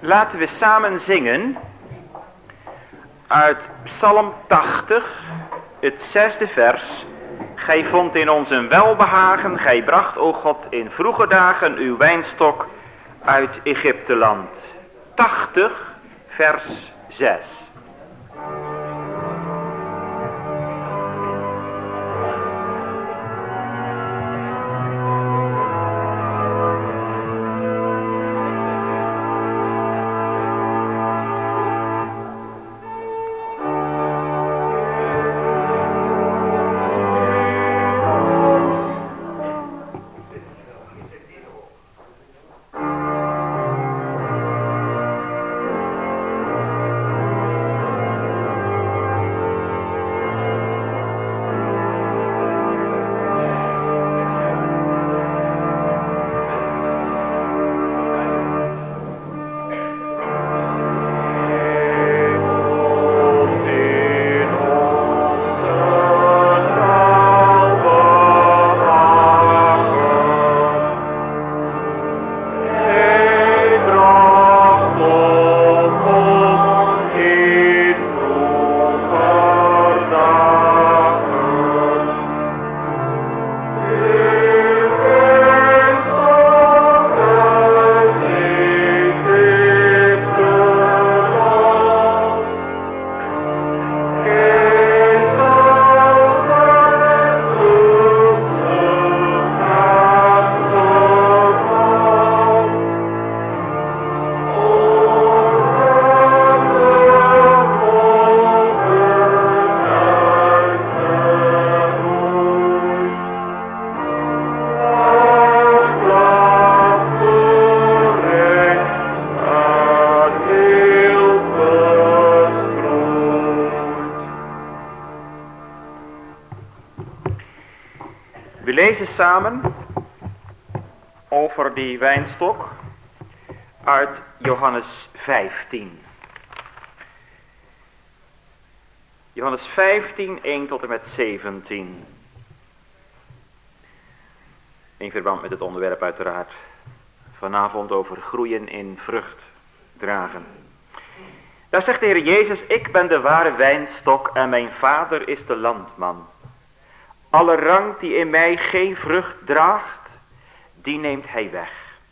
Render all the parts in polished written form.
Laten we samen zingen uit Psalm 80, het 6e vers. Gij vond in ons een welbehagen, gij bracht, o God, in vroege dagen uw wijnstok uit Egypteland. 80, vers 6. We lezen samen over die wijnstok uit Johannes 15. Johannes 15, 1 tot en met 17. In verband met het onderwerp uiteraard vanavond over groeien in vrucht dragen. Daar zegt de Heer Jezus: ik ben de ware wijnstok en mijn Vader is de landman. Alle rank die in mij geen vrucht draagt, die neemt hij weg.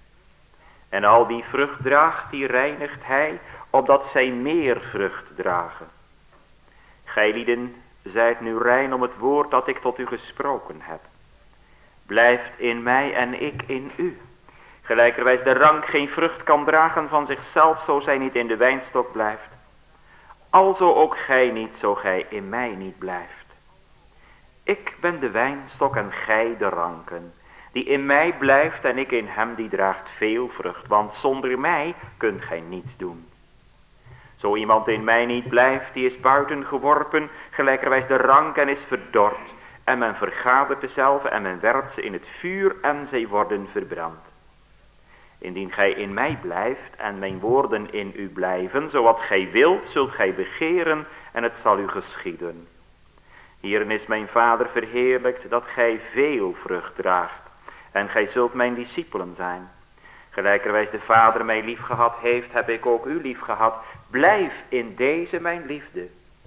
En al die vrucht draagt, die reinigt hij, opdat zij meer vrucht dragen. Gijlieden, zijt nu rein om het woord dat ik tot u gesproken heb. Blijft in mij en ik in u. Gelijkerwijs de rank geen vrucht kan dragen van zichzelf, zo zij niet in de wijnstok blijft. Alzo ook gij niet, zo gij in mij niet blijft. Ik ben de wijnstok en gij de ranken. Die in mij blijft en ik in hem, die draagt veel vrucht. Want zonder mij kunt gij niets doen. Zo iemand in mij niet blijft, die is buiten geworpen, gelijkerwijs de rank en is verdord. En men vergadert dezelve en men werpt ze in het vuur en zij worden verbrand. Indien gij in mij blijft en mijn woorden in u blijven, zo wat gij wilt, zult gij begeren en het zal u geschieden. Hierin is mijn Vader verheerlijkt, dat gij veel vrucht draagt. En gij zult mijn discipelen zijn. Gelijkerwijs de Vader mij lief gehad heeft, heb ik ook u lief gehad. Blijf in deze mijn liefde.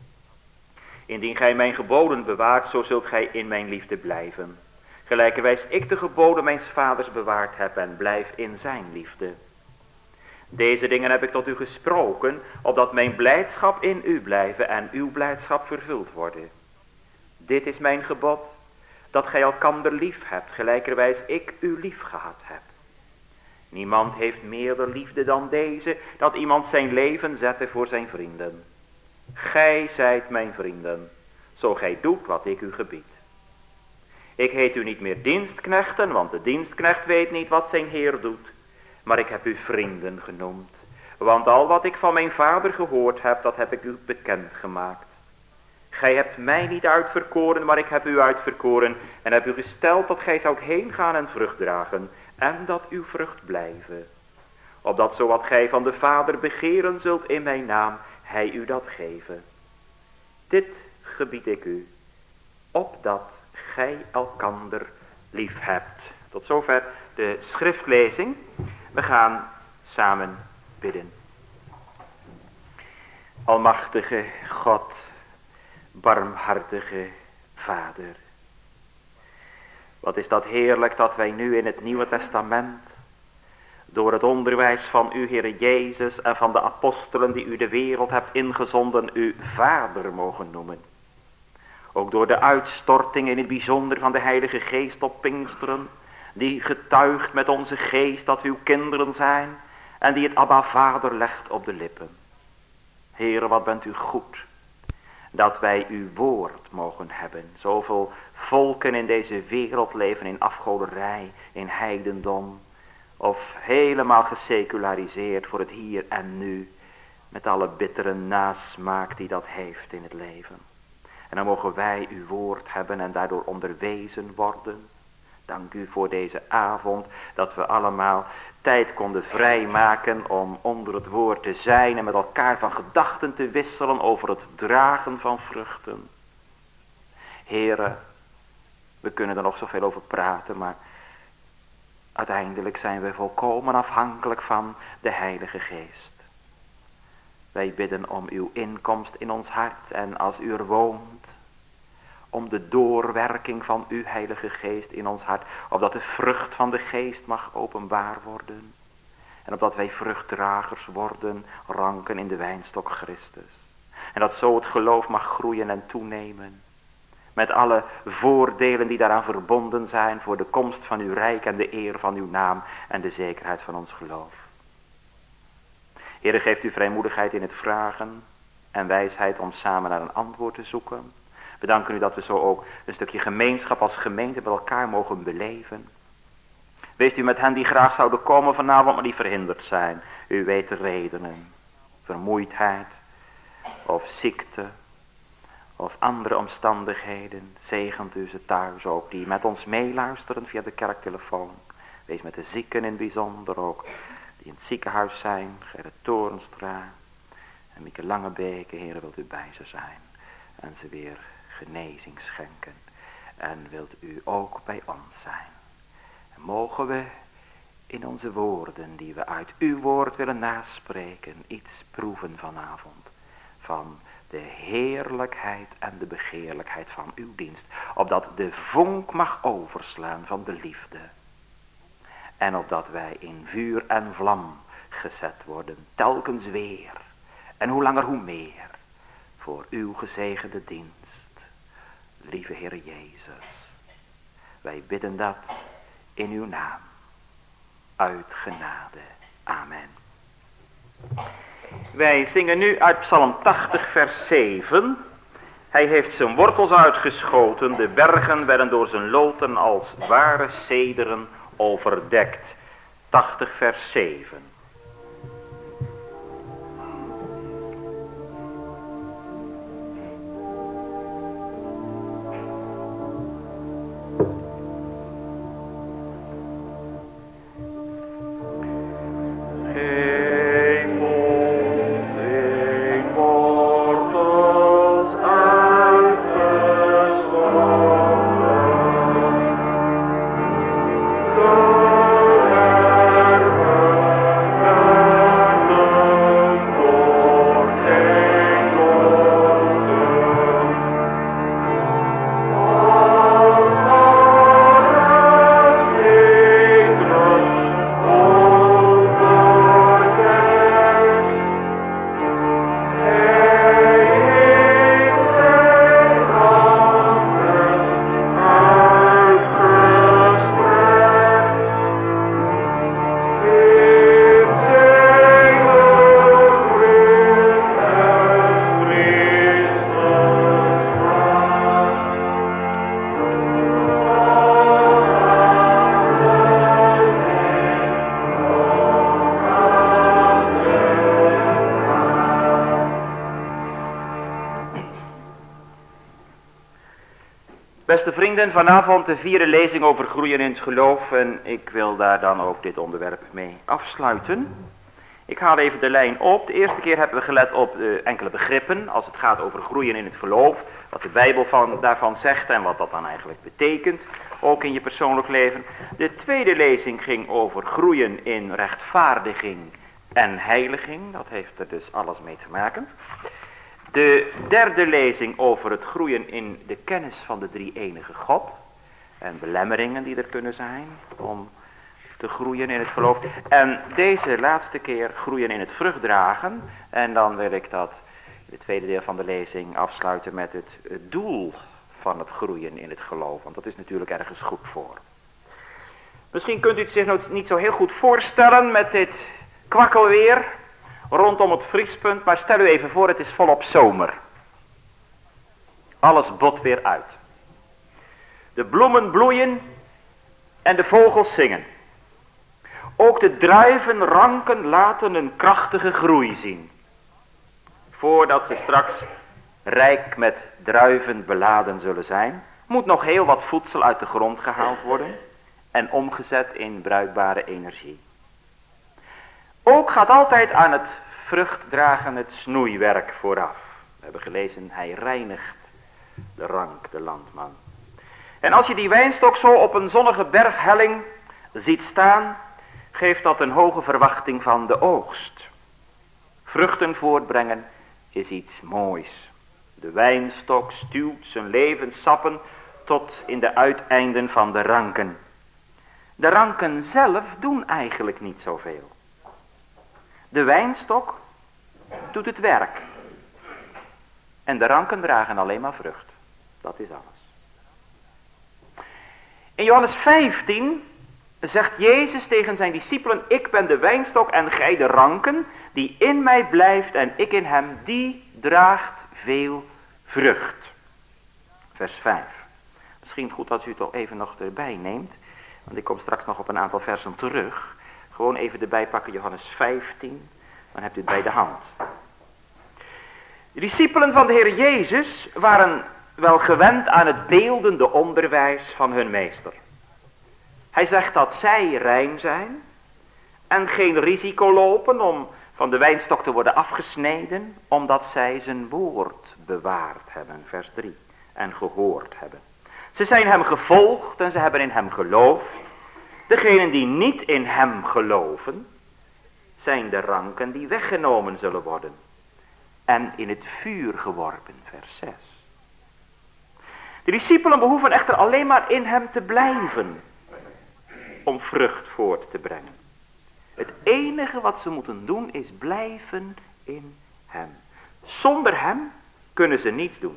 Indien gij mijn geboden bewaart, zo zult gij in mijn liefde blijven. Gelijkerwijs ik de geboden mijns Vaders bewaard heb en blijf in zijn liefde. Deze dingen heb ik tot u gesproken, opdat mijn blijdschap in u blijven en uw blijdschap vervuld worden. Dit is mijn gebod, dat gij elkander lief hebt, gelijkerwijs ik u lief gehad heb. Niemand heeft meerder liefde dan deze, dat iemand zijn leven zette voor zijn vrienden. Gij zijt mijn vrienden, zo gij doet wat ik u gebied. Ik heet u niet meer dienstknechten, want de dienstknecht weet niet wat zijn Heer doet. Maar ik heb u vrienden genoemd, want al wat ik van mijn Vader gehoord heb, dat heb ik u bekend gemaakt. Gij hebt mij niet uitverkoren, maar ik heb u uitverkoren en heb u gesteld dat gij zoudt heen gaan en vrucht dragen en dat uw vrucht blijven. Opdat zo wat gij van de Vader begeren zult in mijn naam, hij u dat geven. Dit gebied ik u, opdat gij elkander lief hebt. Tot zover de schriftlezing. We gaan samen bidden. Almachtige God, barmhartige Vader. Wat is dat heerlijk dat wij nu in het Nieuwe Testament, door het onderwijs van uw Heere Jezus en van de apostelen die u de wereld hebt ingezonden, u Vader mogen noemen. Ook door de uitstorting in het bijzonder van de Heilige Geest op Pinksteren, die getuigt met onze geest dat we uw kinderen zijn en die het Abba Vader legt op de lippen. Heere, wat bent u goed, dat wij uw woord mogen hebben. Zoveel volken in deze wereld leven in afgoderij, in heidendom, of helemaal geseculariseerd voor het hier en nu, met alle bittere nasmaak die dat heeft in het leven. En dan mogen wij uw woord hebben en daardoor onderwezen worden. Dank u voor deze avond, dat we allemaal tijd konden vrijmaken om onder het woord te zijn en met elkaar van gedachten te wisselen over het dragen van vruchten. Heere, we kunnen er nog zoveel over praten, maar uiteindelijk zijn we volkomen afhankelijk van de Heilige Geest. Wij bidden om uw inkomst in ons hart en als u er woont, om de doorwerking van uw Heilige Geest in ons hart, opdat de vrucht van de Geest mag openbaar worden. En opdat wij vruchtdragers worden, ranken in de wijnstok Christus. En dat zo het geloof mag groeien en toenemen. Met alle voordelen die daaraan verbonden zijn voor de komst van uw rijk en de eer van uw naam en de zekerheid van ons geloof. Heere, geeft u vrijmoedigheid in het vragen en wijsheid om samen naar een antwoord te zoeken. We danken u dat we zo ook een stukje gemeenschap als gemeente met elkaar mogen beleven. Wees u met hen die graag zouden komen vanavond, maar die verhinderd zijn. U weet de redenen. Vermoeidheid of ziekte of andere omstandigheden. Zegent u ze thuis ook die met ons meeluisteren via de kerktelefoon. Wees met de zieken in het bijzonder ook, die in het ziekenhuis zijn. Gerrit Torenstra en Mieke Langebeke, Heere, wilt u bij ze zijn. En ze weer genezing schenken. En wilt u ook bij ons zijn. En mogen we in onze woorden die we uit uw woord willen naspreken, iets proeven vanavond. Van de heerlijkheid en de begeerlijkheid van uw dienst. Opdat de vonk mag overslaan van de liefde. En opdat wij in vuur en vlam gezet worden. Telkens weer. En hoe langer hoe meer. Voor uw gezegende dienst. Lieve Heer Jezus. Wij bidden dat in uw naam. Uit genade. Amen. Wij zingen nu uit Psalm 80 vers 7. Hij heeft zijn wortels uitgeschoten. De bergen werden door zijn loten als ware cederen overdekt. 80 vers 7. Beste vrienden, vanavond de vierde lezing over groeien in het geloof en ik wil daar dan ook dit onderwerp mee afsluiten. Ik haal even de lijn op. De eerste keer hebben we gelet op enkele begrippen als het gaat over groeien in het geloof. Wat de Bijbel daarvan zegt en wat dat dan eigenlijk betekent, ook in je persoonlijk leven. De tweede lezing ging over groeien in rechtvaardiging en heiliging. Dat heeft er dus alles mee te maken. De derde lezing over het groeien in de kennis van de drie-enige God. En belemmeringen die er kunnen zijn om te groeien in het geloof. En deze laatste keer groeien in het vruchtdragen. En dan wil ik dat in het tweede deel van de lezing afsluiten met het doel van het groeien in het geloof. Want dat is natuurlijk ergens goed voor. Misschien kunt u het zich nog niet zo heel goed voorstellen met dit kwakkelweer rondom het vriespunt. Maar stel u even voor, het is volop zomer. Alles bot weer uit. De bloemen bloeien en de vogels zingen. Ook de druivenranken laten een krachtige groei zien. Voordat ze straks rijk met druiven beladen zullen zijn, moet nog heel wat voedsel uit de grond gehaald worden en omgezet in bruikbare energie. Ook gaat altijd aan het vruchtdragen het snoeiwerk vooraf. We hebben gelezen, hij reinigt de rank, de landman. En als je die wijnstok zo op een zonnige berghelling ziet staan, geeft dat een hoge verwachting van de oogst. Vruchten voortbrengen is iets moois. De wijnstok stuwt zijn levenssappen tot in de uiteinden van de ranken. De ranken zelf doen eigenlijk niet zoveel. De wijnstok doet het werk. En de ranken dragen alleen maar vrucht. Dat is alles. In Johannes 15 zegt Jezus tegen zijn discipelen: ik ben de wijnstok en gij de ranken, die in mij blijft en ik in hem, die draagt veel vrucht. Vers 5. Misschien goed als u het toch even nog erbij neemt, want ik kom straks nog op een aantal versen terug. Gewoon even erbij pakken, Johannes 15, dan hebt u het bij de hand. De discipelen van de Heer Jezus waren wel gewend aan het beeldende onderwijs van hun meester. Hij zegt dat zij rein zijn en geen risico lopen om van de wijnstok te worden afgesneden, omdat zij zijn woord bewaard hebben, vers 3, en gehoord hebben. Ze zijn hem gevolgd en ze hebben in hem geloofd. Degenen die niet in hem geloven, zijn de ranken die weggenomen zullen worden en in het vuur geworpen, vers 6. De discipelen behoeven echter alleen maar in hem te blijven om vrucht voort te brengen. Het enige wat ze moeten doen is blijven in hem. Zonder hem kunnen ze niets doen.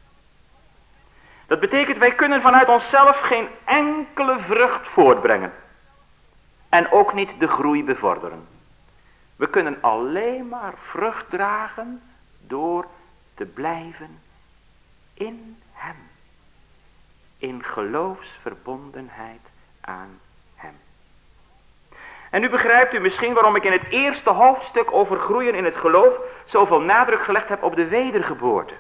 Dat betekent, wij kunnen vanuit onszelf geen enkele vrucht voortbrengen. En ook niet de groei bevorderen. We kunnen alleen maar vrucht dragen door te blijven in hem. In geloofsverbondenheid aan hem. En nu begrijpt u misschien waarom ik in het eerste hoofdstuk over groeien in het geloof zoveel nadruk gelegd heb op de wedergeboorte.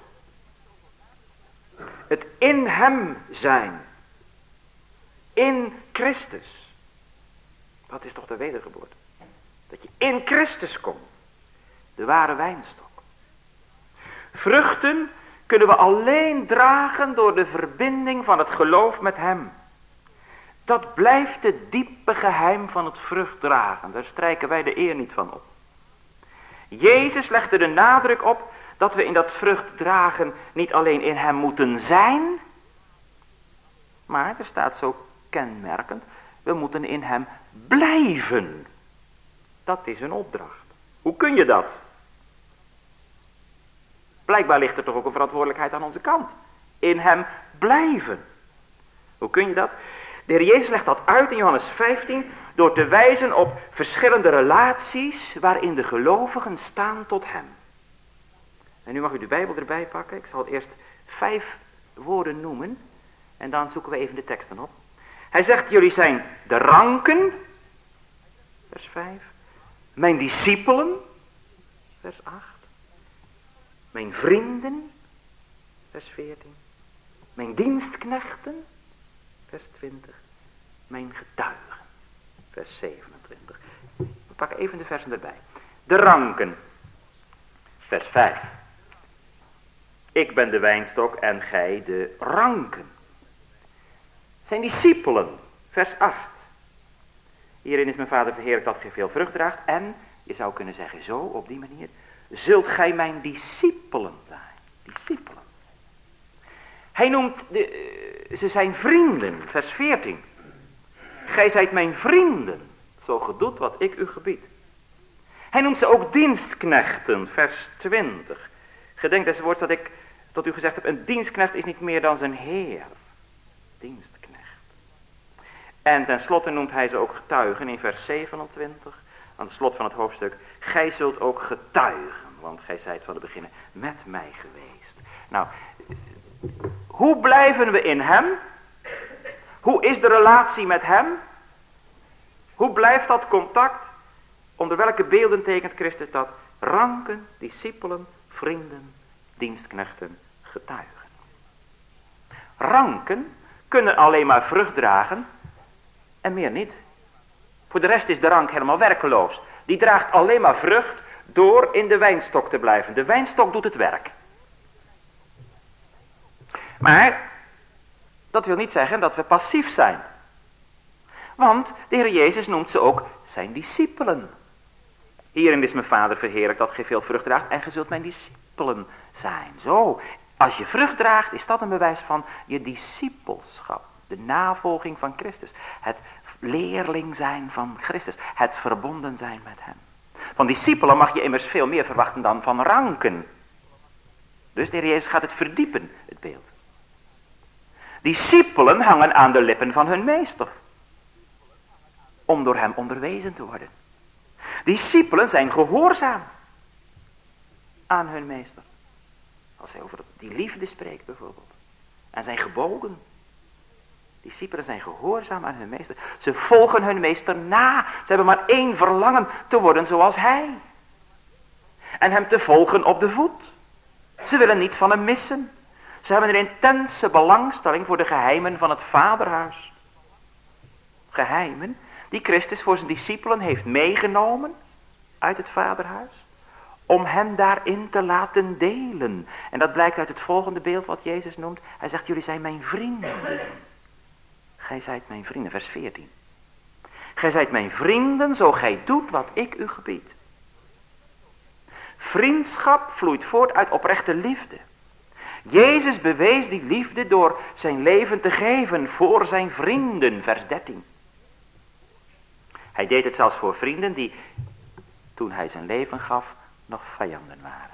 Het in hem zijn. In Christus. Dat is toch de wedergeboorte. Dat je in Christus komt. De ware wijnstok. Vruchten kunnen we alleen dragen door de verbinding van het geloof met hem. Dat blijft het diepe geheim van het vruchtdragen. Daar strijken wij de eer niet van op. Jezus legde de nadruk op dat we in dat vruchtdragen niet alleen in hem moeten zijn. Maar er staat zo kenmerkend, we moeten in hem blijven. Dat is een opdracht. Hoe kun je dat? Blijkbaar ligt er toch ook een verantwoordelijkheid aan onze kant. In hem blijven. Hoe kun je dat? De Heer Jezus legt dat uit in Johannes 15 door te wijzen op verschillende relaties waarin de gelovigen staan tot hem. En nu mag u de Bijbel erbij pakken. Ik zal eerst 5 woorden noemen en dan zoeken we even de teksten op. Hij zegt, jullie zijn de ranken, vers 5. Mijn discipelen, vers 8. Mijn vrienden, vers 14. Mijn dienstknechten, vers 20. Mijn getuigen, vers 27. We pakken even de versen erbij. De ranken, vers 5. Ik ben de wijnstok en gij de ranken. Zijn discipelen, vers 8. Hierin is mijn Vader verheerlijk dat gij veel vrucht draagt. En je zou kunnen zeggen zo, op die manier, zult gij mijn discipelen zijn. Discipelen. Hij noemt, ze zijn vrienden, vers 14. Gij zijt mijn vrienden, zo ge doet wat ik u gebied. Hij noemt ze ook dienstknechten, vers 20. Gedenk des woords dat ik tot u gezegd heb, een dienstknecht is niet meer dan zijn heer. Dienstknecht. En tenslotte noemt hij ze ook getuigen in vers 27, aan het slot van het hoofdstuk. Gij zult ook getuigen, want gij zijt van het begin met mij geweest. Nou, hoe blijven we in hem? Hoe is de relatie met hem? Hoe blijft dat contact? Onder welke beelden tekent Christus dat? Ranken, discipelen, vrienden, dienstknechten, getuigen. Ranken kunnen alleen maar vrucht dragen en meer niet. Voor de rest is de rank helemaal werkeloos. Die draagt alleen maar vrucht door in de wijnstok te blijven. De wijnstok doet het werk. Maar dat wil niet zeggen dat we passief zijn. Want de Heer Jezus noemt ze ook zijn discipelen. Hierin is mijn Vader verheerlijk dat gij veel vrucht draagt en gij zult mijn discipelen zijn. Zo, als je vrucht draagt is dat een bewijs van je discipelschap. De navolging van Christus. Het leerling zijn van Christus. Het verbonden zijn met hem. Van discipelen mag je immers veel meer verwachten dan van ranken. Dus de Heer Jezus gaat het verdiepen, het beeld. Discipelen hangen aan de lippen van hun meester. Om door hem onderwezen te worden. Discipelen zijn gehoorzaam aan hun meester. Als hij over die liefde spreekt bijvoorbeeld. En zijn gebogen. Discipelen zijn gehoorzaam aan hun meester. Ze volgen hun meester na. Ze hebben maar één verlangen, te worden zoals hij. En hem te volgen op de voet. Ze willen niets van hem missen. Ze hebben een intense belangstelling voor de geheimen van het vaderhuis. Geheimen die Christus voor zijn discipelen heeft meegenomen uit het vaderhuis. Om hen daarin te laten delen. En dat blijkt uit het volgende beeld wat Jezus noemt. Hij zegt, jullie zijn mijn vrienden. Gij zijt mijn vrienden, vers 14. Gij zijt mijn vrienden, zo gij doet wat ik u gebied. Vriendschap vloeit voort uit oprechte liefde. Jezus bewees die liefde door zijn leven te geven voor zijn vrienden, vers 13. Hij deed het zelfs voor vrienden die, toen hij zijn leven gaf, nog vijanden waren.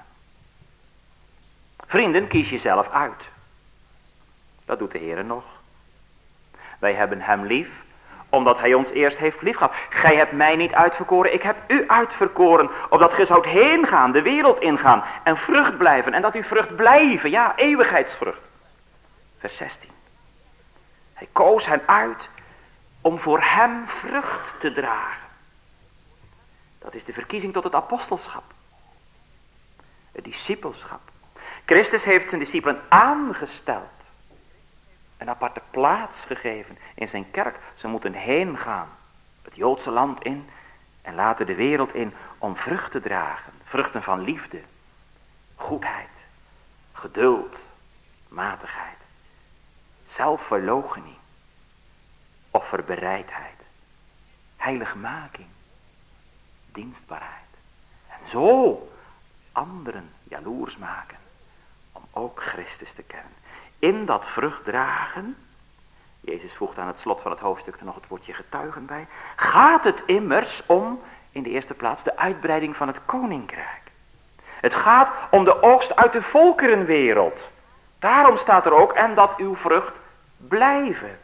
Vrienden kies je zelf uit. Dat doet de Heer nog. Wij hebben hem lief, omdat hij ons eerst heeft liefgehad. Gij hebt mij niet uitverkoren, ik heb u uitverkoren. Opdat gij zoudt heen gaan, de wereld ingaan en vrucht blijven. En dat u vrucht blijven, ja, eeuwigheidsvrucht. Vers 16. Hij koos hen uit om voor hem vrucht te dragen. Dat is de verkiezing tot het apostelschap. Het discipelschap. Christus heeft zijn discipelen aangesteld. Een aparte plaats gegeven in zijn kerk. Ze moeten heen gaan. Het Joodse land in. En later de wereld in. Om vrucht te dragen. Vruchten van liefde. Goedheid. Geduld. Matigheid. Zelfverloochening. Offerbereidheid. Heiligmaking. Dienstbaarheid. En zo anderen jaloers maken. Om ook Christus te kennen. In dat vrucht dragen, Jezus voegt aan het slot van het hoofdstuk er nog het woordje getuigen bij, gaat het immers om, in de eerste plaats, de uitbreiding van het koninkrijk. Het gaat om de oogst uit de volkerenwereld. Daarom staat er ook, en dat uw vrucht blijven.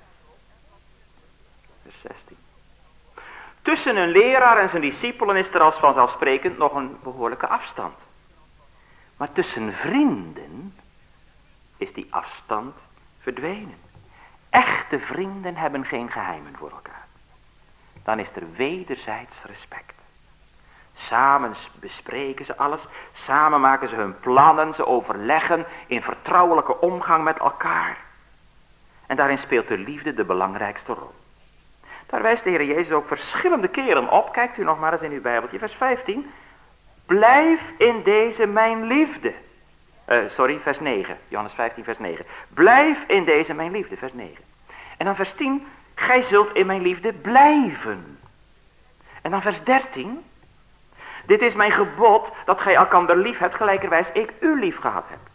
Vers 16. Tussen een leraar en zijn discipelen is er als vanzelfsprekend nog een behoorlijke afstand. Maar tussen vrienden is die afstand verdwenen. Echte vrienden hebben geen geheimen voor elkaar. Dan is er wederzijds respect. Samen bespreken ze alles. Samen maken ze hun plannen. Ze overleggen in vertrouwelijke omgang met elkaar. En daarin speelt de liefde de belangrijkste rol. Daar wijst de Heer Jezus ook verschillende keren op. Kijkt u nog maar eens in uw Bijbeltje. Vers 15. Blijf in deze mijn liefde. Vers 9. Johannes 15 vers 9. Blijf in deze mijn liefde. Vers 9. En dan vers 10. Gij zult in mijn liefde blijven. En dan vers 13. Dit is mijn gebod, dat gij elkander lief hebt, gelijkerwijs ik u lief gehad heb.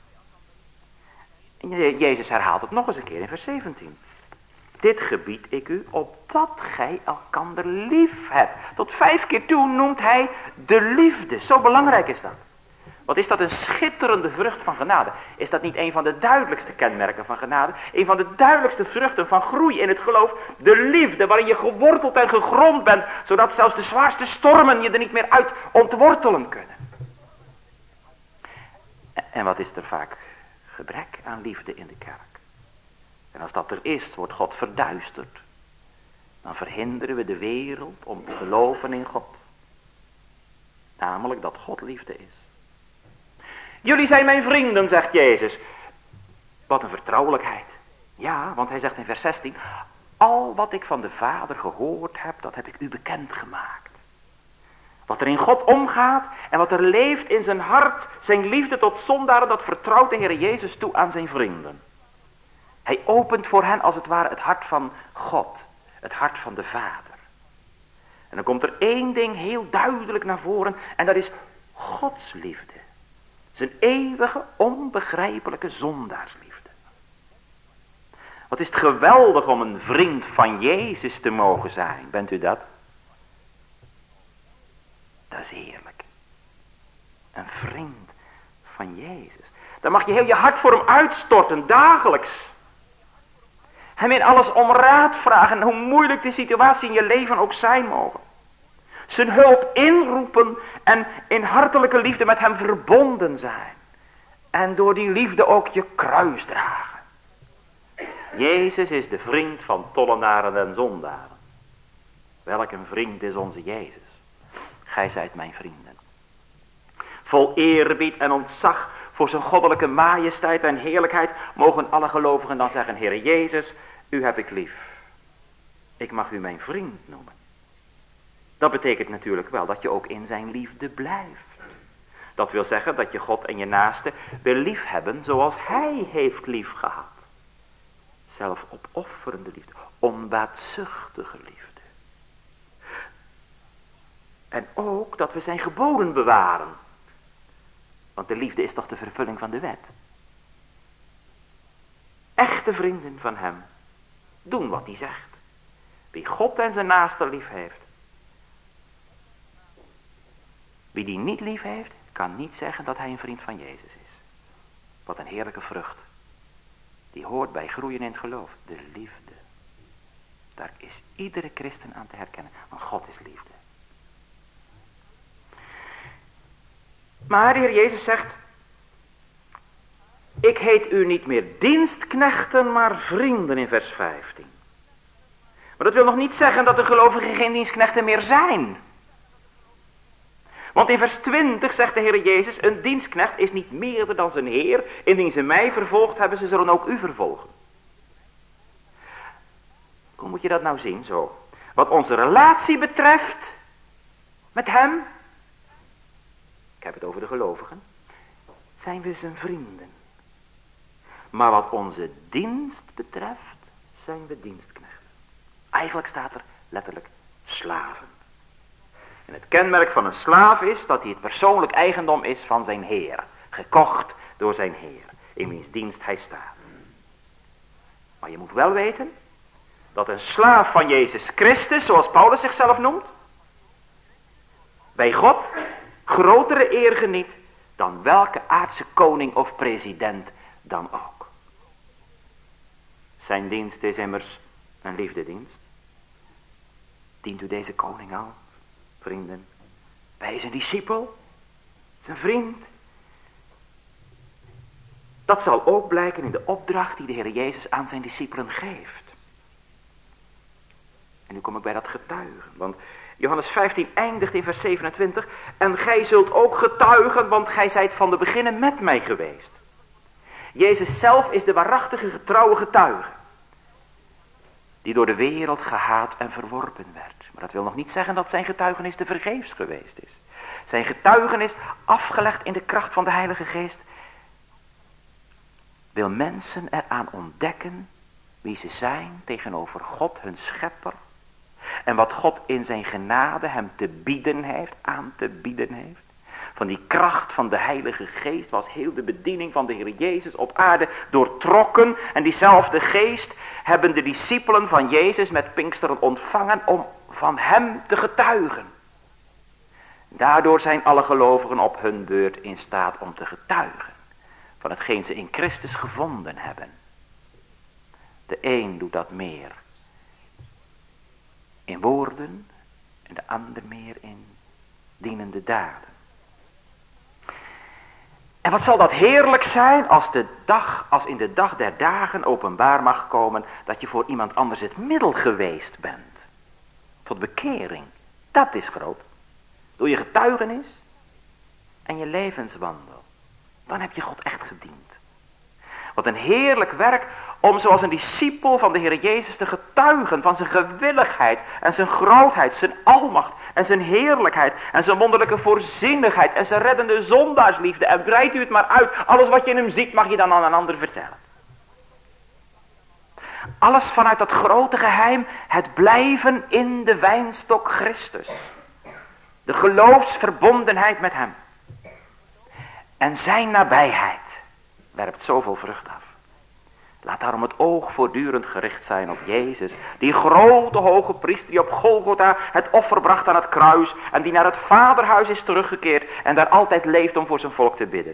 En Jezus herhaalt het nog eens een keer in vers 17. Dit gebied ik u, opdat gij elkander lief hebt. Tot 5 keer toe noemt hij de liefde. Zo belangrijk is dat. Wat is dat een schitterende vrucht van genade. Is dat niet een van de duidelijkste kenmerken van genade? Een van de duidelijkste vruchten van groei in het geloof. De liefde waarin je geworteld en gegrond bent. Zodat zelfs de zwaarste stormen je er niet meer uit ontwortelen kunnen. En wat is er vaak gebrek aan liefde in de kerk? En als dat er is, wordt God verduisterd. Dan verhinderen we de wereld om te geloven in God. Namelijk dat God liefde is. Jullie zijn mijn vrienden, zegt Jezus. Wat een vertrouwelijkheid. Ja, want hij zegt in vers 16. Al wat ik van de Vader gehoord heb, dat heb ik u bekendgemaakt. Wat er in God omgaat en wat er leeft in zijn hart, zijn liefde tot zondaren, dat vertrouwt de Heer Jezus toe aan zijn vrienden. Hij opent voor hen als het ware het hart van God. Het hart van de Vader. En dan komt er één ding heel duidelijk naar voren. En dat is Gods liefde. Zijn eeuwige, onbegrijpelijke zondaarsliefde. Wat is het geweldig om een vriend van Jezus te mogen zijn. Bent u dat? Dat is heerlijk. Een vriend van Jezus. Dan mag je heel je hart voor hem uitstorten, dagelijks. Hem in alles om raad vragen, hoe moeilijk de situatie in je leven ook zijn mogen. Zijn hulp inroepen en in hartelijke liefde met hem verbonden zijn. En door die liefde ook je kruis dragen. Jezus is de vriend van tollenaren en zondaren. Welk een vriend is onze Jezus. Gij zijt mijn vrienden. Vol eerbied en ontzag voor zijn goddelijke majesteit en heerlijkheid mogen alle gelovigen dan zeggen, Heere Jezus, u heb ik lief. Ik mag u mijn vriend noemen. Dat betekent natuurlijk wel dat je ook in zijn liefde blijft. Dat wil zeggen dat je God en je naaste wil lief hebben zoals hij heeft lief gehad. Zelf opofferende liefde, onbaatzuchtige liefde. En ook dat we zijn geboden bewaren. Want de liefde is toch de vervulling van de wet. Echte vrienden van hem doen wat hij zegt. Wie God en zijn naaste lief heeft. Wie die niet lief heeft, kan niet zeggen dat hij een vriend van Jezus is. Wat een heerlijke vrucht. Die hoort bij groeien in het geloof. De liefde. Daar is iedere christen aan te herkennen. Want God is liefde. Maar de Heer Jezus zegt. Ik heet u niet meer dienstknechten, maar vrienden in vers 15. Maar dat wil nog niet zeggen dat de gelovigen geen dienstknechten meer zijn. Want in vers 20 zegt de Heer Jezus, een dienstknecht is niet meerder dan zijn Heer. Indien ze mij vervolgd hebben, ze zullen ook u vervolgen. Hoe moet je dat nou zien zo? Wat onze relatie betreft met hem, ik heb het over de gelovigen, zijn we zijn vrienden. Maar wat onze dienst betreft, zijn we dienstknechten. Eigenlijk staat er letterlijk slaven. En het kenmerk van een slaaf is dat hij het persoonlijk eigendom is van zijn Heer. Gekocht door zijn Heer, in wiens dienst hij staat. Maar je moet wel weten dat een slaaf van Jezus Christus, zoals Paulus zichzelf noemt, bij God grotere eer geniet dan welke aardse koning of president dan ook. Zijn dienst is immers een liefdedienst. Dient u deze koning al, vrienden? Wij zijn discipel, zijn vriend. Dat zal ook blijken in de opdracht die de Heer Jezus aan zijn discipelen geeft. En nu kom ik bij dat getuigen, want Johannes 15 eindigt in vers 27. En gij zult ook getuigen, want gij zijt van de beginnen met mij geweest. Jezus zelf is de waarachtige getrouwe getuige. Die door de wereld gehaat en verworpen werd. Maar dat wil nog niet zeggen dat zijn getuigenis te vergeefs geweest is. Zijn getuigenis, afgelegd in de kracht van de Heilige Geest, wil mensen eraan ontdekken wie ze zijn tegenover God hun schepper. En wat God in zijn genade hem te bieden heeft, aan te bieden heeft. Van die kracht van de Heilige Geest was heel de bediening van de Heer Jezus op aarde doortrokken. En diezelfde Geest hebben de discipelen van Jezus met Pinksteren ontvangen om van hem te getuigen. Daardoor zijn alle gelovigen op hun beurt in staat om te getuigen van hetgeen ze in Christus gevonden hebben. De een doet dat meer in woorden en de ander meer in dienende daden. En wat zal dat heerlijk zijn als in de dag der dagen openbaar mag komen dat je voor iemand anders het middel geweest bent. Tot bekering. Dat is groot. Door je getuigenis en je levenswandel. Dan heb je God echt gediend. Wat een heerlijk werk om zoals een discipel van de Heer Jezus te getuigen van zijn gewilligheid en zijn grootheid, zijn almacht en zijn heerlijkheid en zijn wonderlijke voorzienigheid en zijn reddende zondaarsliefde. En breidt u het maar uit. Alles wat je in hem ziet mag je dan aan een ander vertellen. Alles vanuit dat grote geheim, het blijven in de wijnstok Christus. De geloofsverbondenheid met hem. En zijn nabijheid werpt zoveel vrucht af. Laat daarom het oog voortdurend gericht zijn op Jezus. Die grote hoge priester die op Golgotha het offer bracht aan het kruis. En die naar het vaderhuis is teruggekeerd. En daar altijd leeft om voor zijn volk te bidden.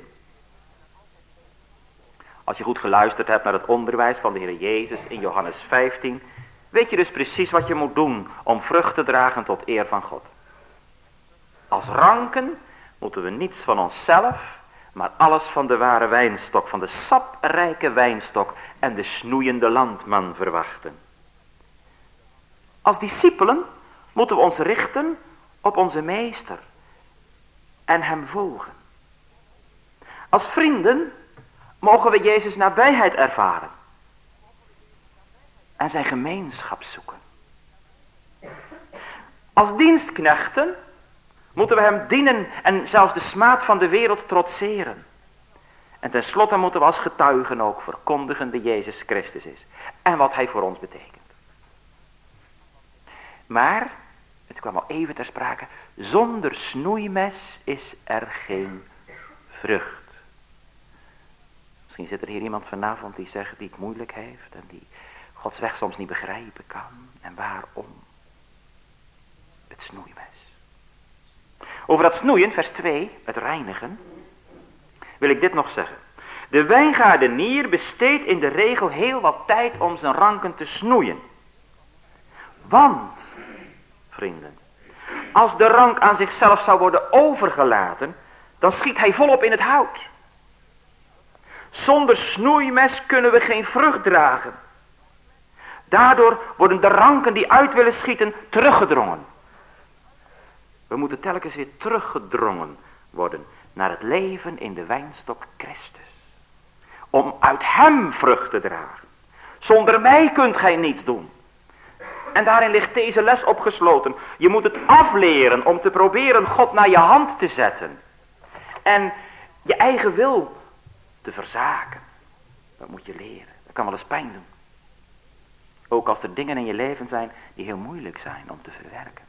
Als je goed geluisterd hebt naar het onderwijs van de Heer Jezus in Johannes 15. Weet je dus precies wat je moet doen om vrucht te dragen tot eer van God. Als ranken moeten we niets van onszelf, maar alles van de ware wijnstok, van de saprijke wijnstok en de snoeiende landman verwachten. Als discipelen moeten we ons richten op onze meester en hem volgen. Als vrienden mogen we Jezus nabijheid ervaren en zijn gemeenschap zoeken. Als dienstknechten moeten we hem dienen en zelfs de smaad van de wereld trotseren. En tenslotte moeten we als getuigen ook verkondigen wie Jezus Christus is. En wat hij voor ons betekent. Maar, het kwam al even ter sprake, zonder snoeimes is er geen vrucht. Misschien zit er hier iemand vanavond die zegt, die het moeilijk heeft en die Gods weg soms niet begrijpen kan. En waarom? Het snoeimes. Over dat snoeien, vers 2, het reinigen, wil ik dit nog zeggen. De wijngaardenier besteedt in de regel heel wat tijd om zijn ranken te snoeien. Want, vrienden, als de rank aan zichzelf zou worden overgelaten, dan schiet hij volop in het hout. Zonder snoeimes kunnen we geen vrucht dragen. Daardoor worden de ranken die uit willen schieten teruggedrongen. We moeten telkens weer teruggedrongen worden naar het leven in de wijnstok Christus. Om uit hem vrucht te dragen. Zonder mij kunt gij niets doen. En daarin ligt deze les opgesloten. Je moet het afleren om te proberen God naar je hand te zetten. En je eigen wil te verzaken. Dat moet je leren. Dat kan wel eens pijn doen. Ook als er dingen in je leven zijn die heel moeilijk zijn om te verwerken.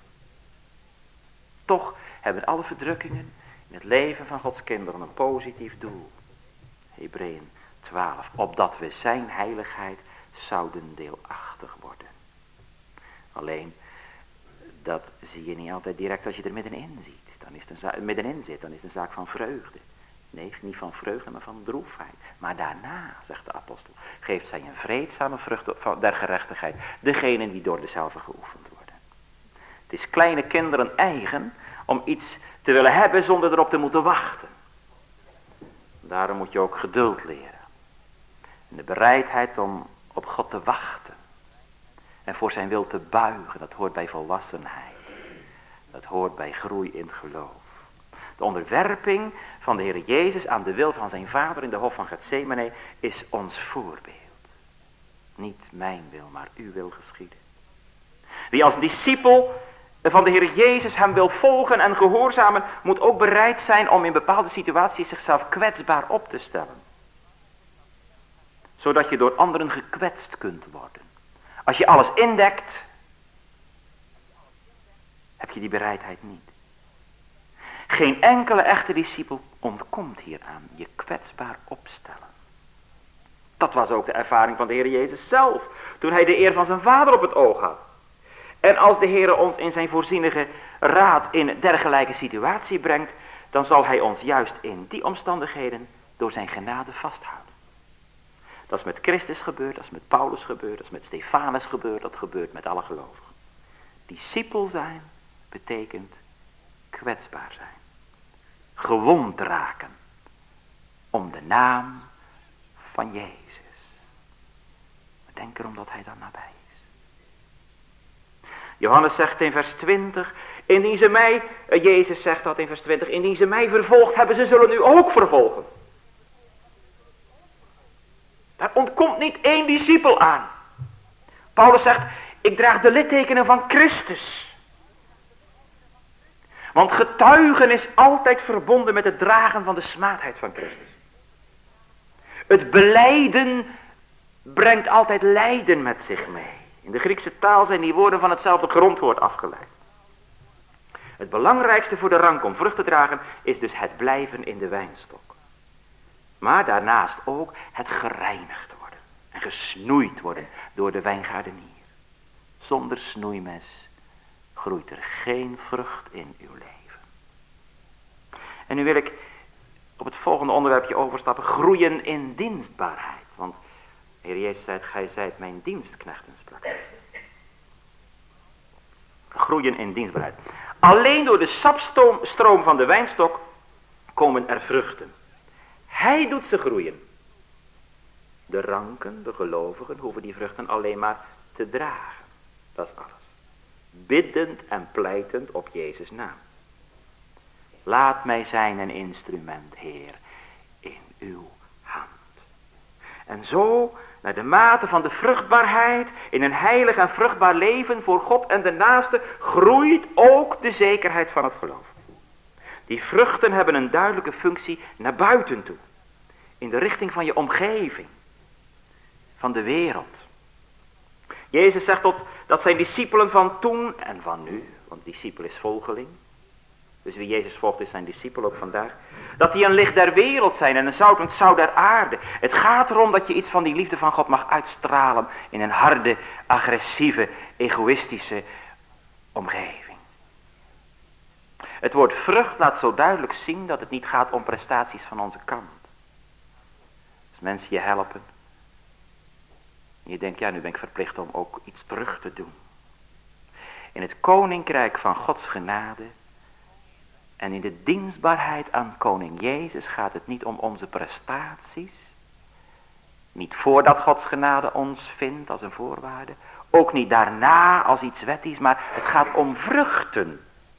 Toch hebben alle verdrukkingen in het leven van Gods kinderen een positief doel. Hebreeën 12. Opdat we zijn heiligheid zouden deelachtig worden. Alleen, dat zie je niet altijd direct als je er middenin ziet. Dan is het middenin zit, dan is het een zaak van vreugde. Nee, niet van vreugde, maar van droefheid. Maar daarna, zegt de apostel, geeft zij een vreedzame vrucht der gerechtigheid. Degenen die door dezelfde geoefend worden. Het is kleine kinderen eigen om iets te willen hebben zonder erop te moeten wachten. Daarom moet je ook geduld leren. En de bereidheid om op God te wachten. En voor zijn wil te buigen, dat hoort bij volwassenheid. Dat hoort bij groei in het geloof. De onderwerping van de Heer Jezus aan de wil van zijn Vader in de hof van Getsemane is ons voorbeeld. Niet mijn wil, maar uw wil geschieden. Wie als discipel van de Heer Jezus hem wil volgen en gehoorzamen, moet ook bereid zijn om in bepaalde situaties zichzelf kwetsbaar op te stellen. Zodat je door anderen gekwetst kunt worden. Als je alles indekt, heb je die bereidheid niet. Geen enkele echte discipel ontkomt hieraan, je kwetsbaar opstellen. Dat was ook de ervaring van de Heer Jezus zelf, toen hij de eer van zijn Vader op het oog had. En als de Heer ons in zijn voorzienige raad in een dergelijke situatie brengt, dan zal hij ons juist in die omstandigheden door zijn genade vasthouden. Dat is met Christus gebeurd, dat is met Paulus gebeurd, dat is met Stefanus gebeurd, dat gebeurt met alle gelovigen. Discipel zijn betekent kwetsbaar zijn. Gewond raken om de naam van Jezus. Denk erom dat hij dan nabij is. Johannes zegt in vers 20, indien ze mij, Jezus zegt dat in vers 20, indien ze mij vervolgd hebben, ze zullen u ook vervolgen. Daar ontkomt niet één discipel aan. Paulus zegt, ik draag de littekenen van Christus. Want getuigen is altijd verbonden met het dragen van de smaadheid van Christus. Het belijden brengt altijd lijden met zich mee. In de Griekse taal zijn die woorden van hetzelfde grondwoord afgeleid. Het belangrijkste voor de rank om vrucht te dragen is dus het blijven in de wijnstok. Maar daarnaast ook het gereinigd worden en gesnoeid worden door de wijngaardenier. Zonder snoeimes groeit er geen vrucht in uw leven. En nu wil ik op het volgende onderwerpje overstappen. Groeien in dienstbaarheid. Want de Heer Jezus zei, gij zijt mijn dienstknechten, sprak hij. Groeien in dienstbaarheid. Alleen door de sapstroom van de wijnstok komen er vruchten. Hij doet ze groeien. De ranken, de gelovigen, hoeven die vruchten alleen maar te dragen. Dat is alles. Biddend en pleitend op Jezus' naam. Laat mij zijn een instrument, Heer, in uw hand. En zo, naar de mate van de vruchtbaarheid, in een heilig en vruchtbaar leven voor God en de naaste, groeit ook de zekerheid van het geloof. Die vruchten hebben een duidelijke functie naar buiten toe. In de richting van je omgeving. Van de wereld. Jezus zegt dat zijn discipelen van toen en van nu, want discipel is volgeling. Dus wie Jezus volgt is zijn discipel ook vandaag. Dat die een licht der wereld zijn en een zout der aarde. Het gaat erom dat je iets van die liefde van God mag uitstralen in een harde, agressieve, egoïstische omgeving. Het woord vrucht laat zo duidelijk zien dat het niet gaat om prestaties van onze kant. Als mensen je helpen. En je denkt, ja, nu ben ik verplicht om ook iets terug te doen. In het koninkrijk van Gods genade en in de dienstbaarheid aan koning Jezus gaat het niet om onze prestaties. Niet voordat Gods genade ons vindt als een voorwaarde. Ook niet daarna als iets wettisch, maar het gaat om vruchten.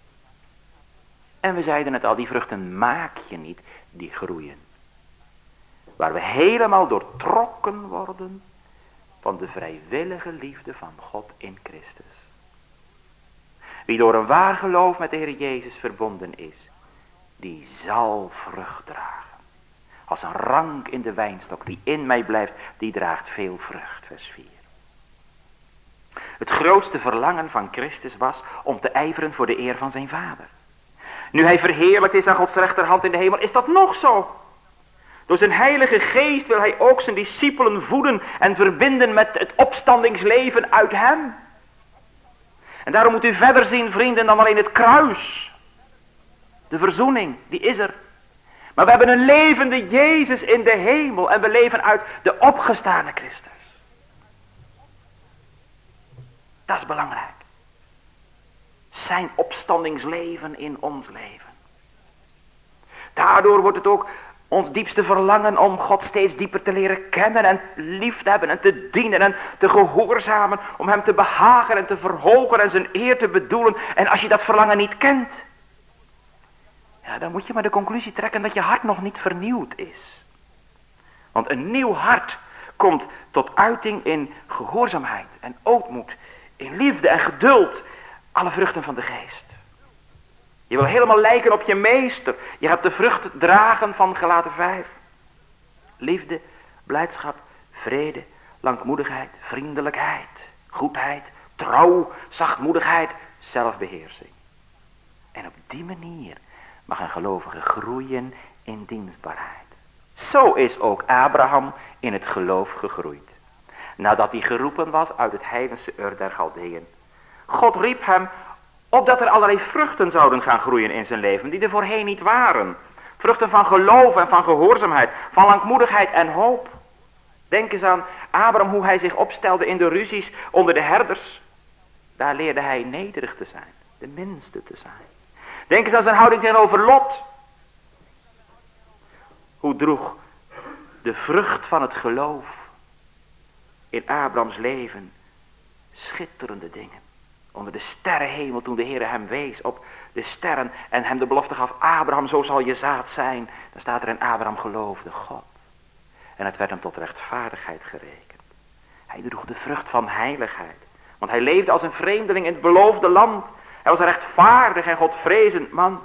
En we zeiden het al, die vruchten maak je niet, die groeien. Waar we helemaal doortrokken worden van de vrijwillige liefde van God in Christus. Wie door een waar geloof met de Heer Jezus verbonden is, die zal vrucht dragen. Als een rank in de wijnstok die in mij blijft, die draagt veel vrucht, vers 4. Het grootste verlangen van Christus was om te ijveren voor de eer van zijn Vader. Nu hij verheerlijkt is aan Gods rechterhand in de hemel, is dat nog zo. Door zijn heilige geest wil hij ook zijn discipelen voeden en verbinden met het opstandingsleven uit hem. En daarom moet u verder zien, vrienden, dan alleen het kruis. De verzoening, die is er. Maar we hebben een levende Jezus in de hemel en we leven uit de opgestane Christus. Dat is belangrijk. Zijn opstandingsleven in ons leven. Daardoor wordt het ook ons diepste verlangen om God steeds dieper te leren kennen en lief te hebben en te dienen en te gehoorzamen. Om hem te behagen en te verhogen en zijn eer te bedoelen. En als je dat verlangen niet kent, ja, dan moet je maar de conclusie trekken dat je hart nog niet vernieuwd is. Want een nieuw hart komt tot uiting in gehoorzaamheid en ootmoed, in liefde en geduld, alle vruchten van de geest. Je wil helemaal lijken op je meester. Je hebt de vrucht dragen van Galaten 5. Liefde, blijdschap, vrede, langmoedigheid, vriendelijkheid, goedheid, trouw, zachtmoedigheid, zelfbeheersing. En op die manier mag een gelovige groeien in dienstbaarheid. Zo is ook Abraham in het geloof gegroeid. Nadat hij geroepen was uit het heidense Ur der Galdeën. God riep hem opdat er allerlei vruchten zouden gaan groeien in zijn leven die er voorheen niet waren. Vruchten van geloof en van gehoorzaamheid, van langmoedigheid en hoop. Denk eens aan Abraham, hoe hij zich opstelde in de ruzies onder de herders. Daar leerde hij nederig te zijn, de minste te zijn. Denk eens aan zijn houding tegenover Lot. Hoe droeg de vrucht van het geloof in Abrahams leven schitterende dingen. Onder de sterrenhemel toen de Heer hem wees op de sterren en hem de belofte gaf, Abraham, zo zal je zaad zijn. Dan staat er in Abraham geloofde God. En het werd hem tot rechtvaardigheid gerekend. Hij droeg de vrucht van heiligheid. Want hij leefde als een vreemdeling in het beloofde land. Hij was een rechtvaardig en godvrezend man.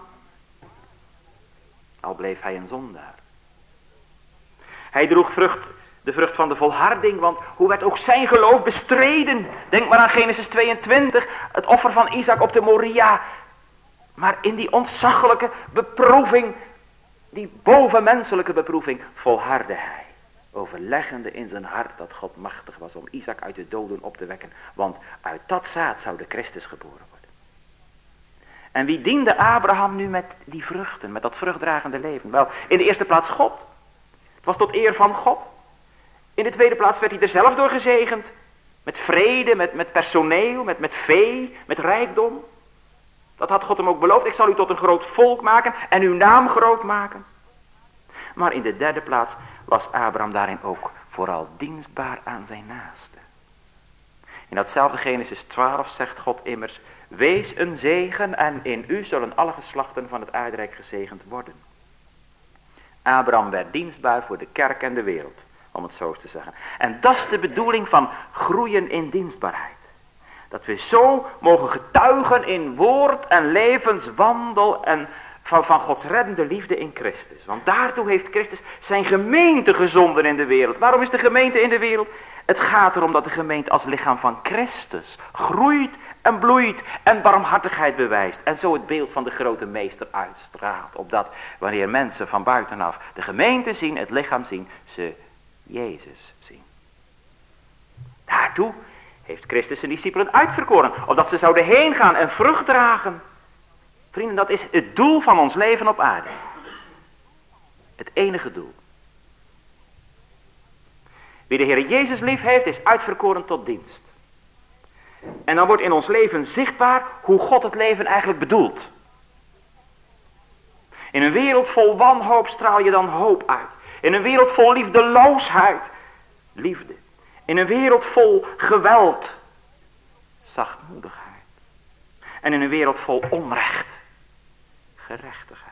Al bleef hij een zondaar. Hij droeg de vrucht van de volharding, want hoe werd ook zijn geloof bestreden? Denk maar aan Genesis 22, het offer van Isaac op de Moria. Maar in die ontzaglijke beproeving, die bovenmenselijke beproeving, volhardde hij. Overleggende in zijn hart dat God machtig was om Isaac uit de doden op te wekken. Want uit dat zaad zou de Christus geboren worden. En wie diende Abraham nu met die vruchten, met dat vruchtdragende leven? Wel, in de eerste plaats God. Het was tot eer van God. In de tweede plaats werd hij er zelf door gezegend. Met vrede, met personeel, met vee, met rijkdom. Dat had God hem ook beloofd. Ik zal u tot een groot volk maken en uw naam groot maken. Maar in de derde plaats was Abraham daarin ook vooral dienstbaar aan zijn naaste. In datzelfde Genesis 12 zegt God immers, wees een zegen en in u zullen alle geslachten van het aardrijk gezegend worden. Abraham werd dienstbaar voor de kerk en de wereld, om het zo eens te zeggen. En dat is de bedoeling van groeien in dienstbaarheid. Dat we zo mogen getuigen in woord en levenswandel en van Gods reddende liefde in Christus. Want daartoe heeft Christus zijn gemeente gezonden in de wereld. Waarom is de gemeente in de wereld? Het gaat erom dat de gemeente als lichaam van Christus groeit en bloeit en barmhartigheid bewijst. En zo het beeld van de grote meester uitstraalt. Opdat wanneer mensen van buitenaf de gemeente zien, het lichaam zien, ze Jezus zien. Daartoe heeft Christus zijn discipelen uitverkoren. Opdat ze zouden heen gaan en vrucht dragen. Vrienden, dat is het doel van ons leven op aarde. Het enige doel. Wie de Heer Jezus lief heeft, is uitverkoren tot dienst. En dan wordt in ons leven zichtbaar hoe God het leven eigenlijk bedoelt. In een wereld vol wanhoop straal je dan hoop uit. In een wereld vol liefdeloosheid, liefde. In een wereld vol geweld, zachtmoedigheid. En in een wereld vol onrecht, gerechtigheid.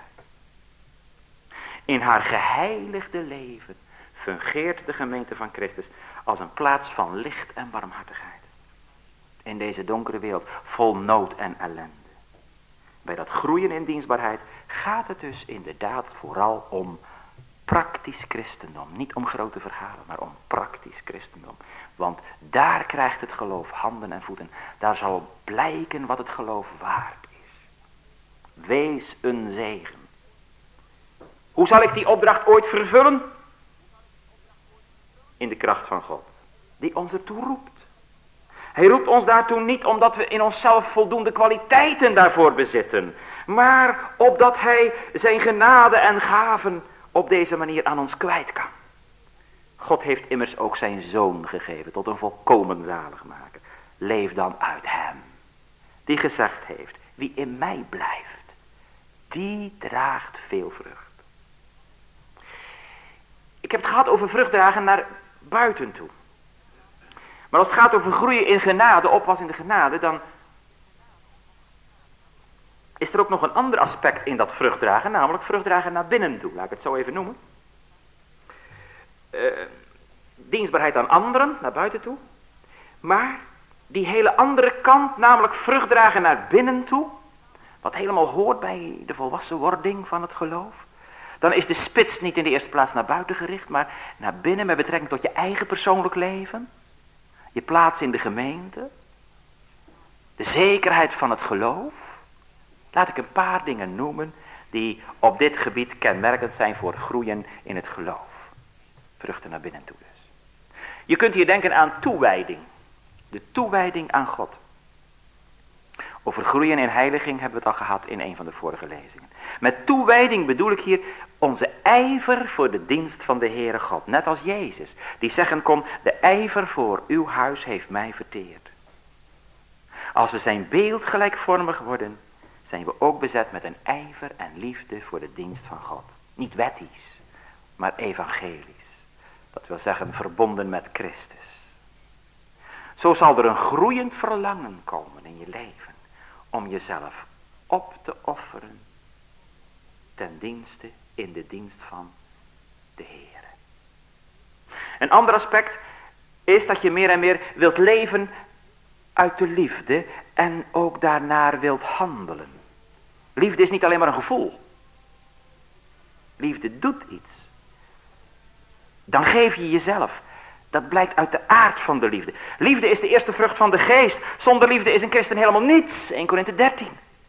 In haar geheiligde leven fungeert de gemeente van Christus als een plaats van licht en barmhartigheid. In deze donkere wereld vol nood en ellende. Bij dat groeien in dienstbaarheid gaat het dus inderdaad vooral om praktisch christendom. Niet om grote verhalen, maar om praktisch christendom. Want daar krijgt het geloof handen en voeten. Daar zal blijken wat het geloof waard is. Wees een zegen. Hoe zal ik die opdracht ooit vervullen? In de kracht van God, die ons ertoe roept. Hij roept ons daartoe niet omdat we in onszelf voldoende kwaliteiten daarvoor bezitten. Maar opdat hij zijn genade en gaven op deze manier aan ons kwijt kan. God heeft immers ook zijn zoon gegeven tot een volkomen zaligmaker. Leef dan uit hem. Die gezegd heeft, wie in mij blijft, die draagt veel vrucht. Ik heb het gehad over vruchtdragen naar buiten toe. Maar als het gaat over groeien in genade, opwas in de genade, dan is er ook nog een ander aspect in dat vruchtdragen, namelijk vruchtdragen naar binnen toe. Laat ik het zo even noemen. Dienstbaarheid aan anderen, naar buiten toe. Maar die hele andere kant, namelijk vruchtdragen naar binnen toe, wat helemaal hoort bij de volwassen wording van het geloof. Dan is de spits niet in de eerste plaats naar buiten gericht, maar naar binnen met betrekking tot je eigen persoonlijk leven. Je plaats in de gemeente. De zekerheid van het geloof. Laat ik een paar dingen noemen die op dit gebied kenmerkend zijn voor groeien in het geloof. Vruchten naar binnen toe dus. Je kunt hier denken aan toewijding. De toewijding aan God. Over groeien in heiliging hebben we het al gehad in een van de vorige lezingen. Met toewijding bedoel ik hier onze ijver voor de dienst van de Heere God. Net als Jezus, die zeggen kon, de ijver voor uw huis heeft mij verteerd. Als we zijn beeld gelijkvormig worden, zijn we ook bezet met een ijver en liefde voor de dienst van God. Niet wettisch, maar evangelisch. Dat wil zeggen verbonden met Christus. Zo zal er een groeiend verlangen komen in je leven. Om jezelf op te offeren. Ten dienste in de dienst van de Heer. Een ander aspect is dat je meer en meer wilt leven uit de liefde. En ook daarnaar wilt handelen. Liefde is niet alleen maar een gevoel. Liefde doet iets. Dan geef je jezelf. Dat blijkt uit de aard van de liefde. Liefde is de eerste vrucht van de geest. Zonder liefde is een christen helemaal niets. 1 Korinthe 13.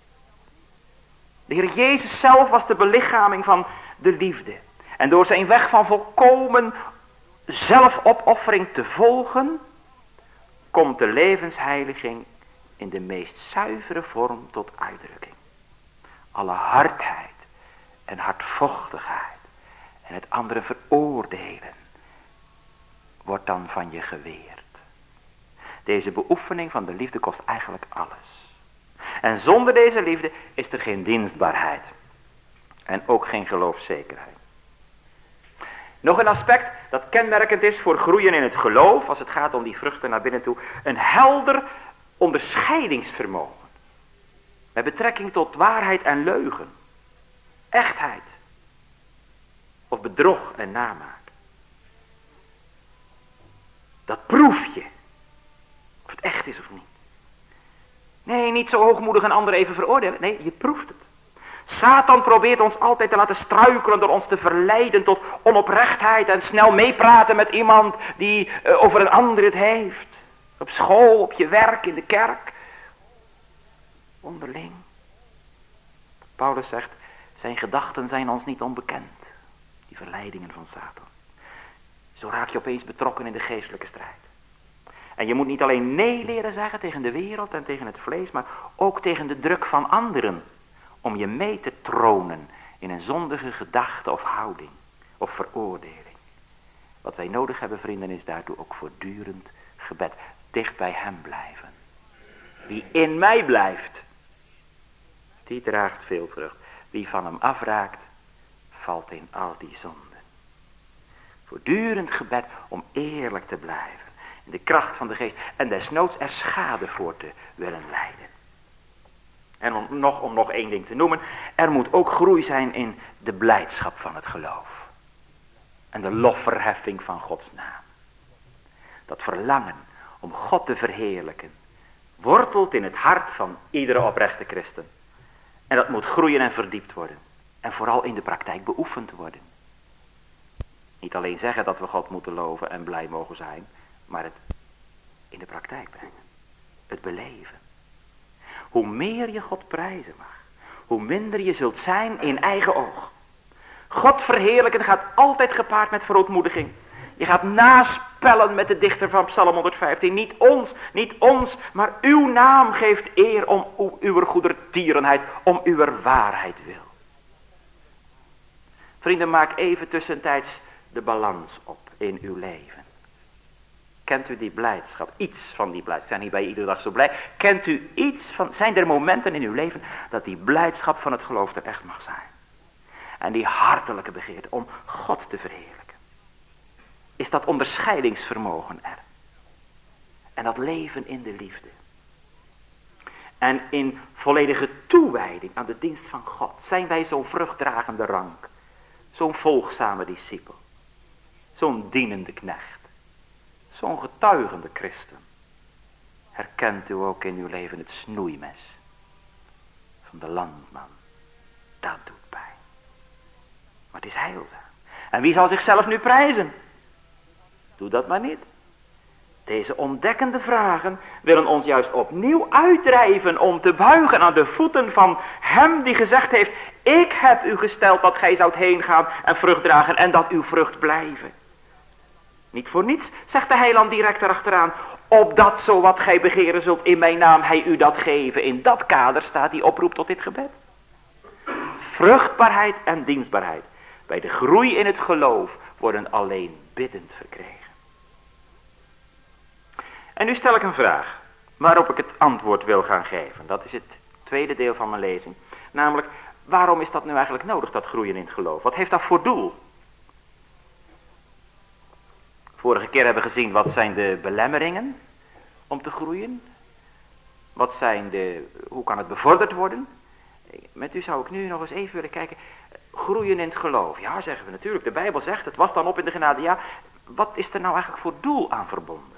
De Heer Jezus zelf was de belichaming van de liefde. En door zijn weg van volkomen zelfopoffering te volgen, komt de levensheiliging in de meest zuivere vorm tot uitdrukking. Alle hardheid en hardvochtigheid en het andere veroordelen wordt dan van je geweerd. Deze beoefening van de liefde kost eigenlijk alles. En zonder deze liefde is er geen dienstbaarheid. En ook geen geloofszekerheid. Nog een aspect dat kenmerkend is voor groeien in het geloof, als het gaat om die vruchten naar binnen toe. Een helder onderscheidingsvermogen. Met betrekking tot waarheid en leugen. Echtheid. Of bedrog en namaak. Dat proef je. Of het echt is of niet. Nee, niet zo hoogmoedig een ander even veroordelen. Nee, je proeft het. Satan probeert ons altijd te laten struikelen door ons te verleiden tot onoprechtheid en snel meepraten met iemand die over een ander het heeft. Op school, op je werk, in de kerk. Onderling. Paulus zegt, zijn gedachten zijn ons niet onbekend. Die verleidingen van Satan. Zo raak je opeens betrokken in de geestelijke strijd. En je moet niet alleen nee leren zeggen tegen de wereld en tegen het vlees, maar ook tegen de druk van anderen. Om je mee te tronen in een zondige gedachte of houding of veroordeling. Wat wij nodig hebben, vrienden, is daartoe ook voortdurend gebed. Dicht bij hem blijven. Wie in mij blijft, die draagt veel vrucht. Wie van hem afraakt, valt in al die zonden. Voortdurend gebed om eerlijk te blijven. In de kracht van de geest. En desnoods er schade voor te willen lijden. En om nog één ding te noemen. Er moet ook groei zijn in de blijdschap van het geloof. En de lofverheffing van Gods naam. Dat verlangen om God te verheerlijken. Wortelt in het hart van iedere oprechte christen. En dat moet groeien en verdiept worden. En vooral in de praktijk beoefend worden. Niet alleen zeggen dat we God moeten loven en blij mogen zijn. Maar het in de praktijk brengen. Het beleven. Hoe meer je God prijzen mag. Hoe minder je zult zijn in eigen oog. God verheerlijken gaat altijd gepaard met verootmoediging. Je gaat naspellen met de dichter van Psalm 115. Niet ons, maar uw naam geeft eer om uw goedertierenheid, om uw waarheid wil. Vrienden, maak even tussentijds de balans op in uw leven. Kent u die blijdschap? Iets van die blijdschap. Zijn niet bij iedere dag zo blij. Kent u iets van, zijn er momenten in uw leven dat die blijdschap van het geloof er echt mag zijn? En die hartelijke begeerte om God te verheerlijken. Is dat onderscheidingsvermogen er? En dat leven in de liefde. En in volledige toewijding aan de dienst van God. Zijn wij zo'n vruchtdragende rank. Zo'n volgzame discipel. Zo'n dienende knecht. Zo'n getuigende christen. Herkent u ook in uw leven het snoeimes van de landman. Dat doet pijn. Maar het is heilzaam. En wie zal zichzelf nu prijzen? Doe dat maar niet. Deze ontdekkende vragen willen ons juist opnieuw uitdrijven om te buigen aan de voeten van hem die gezegd heeft, ik heb u gesteld dat gij zoudt heen gaan en vrucht dragen en dat uw vrucht blijven. Niet voor niets, zegt de heiland direct erachteraan, opdat zo wat gij begeren zult in mijn naam, hij u dat geven. In dat kader staat die oproep tot dit gebed. Vruchtbaarheid en dienstbaarheid bij de groei in het geloof worden alleen biddend verkregen. En nu stel ik een vraag, waarop ik het antwoord wil gaan geven. Dat is het tweede deel van mijn lezing. Namelijk, waarom is dat nu eigenlijk nodig, dat groeien in het geloof? Wat heeft dat voor doel? Vorige keer hebben we gezien, wat zijn de belemmeringen om te groeien? Hoe kan het bevorderd worden? Met u zou ik nu nog eens even willen kijken. Groeien in het geloof. Ja, zeggen we natuurlijk. De Bijbel zegt, het was dan op in de genade. Ja, wat is er nou eigenlijk voor doel aan verbonden?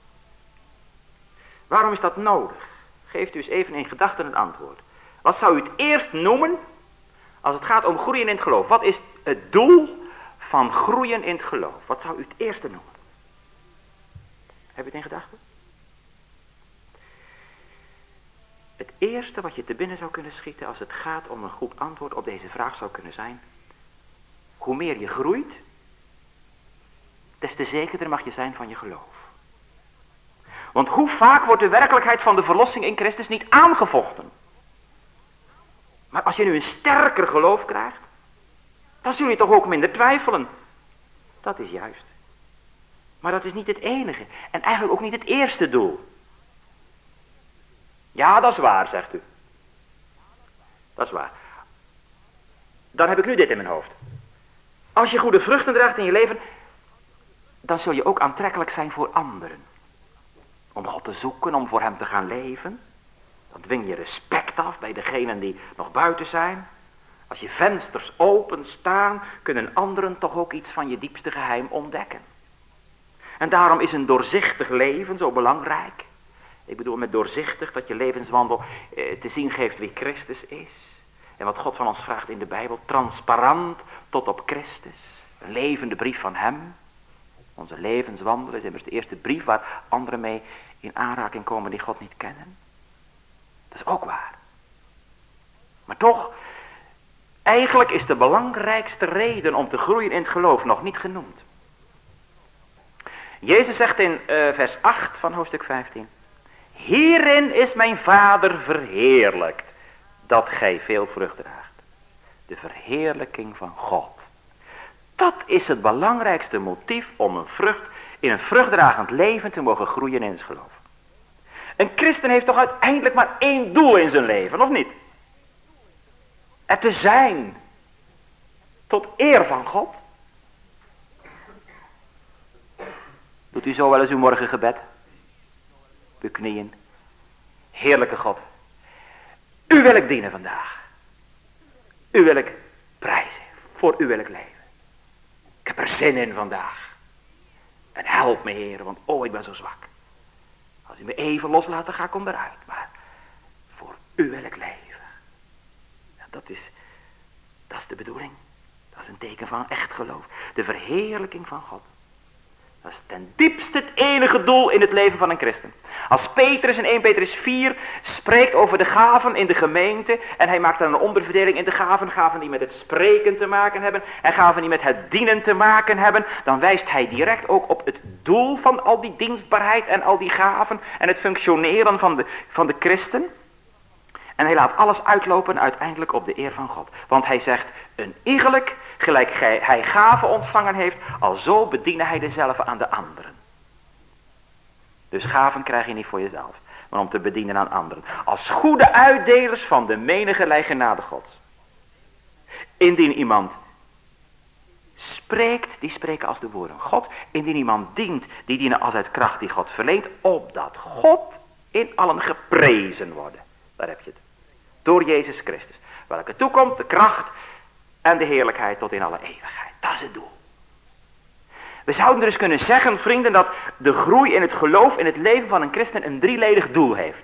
Waarom is dat nodig? Geeft u eens even in gedachten een antwoord. Wat zou u het eerst noemen als het gaat om groeien in het geloof? Wat is het doel van groeien in het geloof? Wat zou u het eerste noemen? Heb je het in gedachten? Het eerste wat je te binnen zou kunnen schieten als het gaat om een goed antwoord op deze vraag zou kunnen zijn: hoe meer je groeit, des te zekerder mag je zijn van je geloof. Want hoe vaak wordt de werkelijkheid van de verlossing in Christus niet aangevochten? Maar als je nu een sterker geloof krijgt, dan zul je toch ook minder twijfelen. Dat is juist. Maar dat is niet het enige. En eigenlijk ook niet het eerste doel. Ja, dat is waar, zegt u. Dat is waar. Dan heb ik nu dit in mijn hoofd. Als je goede vruchten draagt in je leven, dan zul je ook aantrekkelijk zijn voor anderen. Om God te zoeken, om voor hem te gaan leven. Dan dwing je respect af bij degenen die nog buiten zijn. Als je vensters open staan, kunnen anderen toch ook iets van je diepste geheim ontdekken. En daarom is een doorzichtig leven zo belangrijk. Ik bedoel met doorzichtig dat je levenswandel te zien geeft wie Christus is. En wat God van ons vraagt in de Bijbel, transparant tot op Christus. Een levende brief van hem. Onze levenswandel is immers de eerste brief waar anderen mee in aanraking komen die God niet kennen. Dat is ook waar. Maar toch, eigenlijk is de belangrijkste reden om te groeien in het geloof nog niet genoemd. Jezus zegt in vers 8 van hoofdstuk 15. Hierin is mijn Vader verheerlijkt, dat gij veel vrucht draagt. De verheerlijking van God. Dat is het belangrijkste motief om in een vruchtdragend leven te mogen groeien in het geloof. Een christen heeft toch uiteindelijk maar één doel in zijn leven, of niet? Er te zijn, tot eer van God. Doet u zo wel eens uw morgengebed? Op uw knieën. Heerlijke God. U wil ik dienen vandaag. U wil ik prijzen. Voor u wil ik leven. Ik heb er zin in vandaag. En help me, Heer, want ik ben zo zwak. Als u me even loslaat, dan ga ik onderuit. Maar voor u wil ik leven. Ja, dat is de bedoeling. Dat is een teken van echt geloof. De verheerlijking van God. Dat is ten diepste het enige doel in het leven van een christen. Als Petrus in 1 Petrus 4 spreekt over de gaven in de gemeente. En hij maakt dan een onderverdeling in de gaven. Gaven die met het spreken te maken hebben. En gaven die met het dienen te maken hebben. Dan wijst hij direct ook op het doel van al die dienstbaarheid en al die gaven. En het functioneren van de christen. En hij laat alles uitlopen uiteindelijk op de eer van God. Want hij zegt, een iegelijk, gelijk hij gaven ontvangen heeft, alzo bediene hij dezelfde aan de anderen. Dus gaven krijg je niet voor jezelf, maar om te bedienen aan anderen. Als goede uitdelers van de menige genade Gods. Indien iemand spreekt, die spreken als de woorden God. Indien iemand dient, die dienen als uit kracht die God verleent, opdat God in allen geprezen worden. Daar heb je het. Door Jezus Christus. Welke toekomt de kracht en de heerlijkheid tot in alle eeuwigheid. Dat is het doel. We zouden dus kunnen zeggen, vrienden, dat de groei in het geloof in het leven van een christen een drieledig doel heeft.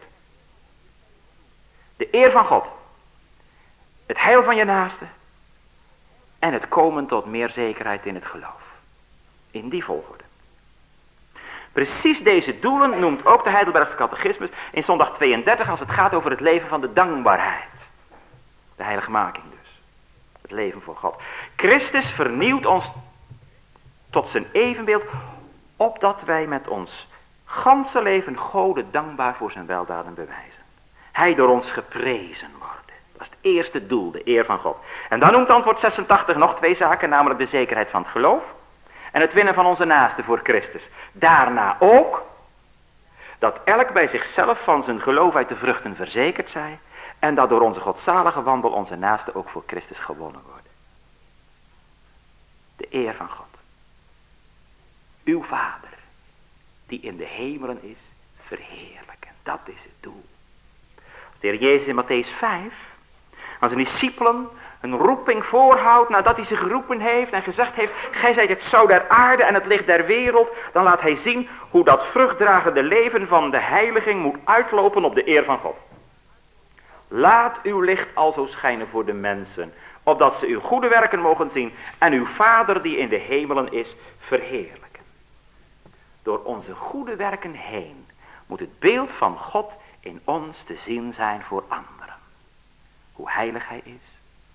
De eer van God. Het heil van je naaste. En het komen tot meer zekerheid in het geloof. In die volgorde. Precies deze doelen noemt ook de Heidelbergse catechismus in zondag 32 als het gaat over het leven van de dankbaarheid. De heiligmaking dus. Het leven voor God. Christus vernieuwt ons tot zijn evenbeeld, opdat wij met ons ganse leven Gode dankbaar voor zijn weldaden bewijzen. Hij door ons geprezen worden. Dat is het eerste doel, de eer van God. En dan noemt antwoord 86 nog 2 zaken, namelijk de zekerheid van het geloof en het winnen van onze naaste voor Christus. Daarna ook dat elk bij zichzelf van zijn geloof uit de vruchten verzekerd zij en dat door onze godzalige wandel onze naaste ook voor Christus gewonnen worden. De eer van God. Uw Vader, die in de hemelen is, verheerlijken. Dat is het doel. Als de Heer Jezus in Mattheüs 5 aan zijn discipelen een roeping voorhoudt nadat hij ze geroepen heeft en gezegd heeft, gij zijt het zout der aarde en het licht der wereld, dan laat hij zien hoe dat vruchtdragende leven van de heiliging moet uitlopen op de eer van God. Laat uw licht alzo schijnen voor de mensen, opdat ze uw goede werken mogen zien en uw Vader die in de hemelen is, verheerlijken. Door onze goede werken heen moet het beeld van God in ons te zien zijn voor anderen. Hoe heilig hij is.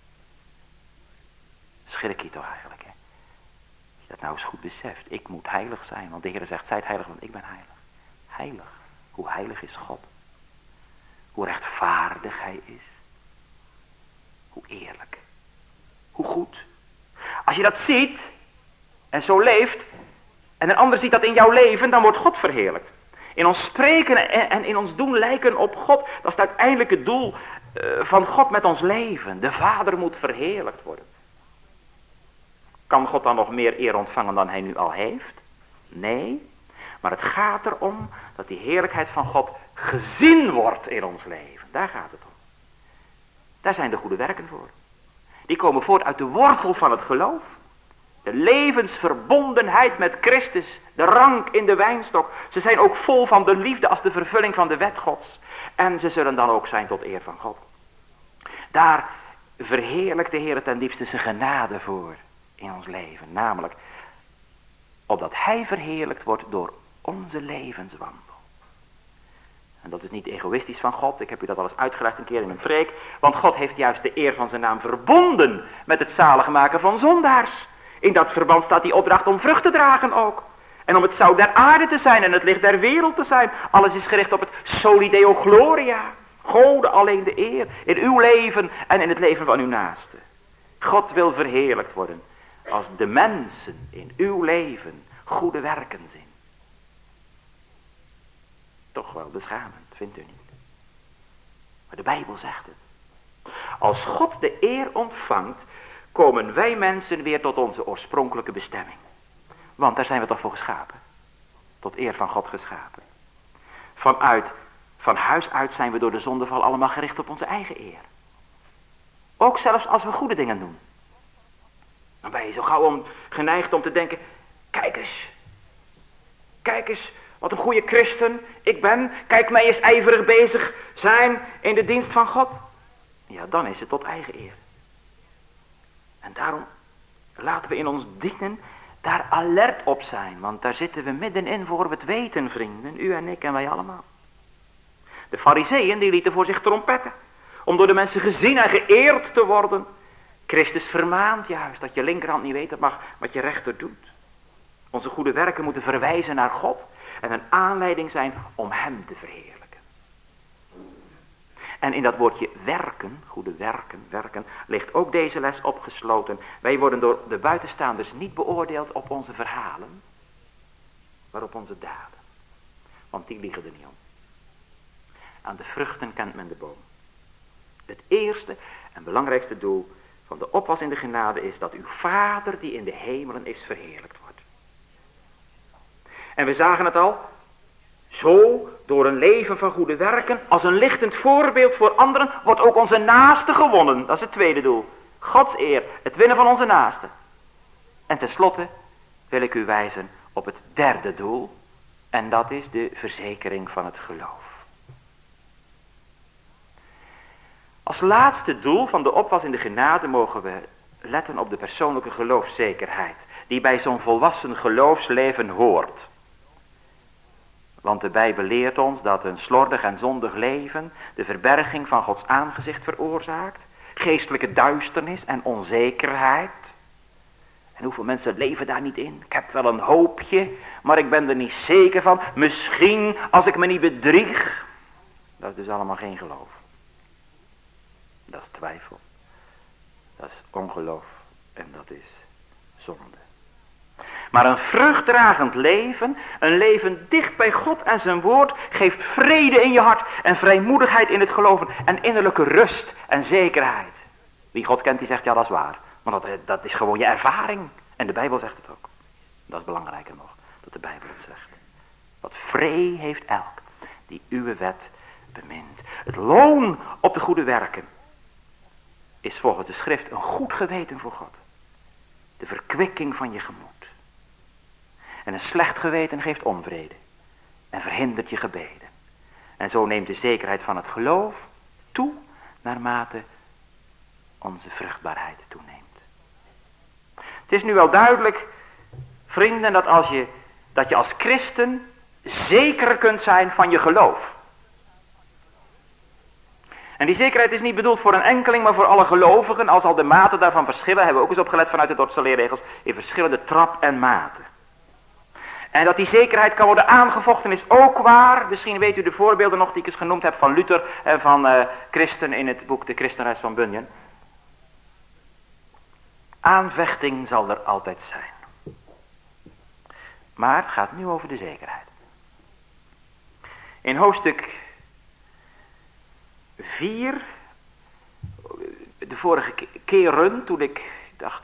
Schrik je toch eigenlijk, hè? Als je dat nou eens goed beseft. Ik moet heilig zijn, want de Heer zegt, zijt heilig, want ik ben heilig. Heilig. Hoe heilig is God. Hoe rechtvaardig hij is. Hoe eerlijk. Hoe goed. Als je dat ziet en zo leeft en een ander ziet dat in jouw leven, dan wordt God verheerlijkt. In ons spreken en in ons doen lijken op God. Dat is het uiteindelijke doel van God met ons leven. De Vader moet verheerlijkt worden. Kan God dan nog meer eer ontvangen dan hij nu al heeft? Nee. Maar het gaat erom dat die heerlijkheid van God gezien wordt in ons leven. Daar gaat het om. Daar zijn de goede werken voor. Die komen voort uit de wortel van het geloof. De levensverbondenheid met Christus. De rank in de wijnstok. Ze zijn ook vol van de liefde als de vervulling van de wet Gods. En ze zullen dan ook zijn tot eer van God. Daar verheerlijkt de Heer ten diepste zijn genade voor in ons leven. Namelijk, opdat hij verheerlijkt wordt door onze levenswandel. En dat is niet egoïstisch van God. Ik heb u dat al eens uitgelegd een keer in een preek. Want God heeft juist de eer van zijn naam verbonden met het zalig maken van zondaars. In dat verband staat die opdracht om vrucht te dragen ook. En om het zout der aarde te zijn en het licht der wereld te zijn. Alles is gericht op het soli deo gloria. Gode alleen de eer. In uw leven en in het leven van uw naaste. God wil verheerlijkt worden. Als de mensen in uw leven goede werken zien. Toch wel beschamend, vindt u niet? Maar de Bijbel zegt het. Als God de eer ontvangt, komen wij mensen weer tot onze oorspronkelijke bestemming. Want daar zijn we toch voor geschapen. Tot eer van God geschapen. Van huis uit zijn we door de zondeval allemaal gericht op onze eigen eer. Ook zelfs als we goede dingen doen. Dan ben je zo gauw geneigd om te denken, kijk eens, wat een goede christen ik ben. Kijk mij eens ijverig bezig zijn in de dienst van God. Ja, dan is het tot eigen eer. En daarom laten we in ons dienen daar alert op zijn. Want daar zitten we middenin voor we het weten, vrienden. U en ik en wij allemaal. De farizeeën die lieten voor zich trompetten. Om door de mensen gezien en geëerd te worden. Christus vermaant juist dat je linkerhand niet weet wat je rechter doet. Onze goede werken moeten verwijzen naar God. En een aanleiding zijn om hem te verheerlijken. En in dat woordje werken, goede werken, ligt ook deze les opgesloten. Wij worden door de buitenstaanders niet beoordeeld op onze verhalen, maar op onze daden. Want die liegen er niet om. Aan de vruchten kent men de boom. Het eerste en belangrijkste doel van de opwas in de genade is dat uw Vader die in de hemelen is verheerlijkt wordt. En we zagen het al, zo door een leven van goede werken, als een lichtend voorbeeld voor anderen, wordt ook onze naaste gewonnen. Dat is het tweede doel. Gods eer, het winnen van onze naaste. En tenslotte wil ik u wijzen op het derde doel, en dat is de verzekering van het geloof. Als laatste doel van de opwas in de genade mogen we letten op de persoonlijke geloofszekerheid, die bij zo'n volwassen geloofsleven hoort. Want de Bijbel leert ons dat een slordig en zondig leven de verberging van Gods aangezicht veroorzaakt. Geestelijke duisternis en onzekerheid. En hoeveel mensen leven daar niet in? Ik heb wel een hoopje, maar ik ben er niet zeker van. Misschien als ik me niet bedrieg. Dat is dus allemaal geen geloof. Dat is twijfel. Dat is ongeloof. En dat is zonde. Maar een vruchtdragend leven, een leven dicht bij God en zijn woord, geeft vrede in je hart en vrijmoedigheid in het geloven en innerlijke rust en zekerheid. Wie God kent, die zegt ja, dat is waar. Want dat is gewoon je ervaring. En de Bijbel zegt het ook. Dat is belangrijker nog, dat de Bijbel het zegt. Wat vree heeft elk die uw wet bemint. Het loon op de goede werken is volgens de schrift een goed geweten voor God. De verkwikking van je gemoed. En een slecht geweten geeft onvrede. En verhindert je gebeden. En zo neemt de zekerheid van het geloof toe naarmate onze vruchtbaarheid toeneemt. Het is nu wel duidelijk, vrienden, dat je als christen zeker kunt zijn van je geloof. En die zekerheid is niet bedoeld voor een enkeling, maar voor alle gelovigen. Als al de maten daarvan verschillen, hebben we ook eens opgelet vanuit de Dordtse leerregels, in verschillende trap en maten. En dat die zekerheid kan worden aangevochten is ook waar. Misschien weet u de voorbeelden nog die ik eens genoemd heb van Luther en van Christen in het boek De Christenreis van Bunyan. Aanvechting zal er altijd zijn. Maar het gaat nu over de zekerheid. In hoofdstuk 4, de vorige keren, toen ik,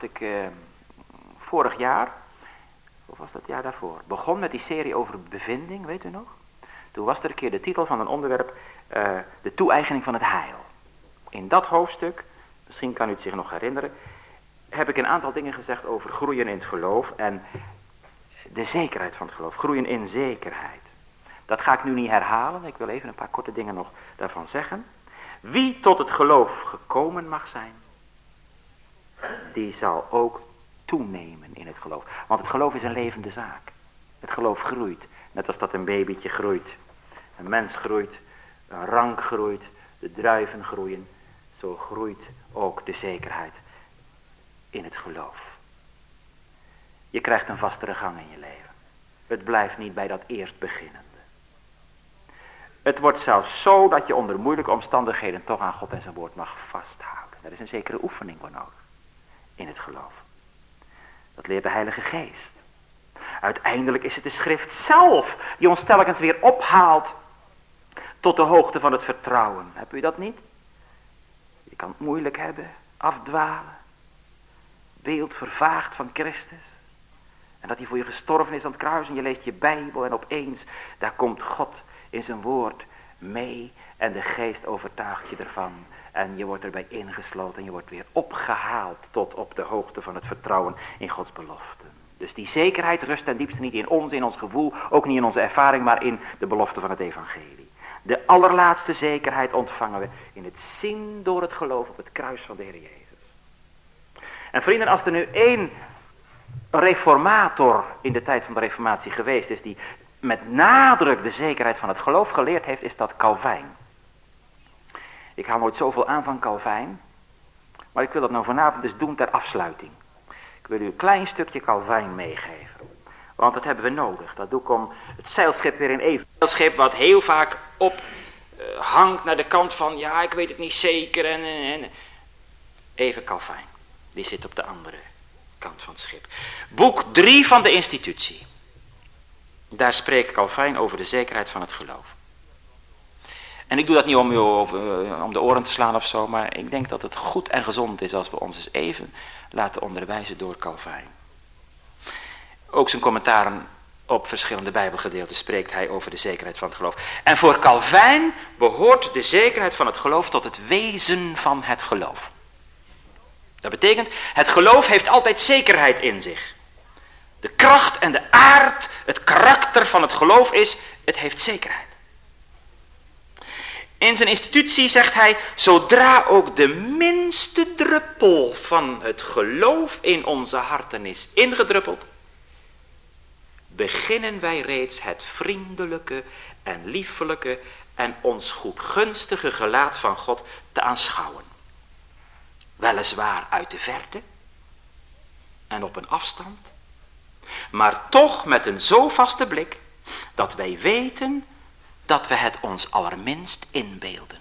vorig jaar, of was dat jaar daarvoor, begon met die serie over bevinding, weet u nog? Toen was er een keer de titel van een onderwerp, de toe-eigening van het heil. In dat hoofdstuk, misschien kan u het zich nog herinneren, heb ik een aantal dingen gezegd over groeien in het geloof en de zekerheid van het geloof. Groeien in zekerheid. Dat ga ik nu niet herhalen, ik wil even een paar korte dingen nog daarvan zeggen. Wie tot het geloof gekomen mag zijn, die zal ook toenemen in het geloof. Want het geloof is een levende zaak. Het geloof groeit, net als dat een babytje groeit. Een mens groeit, een rank groeit, de druiven groeien. Zo groeit ook de zekerheid in het geloof. Je krijgt een vastere gang in je leven. Het blijft niet bij dat eerst beginnende. Het wordt zelfs zo dat je onder moeilijke omstandigheden toch aan God en zijn woord mag vasthouden. Er is een zekere oefening voor nodig in het geloof. Dat leert de Heilige Geest. Uiteindelijk is het de schrift zelf die ons telkens weer ophaalt tot de hoogte van het vertrouwen. Heb u dat niet? Je kan het moeilijk hebben, afdwalen. Beeld vervaagd van Christus. En dat hij voor je gestorven is aan het kruis en je leest je Bijbel en opeens, daar komt God in zijn woord mee en de Geest overtuigt je ervan. En je wordt erbij ingesloten en je wordt weer opgehaald tot op de hoogte van het vertrouwen in Gods beloften. Dus die zekerheid rust ten diepste niet in ons, in ons gevoel, ook niet in onze ervaring, maar in de belofte van het evangelie. De allerlaatste zekerheid ontvangen we in het zien door het geloof op het kruis van de Heer Jezus. En vrienden, als er nu één reformator in de tijd van de reformatie geweest is, die met nadruk de zekerheid van het geloof geleerd heeft, is dat Calvijn. Ik haal nooit zoveel aan van Calvijn, maar ik wil dat nou vanavond dus doen ter afsluiting. Ik wil u een klein stukje Calvijn meegeven, want dat hebben we nodig. Dat doe ik om het zeilschip weer in even. Het zeilschip wat heel vaak op hangt naar de kant van, ja, ik weet het niet zeker en. Even Calvijn, die zit op de andere kant van het schip. Boek 3 van de institutie. Daar spreekt Calvijn over de zekerheid van het geloof. En ik doe dat niet om u om de oren te slaan of zo, maar ik denk dat het goed en gezond is als we ons eens even laten onderwijzen door Calvijn. Ook zijn commentaren op verschillende Bijbelgedeelten spreekt hij over de zekerheid van het geloof. En voor Calvijn behoort de zekerheid van het geloof tot het wezen van het geloof. Dat betekent, het geloof heeft altijd zekerheid in zich. De kracht en de aard, het karakter van het geloof is, het heeft zekerheid. In zijn institutie zegt hij, zodra ook de minste druppel van het geloof in onze harten is ingedruppeld, beginnen wij reeds het vriendelijke en liefelijke en ons goedgunstige gelaat van God te aanschouwen. Weliswaar uit de verte en op een afstand, maar toch met een zo vaste blik dat wij weten dat we het ons allerminst inbeelden.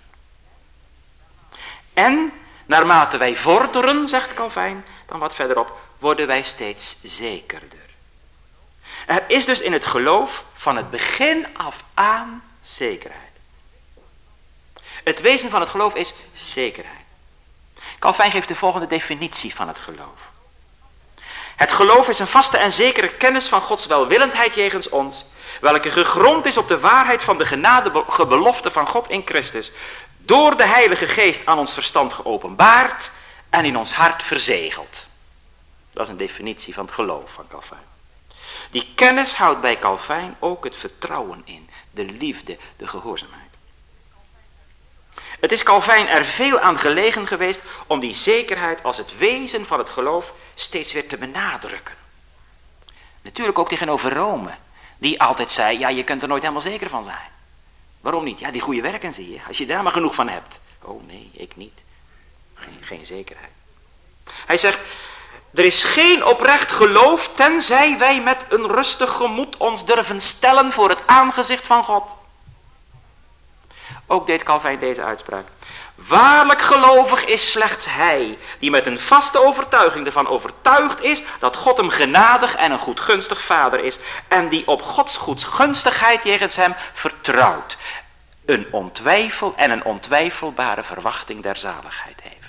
En naarmate wij vorderen, zegt Calvijn dan wat verderop, worden wij steeds zekerder. Er is dus in het geloof van het begin af aan zekerheid. Het wezen van het geloof is zekerheid. Calvijn geeft de volgende definitie van het geloof. Het geloof is een vaste en zekere kennis van Gods welwillendheid jegens ons, welke gegrond is op de waarheid van de genadebelofte van God in Christus, door de Heilige Geest aan ons verstand geopenbaard en in ons hart verzegeld. Dat is een definitie van het geloof van Calvijn. Die kennis houdt bij Calvijn ook het vertrouwen in, de liefde, de gehoorzaamheid. Het is Calvijn er veel aan gelegen geweest om die zekerheid als het wezen van het geloof steeds weer te benadrukken. Natuurlijk ook tegenover Rome, die altijd zei, ja, je kunt er nooit helemaal zeker van zijn. Waarom niet? Ja, die goede werken zie je, als je daar maar genoeg van hebt. Oh nee, ik niet. Geen zekerheid. Hij zegt, er is geen oprecht geloof tenzij wij met een rustig gemoed ons durven stellen voor het aangezicht van God. Ook deed Calvijn deze uitspraak. Waarlijk gelovig is slechts hij die met een vaste overtuiging ervan overtuigd is dat God hem genadig en een goedgunstig vader is en die op Gods goedgunstigheid jegens hem vertrouwt. Een ontwijfelbare verwachting der zaligheid heeft.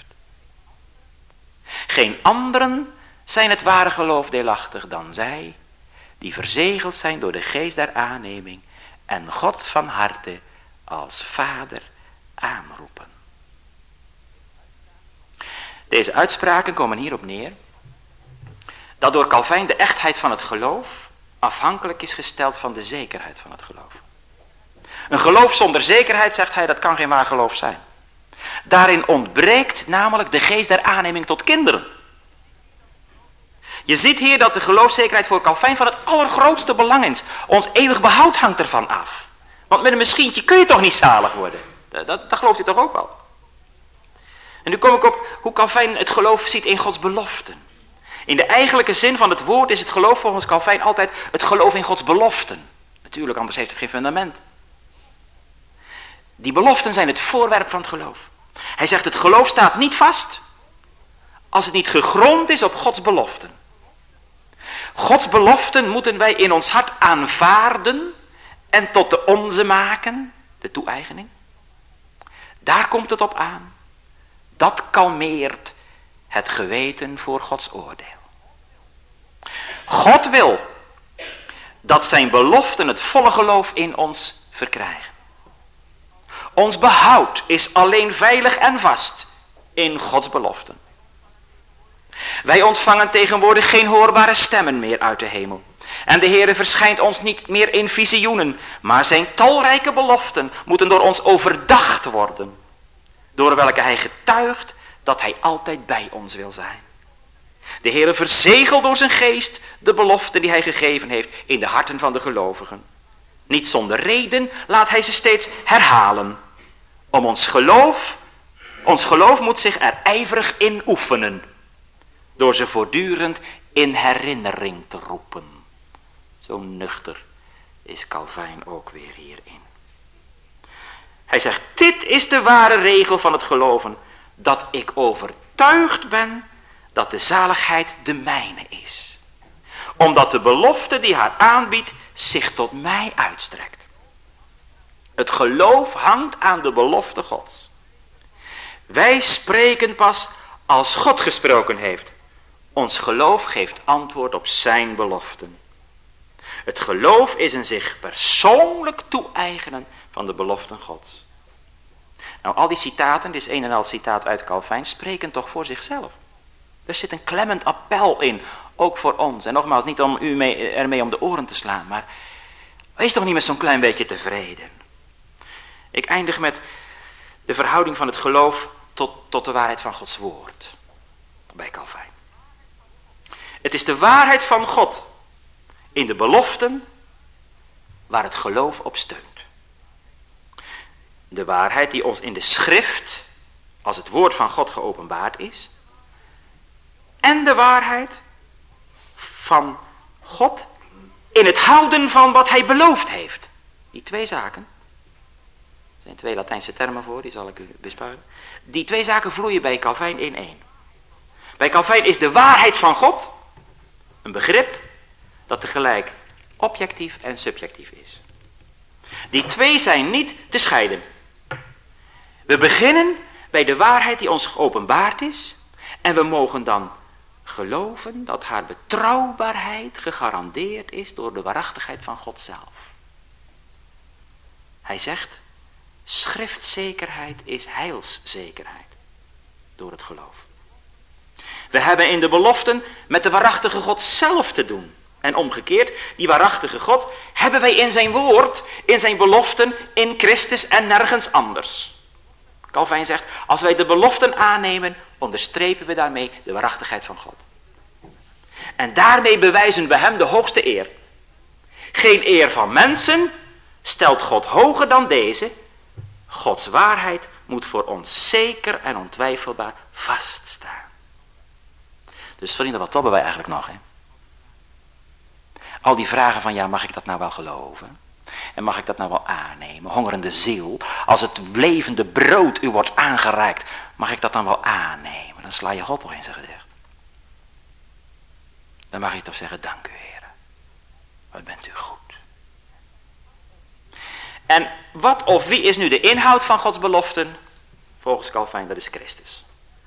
Geen anderen zijn het ware geloof deelachtig dan zij die verzegeld zijn door de geest der aanneming en God van harte als vader aanroepen. Deze uitspraken komen hierop neer dat door Calvijn de echtheid van het geloof afhankelijk is gesteld van de zekerheid van het geloof. Een geloof zonder zekerheid, zegt hij, dat kan geen waar geloof zijn. Daarin ontbreekt namelijk de geest der aanneming tot kinderen. Je ziet hier dat de geloofszekerheid voor Calvijn van het allergrootste belang is. Ons eeuwig behoud hangt ervan af. Want met een misschientje kun je toch niet zalig worden. Dat gelooft u toch ook wel. En nu kom ik op hoe Calvijn het geloof ziet in Gods beloften. In de eigenlijke zin van het woord is het geloof volgens Calvijn altijd het geloof in Gods beloften. Natuurlijk, anders heeft het geen fundament. Die beloften zijn het voorwerp van het geloof. Hij zegt het geloof staat niet vast als het niet gegrond is op Gods beloften. Gods beloften moeten wij in ons hart aanvaarden en tot de onze maken, de toe-eigening. Daar komt het op aan. Dat kalmeert het geweten voor Gods oordeel. God wil dat zijn beloften het volle geloof in ons verkrijgen. Ons behoud is alleen veilig en vast in Gods beloften. Wij ontvangen tegenwoordig geen hoorbare stemmen meer uit de hemel. En de Heere verschijnt ons niet meer in visioenen, maar zijn talrijke beloften moeten door ons overdacht worden. Door welke hij getuigt dat hij altijd bij ons wil zijn. De Heere verzegelt door zijn geest de beloften die hij gegeven heeft in de harten van de gelovigen. Niet zonder reden laat hij ze steeds herhalen. Om ons geloof moet zich er ijverig in oefenen. Door ze voortdurend in herinnering te roepen. Zo nuchter is Calvijn ook weer hierin. Hij zegt, dit is de ware regel van het geloven. Dat ik overtuigd ben dat de zaligheid de mijne is. Omdat de belofte die haar aanbiedt zich tot mij uitstrekt. Het geloof hangt aan de belofte Gods. Wij spreken pas als God gesproken heeft. Ons geloof geeft antwoord op zijn beloften. Het geloof is een zich persoonlijk toe-eigenen van de beloften Gods. Nou, al die citaten, dit is een en al citaat uit Calvijn, spreken toch voor zichzelf. Er zit een klemmend appel in, ook voor ons. En nogmaals, niet om u ermee om de oren te slaan, maar wees toch niet met zo'n klein beetje tevreden. Ik eindig met de verhouding van het geloof tot de waarheid van Gods woord. Bij Calvijn. Het is de waarheid van God in de beloften waar het geloof op steunt. De waarheid die ons in de schrift als het woord van God geopenbaard is. En de waarheid van God in het houden van wat hij beloofd heeft. Die twee zaken. Er zijn twee Latijnse termen voor, die zal ik u besparen. Die twee zaken vloeien bij Calvijn in één. Bij Calvijn is de waarheid van God een begrip dat tegelijk objectief en subjectief is. Die twee zijn niet te scheiden. We beginnen bij de waarheid die ons geopenbaard is. En we mogen dan geloven dat haar betrouwbaarheid gegarandeerd is door de waarachtigheid van God zelf. Hij zegt, schriftzekerheid is heilszekerheid door het geloof. We hebben in de beloften met de waarachtige God zelf te doen. En omgekeerd, die waarachtige God hebben wij in zijn woord, in zijn beloften, in Christus en nergens anders. Calvijn zegt, als wij de beloften aannemen, onderstrepen we daarmee de waarachtigheid van God. En daarmee bewijzen we hem de hoogste eer. Geen eer van mensen stelt God hoger dan deze. Gods waarheid moet voor ons zeker en ontwijfelbaar vaststaan. Dus vrienden, wat tobben wij eigenlijk nog, hè? Al die vragen van, ja, mag ik dat nou wel geloven? En mag ik dat nou wel aannemen? Hongerende ziel, als het levende brood u wordt aangereikt, mag ik dat dan wel aannemen? Dan sla je God toch in zijn gezicht. Dan mag je toch zeggen, dank u, Heer. Wat bent u goed. En wat of wie is nu de inhoud van Gods beloften? Volgens Calvijn, dat is Christus.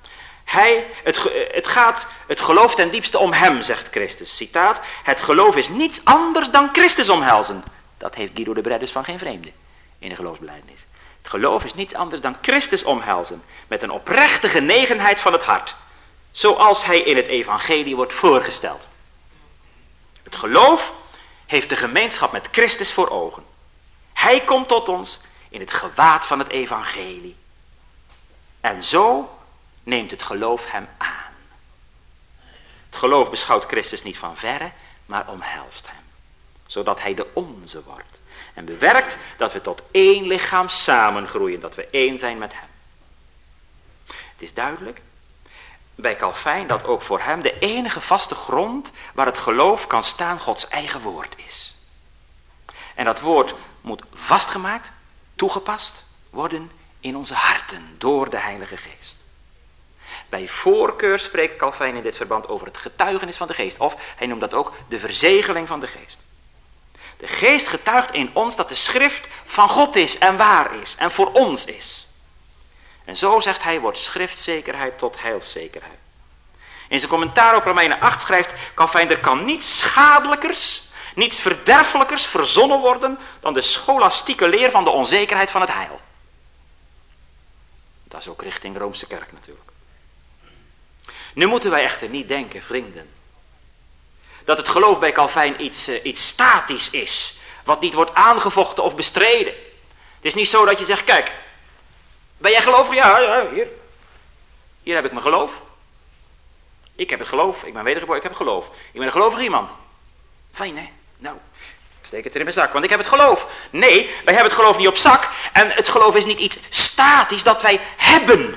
Het geloof ten diepste om hem, zegt Christus. Citaat, het geloof is niets anders dan Christus omhelzen. Dat heeft Guido de Bredders van geen vreemde in de geloofsbelijdenis. Het geloof is niets anders dan Christus omhelzen. Met een oprechte genegenheid van het hart. Zoals hij in het evangelie wordt voorgesteld. Het geloof heeft de gemeenschap met Christus voor ogen. Hij komt tot ons in het gewaad van het evangelie. En zo neemt het geloof hem aan. Het geloof beschouwt Christus niet van verre, maar omhelst hem. Zodat hij de onze wordt. En bewerkt dat we tot één lichaam samengroeien. Dat we één zijn met hem. Het is duidelijk bij Calvijn dat ook voor hem de enige vaste grond waar het geloof kan staan Gods eigen woord is. En dat woord moet vastgemaakt, toegepast worden in onze harten door de Heilige Geest. Bij voorkeur spreekt Calvijn in dit verband over het getuigenis van de Geest. Of hij noemt dat ook de verzegeling van de Geest. De Geest getuigt in ons dat de schrift van God is en waar is en voor ons is. En zo, zegt hij, wordt schriftzekerheid tot heilszekerheid. In zijn commentaar op Romeinen 8 schrijft Calvijn, er kan niets schadelijkers, niets verderfelijkers verzonnen worden dan de scholastieke leer van de onzekerheid van het heil. Dat is ook richting Roomse kerk natuurlijk. Nu moeten wij echter niet denken, vrienden, dat het geloof bij Calvijn iets statisch is, wat niet wordt aangevochten of bestreden. Het is niet zo dat je zegt, kijk, ben jij gelovig? Ja, hier heb ik mijn geloof. Ik heb het geloof, ik ben wedergeboren, ik heb het geloof. Ik ben een gelovig iemand. Fijn, hè? Nou, ik steek het er in mijn zak, want ik heb het geloof. Nee, wij hebben het geloof niet op zak. En het geloof is niet iets statisch dat wij hebben.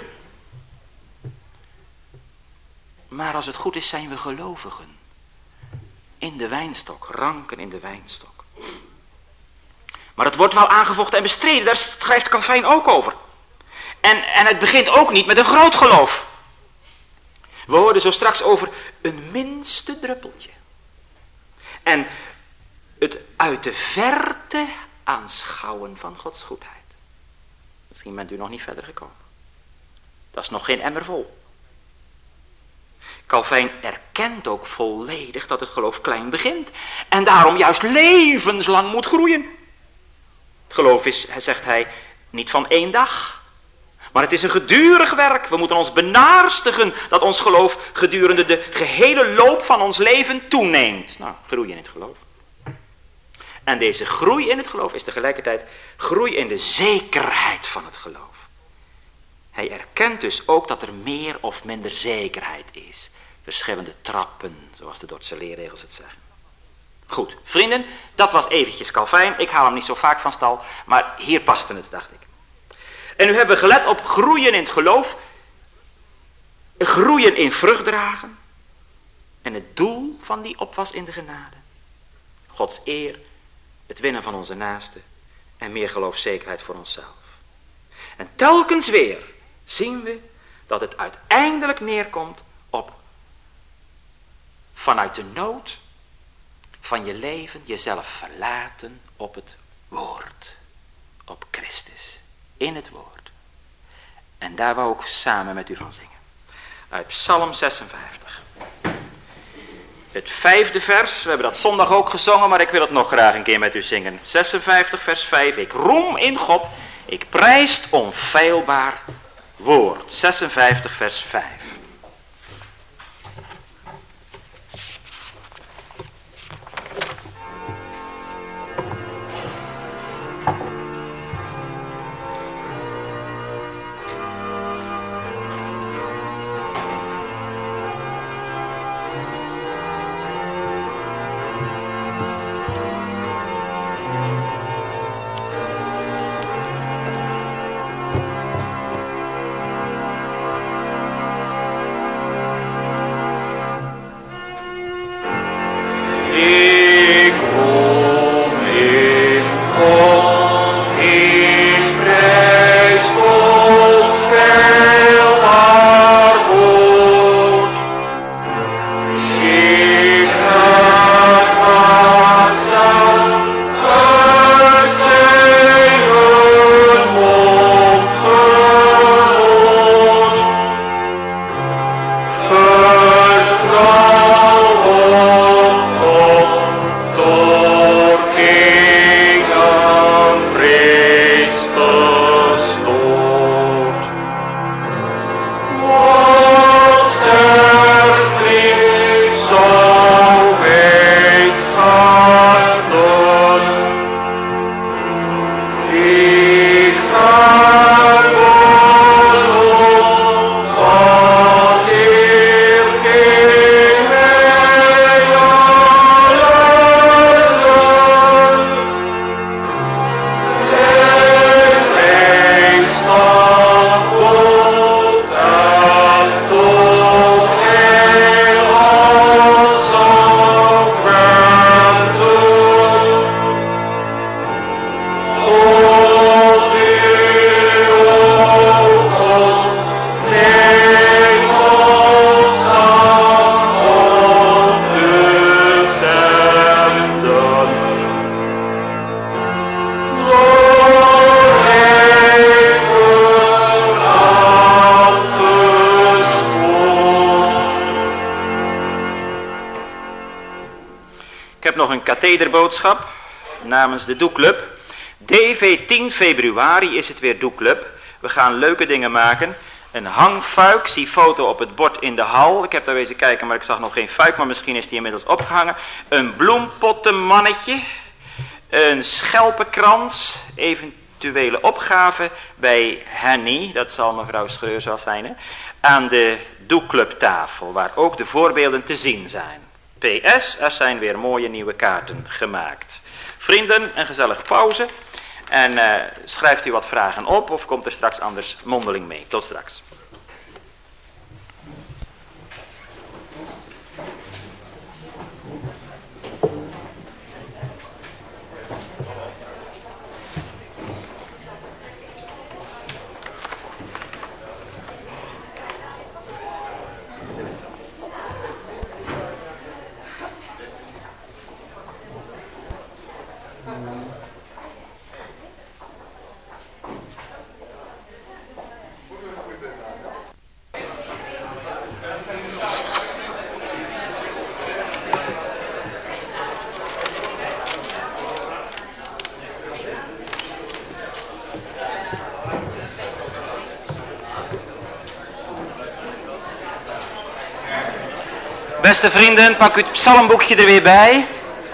Maar als het goed is, zijn we gelovigen. In de wijnstok, ranken in de wijnstok. Maar het wordt wel aangevochten en bestreden, daar schrijft Calvijn ook over. En het begint ook niet met een groot geloof. We hoorden zo straks over een minste druppeltje. En het uit de verte aanschouwen van Gods goedheid. Misschien bent u nog niet verder gekomen. Dat is nog geen emmer vol. Calvijn erkent ook volledig dat het geloof klein begint. En daarom juist levenslang moet groeien. Het geloof is, zegt hij, niet van 1 dag. Maar het is een gedurig werk. We moeten ons benaarstigen dat ons geloof gedurende de gehele loop van ons leven toeneemt. Nou, groei in het geloof. En deze groei in het geloof is tegelijkertijd groei in de zekerheid van het geloof. Hij erkent dus ook dat er meer of minder zekerheid is. Verschillende trappen, zoals de Dordtse leerregels het zeggen. Goed, vrienden, dat was eventjes Calvijn. Ik haal hem niet zo vaak van stal, maar hier paste het, dacht ik. En nu hebben we gelet op groeien in het geloof, groeien in vrucht dragen. En het doel van die opwas in de genade. Gods eer, het winnen van onze naasten en meer geloofszekerheid voor onszelf. En telkens weer zien we dat het uiteindelijk neerkomt op vanuit de nood van je leven jezelf verlaten op het woord. Op Christus. In het woord. En daar wou ik samen met u van zingen. Uit Psalm 56. Het 5e vers, we hebben dat zondag ook gezongen, maar ik wil het nog graag een keer met u zingen. 56 vers 5, ik roem in God, ik prijs het onfeilbaar woord. 56 vers 5. Kathederboodschap namens de Doekclub. DV 10 februari is het weer Doekclub. We gaan leuke dingen maken. Een hangfuik, zie foto op het bord in de hal. Ik heb daar wezen kijken, maar ik zag nog geen fuik, maar misschien is die inmiddels opgehangen. Een bloempottenmannetje. Een schelpenkrans. Eventuele opgave bij Henny, dat zal mevrouw Schreurs wel zijn, hè? Aan de Doekclubtafel, waar ook de voorbeelden te zien zijn. PS, er zijn weer mooie nieuwe kaarten gemaakt. Vrienden, een gezellige pauze. En schrijft u wat vragen op of komt er straks anders mondeling mee. Tot straks. Beste vrienden, pak u het psalmboekje er weer bij.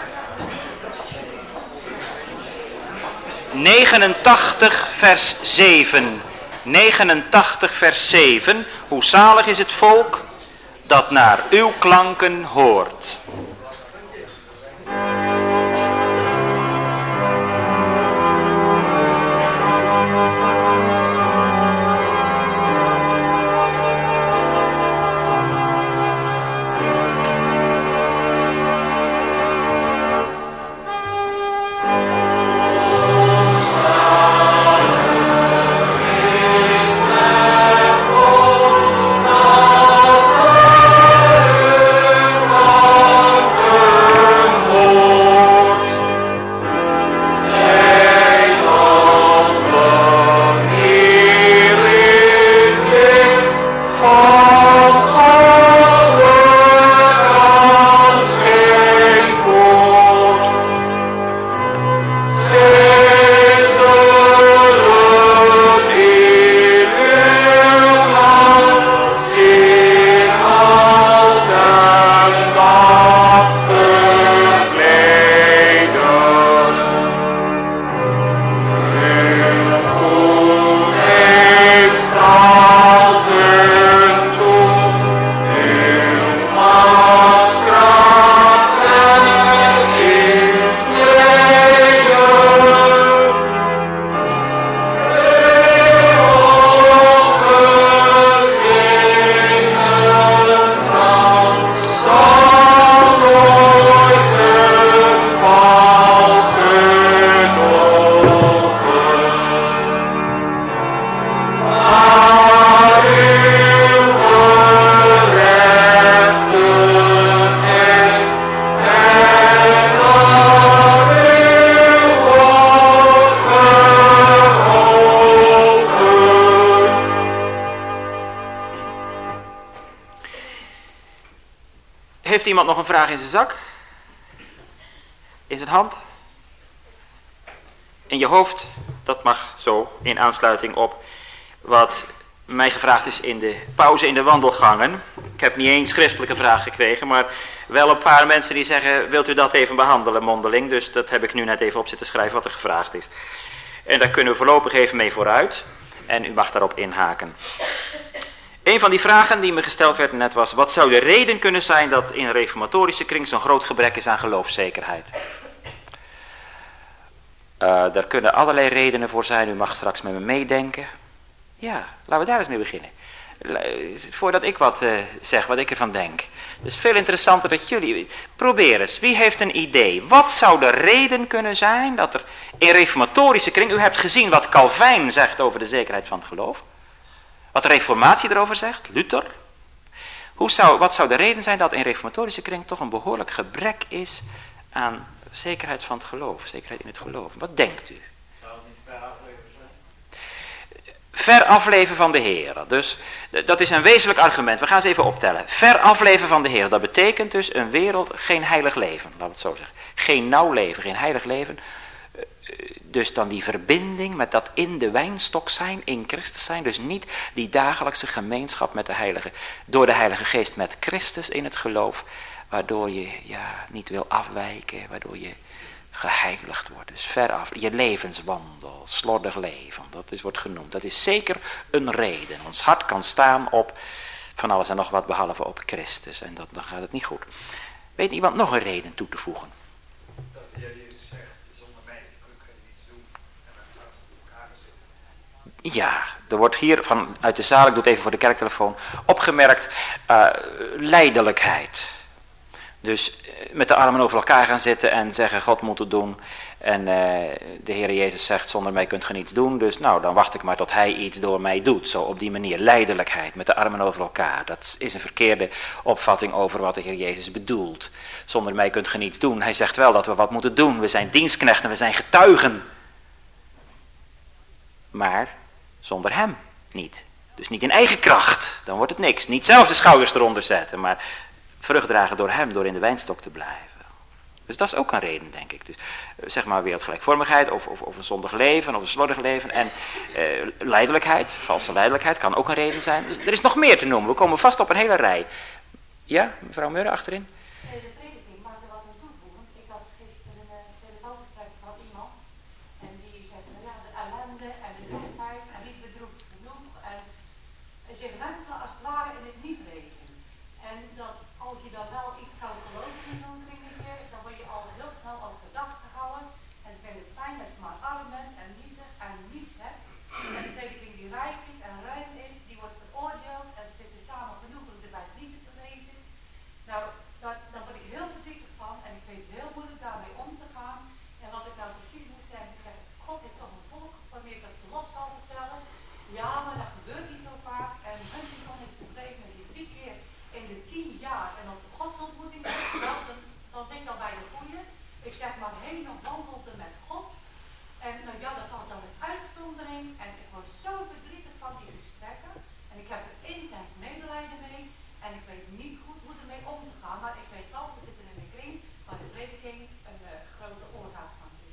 89 vers 7. 89 vers 7. Hoe zalig is het volk dat naar uw klanken hoort. Heeft iemand nog een vraag in zijn zak? In zijn hand? In je hoofd? Dat mag zo, in aansluiting op wat mij gevraagd is in de pauze in de wandelgangen. Ik heb niet één schriftelijke vraag gekregen, maar wel een paar mensen die zeggen, wilt u dat even behandelen mondeling? Dus dat heb ik nu net even op zitten schrijven wat er gevraagd is. En daar kunnen we voorlopig even mee vooruit. En u mag daarop inhaken. Een van die vragen die me gesteld werd net was, wat zou de reden kunnen zijn dat in een reformatorische kring zo'n groot gebrek is aan geloofszekerheid? Daar kunnen allerlei redenen voor zijn, u mag straks met me meedenken. Ja, laten we daar eens mee beginnen. Voordat ik wat zeg, wat ik ervan denk. Het is veel interessanter dat jullie... Probeer eens, wie heeft een idee? Wat zou de reden kunnen zijn dat er in reformatorische kring... U hebt gezien wat Calvijn zegt over de zekerheid van het geloof. Wat de reformatie erover zegt, Luther. Wat zou de reden zijn dat in reformatorische kring toch een behoorlijk gebrek is aan zekerheid van het geloof. Zekerheid in het geloof. Wat denkt u? Ver afleven van de Heer. Dus dat is een wezenlijk argument. We gaan ze even optellen. Ver afleven van de Heer. Dat betekent dus een wereld, geen heilig leven. Laten we het zo zeggen. Geen nauw leven, geen heilig leven. Dus dan die verbinding met dat in de wijnstok zijn, in Christus zijn. Dus niet die dagelijkse gemeenschap met de Heilige. Door de Heilige Geest met Christus in het geloof. Waardoor je niet wil afwijken. Waardoor je geheiligd wordt. Dus ver af. Je levenswandel, slordig leven. Dat wordt genoemd. Dat is zeker een reden. Ons hart kan staan op van alles en nog wat behalve op Christus. En dan gaat het niet goed. Weet iemand nog een reden toe te voegen? Dat de Heer Jezus zegt, zonder mij kun je niets doen. En dan gaat het op elkaar zitten. Ja, er wordt hier vanuit de zaal, ik doe het even voor de kerktelefoon, opgemerkt lijdelijkheid. Dus met de armen over elkaar gaan zitten en zeggen, God moet het doen. En de Heer Jezus zegt, zonder mij kunt ge niets doen. Dus nou, dan wacht ik maar tot hij iets door mij doet. Zo op die manier, lijdelijkheid, met de armen over elkaar. Dat is een verkeerde opvatting over wat de Heer Jezus bedoelt. Zonder mij kunt ge niets doen. Hij zegt wel dat we wat moeten doen. We zijn dienstknechten, we zijn getuigen. Maar zonder hem niet. Dus niet in eigen kracht, dan wordt het niks. Niet zelf de schouders eronder zetten, maar vrucht dragen door hem, door in de wijnstok te blijven. Dus dat is ook een reden, denk ik. Dus zeg maar wereldgelijkvormigheid of een zondig leven of een slordig leven. En lijdelijkheid, valse lijdelijkheid kan ook een reden zijn. Dus er is nog meer te noemen. We komen vast op een hele rij. Ja, mevrouw Meuren achterin. De prediking mag er wat aan toevoegen. Ik had gisteren een telefoongesprek van iemand. En die zegt, ja, de ellende en de droefheid en niet bedroefd genoeg. En zich wentelen als het ware in het niet weten. En dat als je dan wel iets zou geloven in zo'n kringetje, dan word je al heel snel op verdacht gehouden. En ze vinden het fijn dat je maar arm bent en niets hebt. En de prediking die rijk is en ruim is, die wordt veroordeeld. En ze zitten samen genoegelijk erbij het liefde te lezen. Nou, daar word ik heel verdrietig van en ik vind het heel moeilijk daarmee om te gaan. En wat ik nou precies moet zeggen, ik zeg, God heeft toch een volk waarmee ik dat ze los zal vertellen. Ja, maar dat gebeurt niet zo vaak. En Huntington is beschreven als je 3 keer in de 10 jaar en op de godsontmoeting komt, dan zit ik al bij de goeie. Ik zeg maar heen of wandelde met God. En nou ja, dat was dan een uitzondering. En ik word zo verdrietig van die gesprekken. En ik heb er intens medelijden mee. En ik weet niet goed hoe ermee om te gaan. Maar ik weet wel, we zitten in een kring waar de prediking een grote oorzaak van is.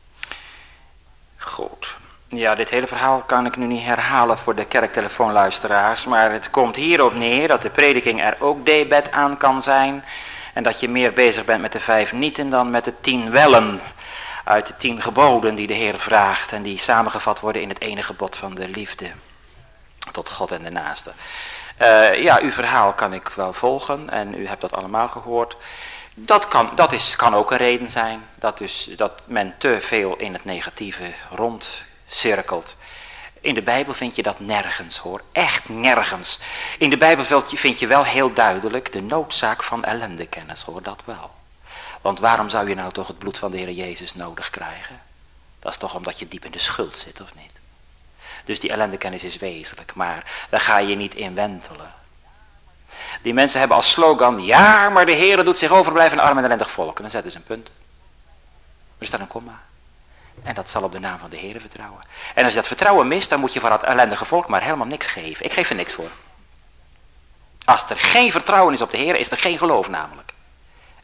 Goed. Ja, dit hele verhaal kan ik nu niet herhalen voor de kerktelefoonluisteraars. Maar het komt hierop neer dat de prediking er ook debet aan kan zijn. En dat je meer bezig bent met de 5 nieten dan met de 10 wellen. Uit de 10 geboden die de Heer vraagt. En die samengevat worden in het ene gebod van de liefde. Tot God en de naaste. Ja, uw verhaal kan ik wel volgen. En u hebt dat allemaal gehoord. Dat kan ook een reden zijn. Dat men te veel in het negatieve rondcirkelt. In de Bijbel vind je dat nergens, hoor. Echt nergens. In de Bijbel vind je wel heel duidelijk de noodzaak van ellendekennis, hoor. Dat wel. Want waarom zou je nou toch het bloed van de Heer Jezus nodig krijgen? Dat is toch omdat je diep in de schuld zit, of niet? Dus die ellendekennis is wezenlijk, maar daar ga je niet in wentelen. Die mensen hebben als slogan, ja, maar de Heer doet zich overblijven aan arm en ellendig volk. En dan zetten ze een punt. Er staat een komma. En dat zal op de naam van de Heer vertrouwen. En als je dat vertrouwen mist, dan moet je voor dat ellendige volk maar helemaal niks geven. Ik geef er niks voor. Als er geen vertrouwen is op de Heer, is er geen geloof namelijk.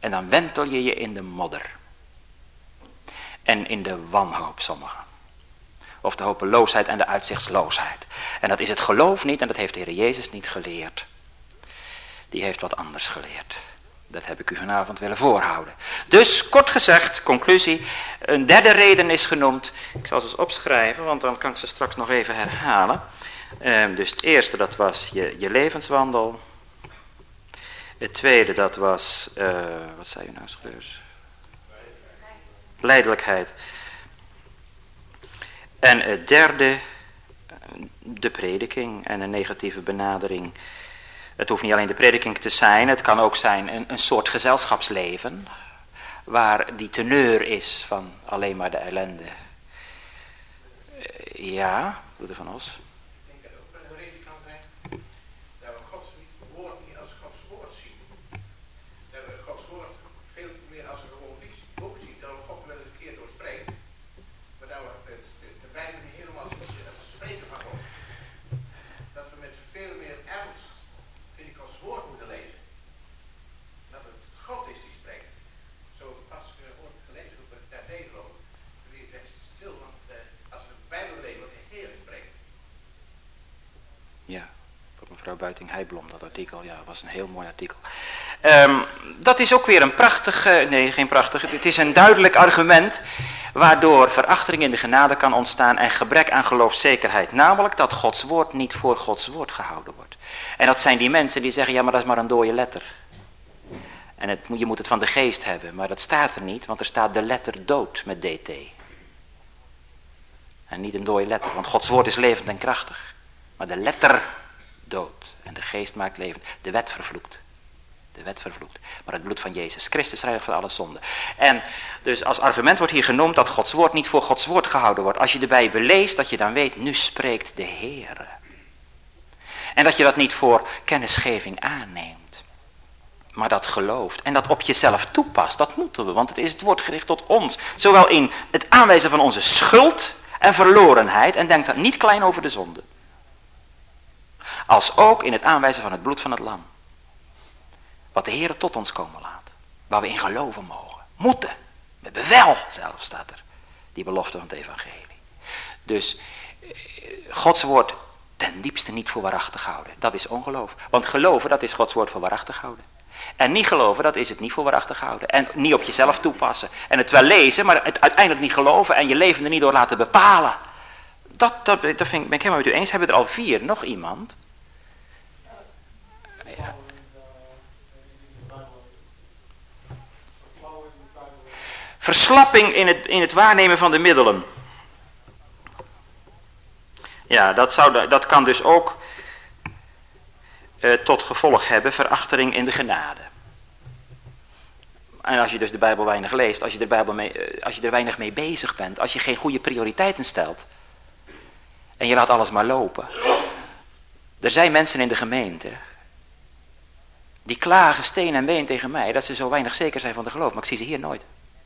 En dan wentel je je in de modder. En in de wanhoop sommigen. Of de hopeloosheid en de uitzichtsloosheid. En dat is het geloof niet en dat heeft de Heer Jezus niet geleerd. Die heeft wat anders geleerd. Dat heb ik u vanavond willen voorhouden. Dus, kort gezegd, conclusie. Een derde reden is genoemd. Ik zal ze eens opschrijven, want dan kan ik ze straks nog even herhalen. Dus het eerste, dat was je levenswandel. Het tweede, dat was, wat zei u nou, schreurs? Lijdelijkheid. En het derde, de prediking en een negatieve benadering. Het hoeft niet alleen de prediking te zijn, het kan ook zijn een soort gezelschapsleven. Waar die teneur is van alleen maar de ellende. Ja, broeder Van Os. Ik denk dat ook wel een reden kan zijn dat we Gods woord niet als Gods woord zien. Dat we Gods woord veel meer als een gewoon boek zien. Dat we God wel eens een keer doorspreekt. Maar dat we de Bijbel niet helemaal als het spreken van God. Dat we met veel meer ernst, vind ik, Gods woord moeten lezen. Dat het God is die spreekt. Zo pas wordt gelezen op het Tadeo. Dan weer best stil, want als we de Bijbel lezen, wat de Heer spreekt. Ja, van mevrouw Buiting-Heiblom, dat artikel, ja, was een heel mooi artikel. Dat is ook weer een prachtig, nee geen prachtig, het is een duidelijk argument waardoor verachtering in de genade kan ontstaan en gebrek aan geloofszekerheid. Namelijk dat Gods woord niet voor Gods woord gehouden wordt. En dat zijn die mensen die zeggen, ja maar dat is maar een dode letter. En je moet het van de geest hebben, maar dat staat er niet, want er staat de letter dood met dt. En niet een dode letter, want Gods woord is levend en krachtig. Maar de letter dood en de geest maakt levend. De wet vervloekt. De wet vervloekt. Maar het bloed van Jezus Christus reinigt van alle zonden. En dus als argument wordt hier genoemd dat Gods woord niet voor Gods woord gehouden wordt. Als je de Bijbel leest, dat je dan weet, nu spreekt de Heere. En dat je dat niet voor kennisgeving aanneemt. Maar dat gelooft. En dat op jezelf toepast. Dat moeten we, want het is het woord gericht tot ons. Zowel in het aanwijzen van onze schuld en verlorenheid. En denk dan niet klein over de zonde. Als ook in het aanwijzen van het bloed van het lam. Wat de Heer tot ons komen laat. Waar we in geloven mogen. Moeten. Met bevel zelfs staat er. Die belofte van het evangelie. Dus Gods woord ten diepste niet voor waarachtig houden. Dat is ongeloof. Want geloven, dat is Gods woord voor waarachtig houden. En niet geloven, dat is het niet voor waarachtig houden. En niet op jezelf toepassen. En het wel lezen, maar het uiteindelijk niet geloven. En je leven er niet door laten bepalen. Dat ben ik helemaal met u eens. Hebben we er al 4? Nog iemand? Ja. Verslapping in het waarnemen van de middelen. Ja, dat kan dus ook tot gevolg hebben verachtering in de genade. En als je dus de Bijbel weinig leest, als je er weinig mee bezig bent, als je geen goede prioriteiten stelt en je laat alles maar lopen. Er zijn mensen in de gemeente die klagen steen en been tegen mij dat ze zo weinig zeker zijn van de geloof, maar ik zie ze hier nooit.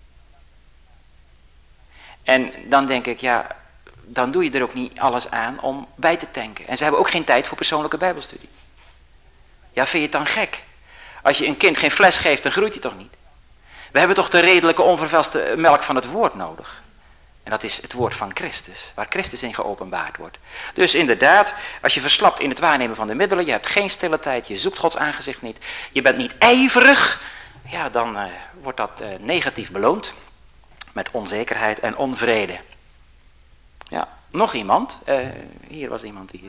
En dan denk ik, ja, dan doe je er ook niet alles aan om bij te tanken. En ze hebben ook geen tijd voor persoonlijke bijbelstudie. Ja, vind je het dan gek? Als je een kind geen fles geeft, dan groeit hij toch niet? We hebben toch de redelijke onvervalste melk van het woord nodig. En dat is het woord van Christus, waar Christus in geopenbaard wordt. Dus inderdaad, als je verslapt in het waarnemen van de middelen, je hebt geen stille tijd, je zoekt Gods aangezicht niet, je bent niet ijverig, ja, dan wordt dat negatief beloond met onzekerheid en onvrede. Ja, nog iemand? Hier was iemand die...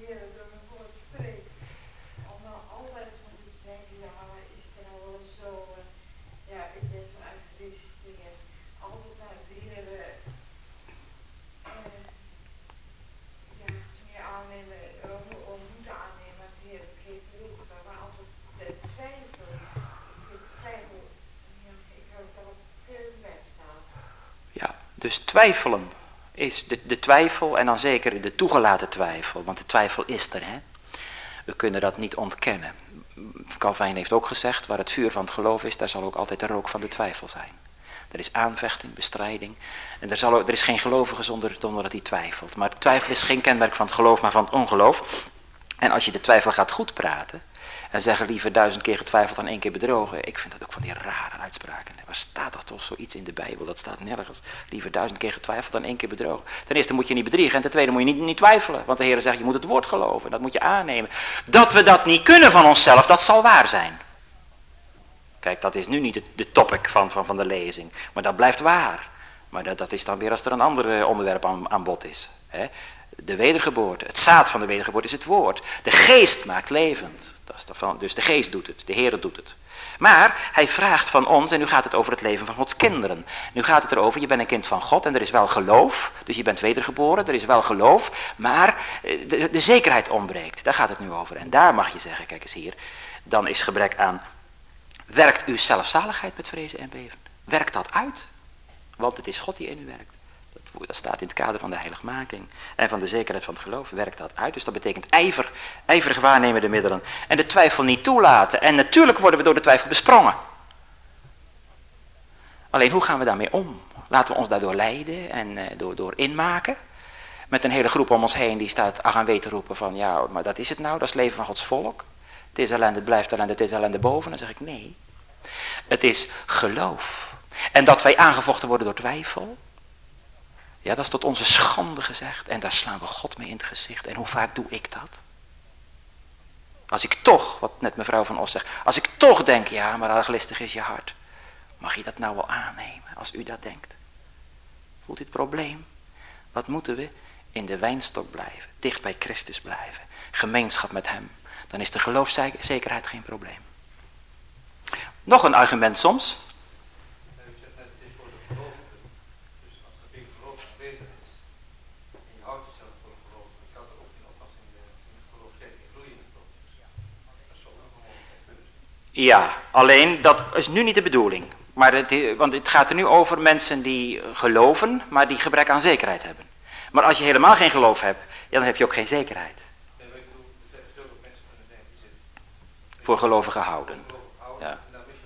Dus twijfelen is de twijfel en dan zeker de toegelaten twijfel. Want de twijfel is er, hè. We kunnen dat niet ontkennen. Calvijn heeft ook gezegd, waar het vuur van het geloof is, daar zal ook altijd de rook van de twijfel zijn. Er is aanvechting, bestrijding. En er is geen gelovige zonder dat hij twijfelt. Maar twijfel is geen kenmerk van het geloof, maar van het ongeloof. En als je de twijfel gaat goed praten en zeggen liever 1000 keer getwijfeld dan 1 keer bedrogen. Ik vind dat ook van die rare uitspraken. Waar staat dat toch zoiets in de Bijbel? Dat staat nergens. Liever 1000 keer getwijfeld dan 1 keer bedrogen. Ten eerste moet je niet bedriegen en ten tweede moet je niet twijfelen. Want de Heer zegt je moet het woord geloven. Dat moet je aannemen. Dat we dat niet kunnen van onszelf, dat zal waar zijn. Kijk, dat is nu niet de topic van de lezing. Maar dat blijft waar. Maar dat is dan weer als er een ander onderwerp aan bod is. Hè? De wedergeboorte, het zaad van de wedergeboorte is het woord. De geest maakt levend. Dat is dus de geest doet het, de Heer doet het. Maar hij vraagt van ons, en nu gaat het over het leven van Gods kinderen. Nu gaat het erover, je bent een kind van God en er is wel geloof. Dus je bent wedergeboren, er is wel geloof. Maar de zekerheid ontbreekt, daar gaat het nu over. En daar mag je zeggen, kijk eens hier, dan is gebrek aan, werkt uw zelfzaligheid met vrezen en beven? Werkt dat uit? Want het is God die in u werkt. Dat staat in het kader van de heiligmaking en van de zekerheid van het geloof, werkt dat uit. Dus dat betekent ijverig waarnemen de middelen en de twijfel niet toelaten. En natuurlijk worden we door de twijfel besprongen. Alleen hoe gaan we daarmee om? Laten we ons daardoor leiden en door inmaken. Met een hele groep om ons heen die staat ach en wee te roepen van ja, maar dat is het nou, dat is het leven van Gods volk. Het is ellende, het blijft ellende, het is ellende boven. Dan zeg ik nee. Het is geloof. En dat wij aangevochten worden door twijfel. Ja, dat is tot onze schande gezegd. En daar slaan we God mee in het gezicht. En hoe vaak doe ik dat? Als ik toch, wat net mevrouw van Os zegt. Als ik toch denk, ja, maar arglistig is je hart. Mag je dat nou wel aannemen als u dat denkt? Voelt u het probleem? Wat moeten we? In de wijnstok blijven. Dicht bij Christus blijven. Gemeenschap met hem. Dan is de geloofszekerheid geen probleem. Nog een argument soms. Ja, alleen dat is nu niet de bedoeling. Maar want het gaat er nu over mensen die geloven, maar die gebrek aan zekerheid hebben. Maar als je helemaal geen geloof hebt, ja, dan heb je ook geen zekerheid. Voor gelovigen houden. Ja.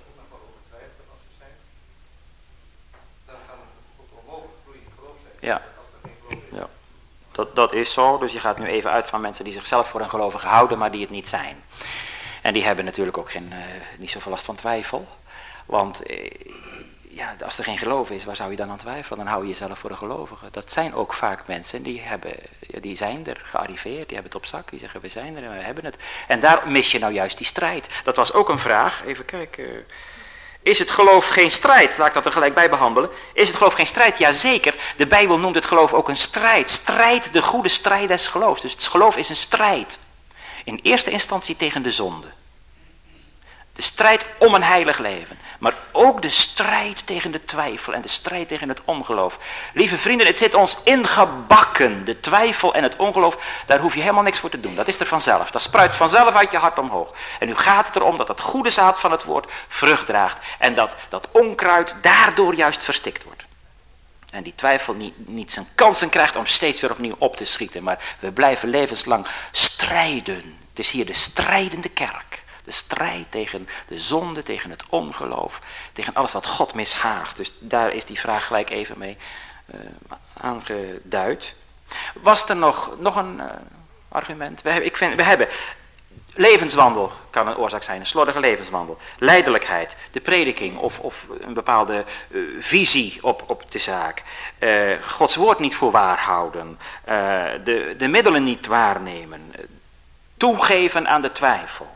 Ja. Ja. Dat is zo, dus je gaat nu even uit van mensen die zichzelf voor een gelovige houden, maar die het niet zijn. En die hebben natuurlijk ook niet zoveel last van twijfel. Want ja, als er geen geloof is, waar zou je dan aan twijfelen? Dan hou je jezelf voor een gelovige. Dat zijn ook vaak mensen die zijn er gearriveerd, die hebben het op zak. Die zeggen we zijn er en we hebben het. En daar mis je nou juist die strijd. Dat was ook een vraag. Even kijken. Is het geloof geen strijd? Laat ik dat er gelijk bij behandelen. Is het geloof geen strijd? Jazeker. De Bijbel noemt het geloof ook een strijd. Strijd, de goede strijd des geloofs. Dus het geloof is een strijd. In eerste instantie tegen de zonde. De strijd om een heilig leven. Maar ook de strijd tegen de twijfel en de strijd tegen het ongeloof. Lieve vrienden, het zit ons ingebakken. De twijfel en het ongeloof, daar hoef je helemaal niks voor te doen. Dat is er vanzelf. Dat spruit vanzelf uit je hart omhoog. En nu gaat het erom dat het goede zaad van het woord vrucht draagt. En dat onkruid daardoor juist verstikt wordt. En die twijfel niet zijn kansen krijgt om steeds weer opnieuw op te schieten. Maar we blijven levenslang strijden. Het is hier de strijdende kerk. De strijd tegen de zonde, tegen het ongeloof, tegen alles wat God mishaagt. Dus daar is die vraag gelijk even mee aangeduid. Was er nog een argument? We hebben levenswandel, kan een oorzaak zijn, een slordige levenswandel. Lijdelijkheid, de prediking of een bepaalde visie op de zaak. Gods woord niet voor waar houden. De middelen niet waarnemen. Toegeven aan de twijfel.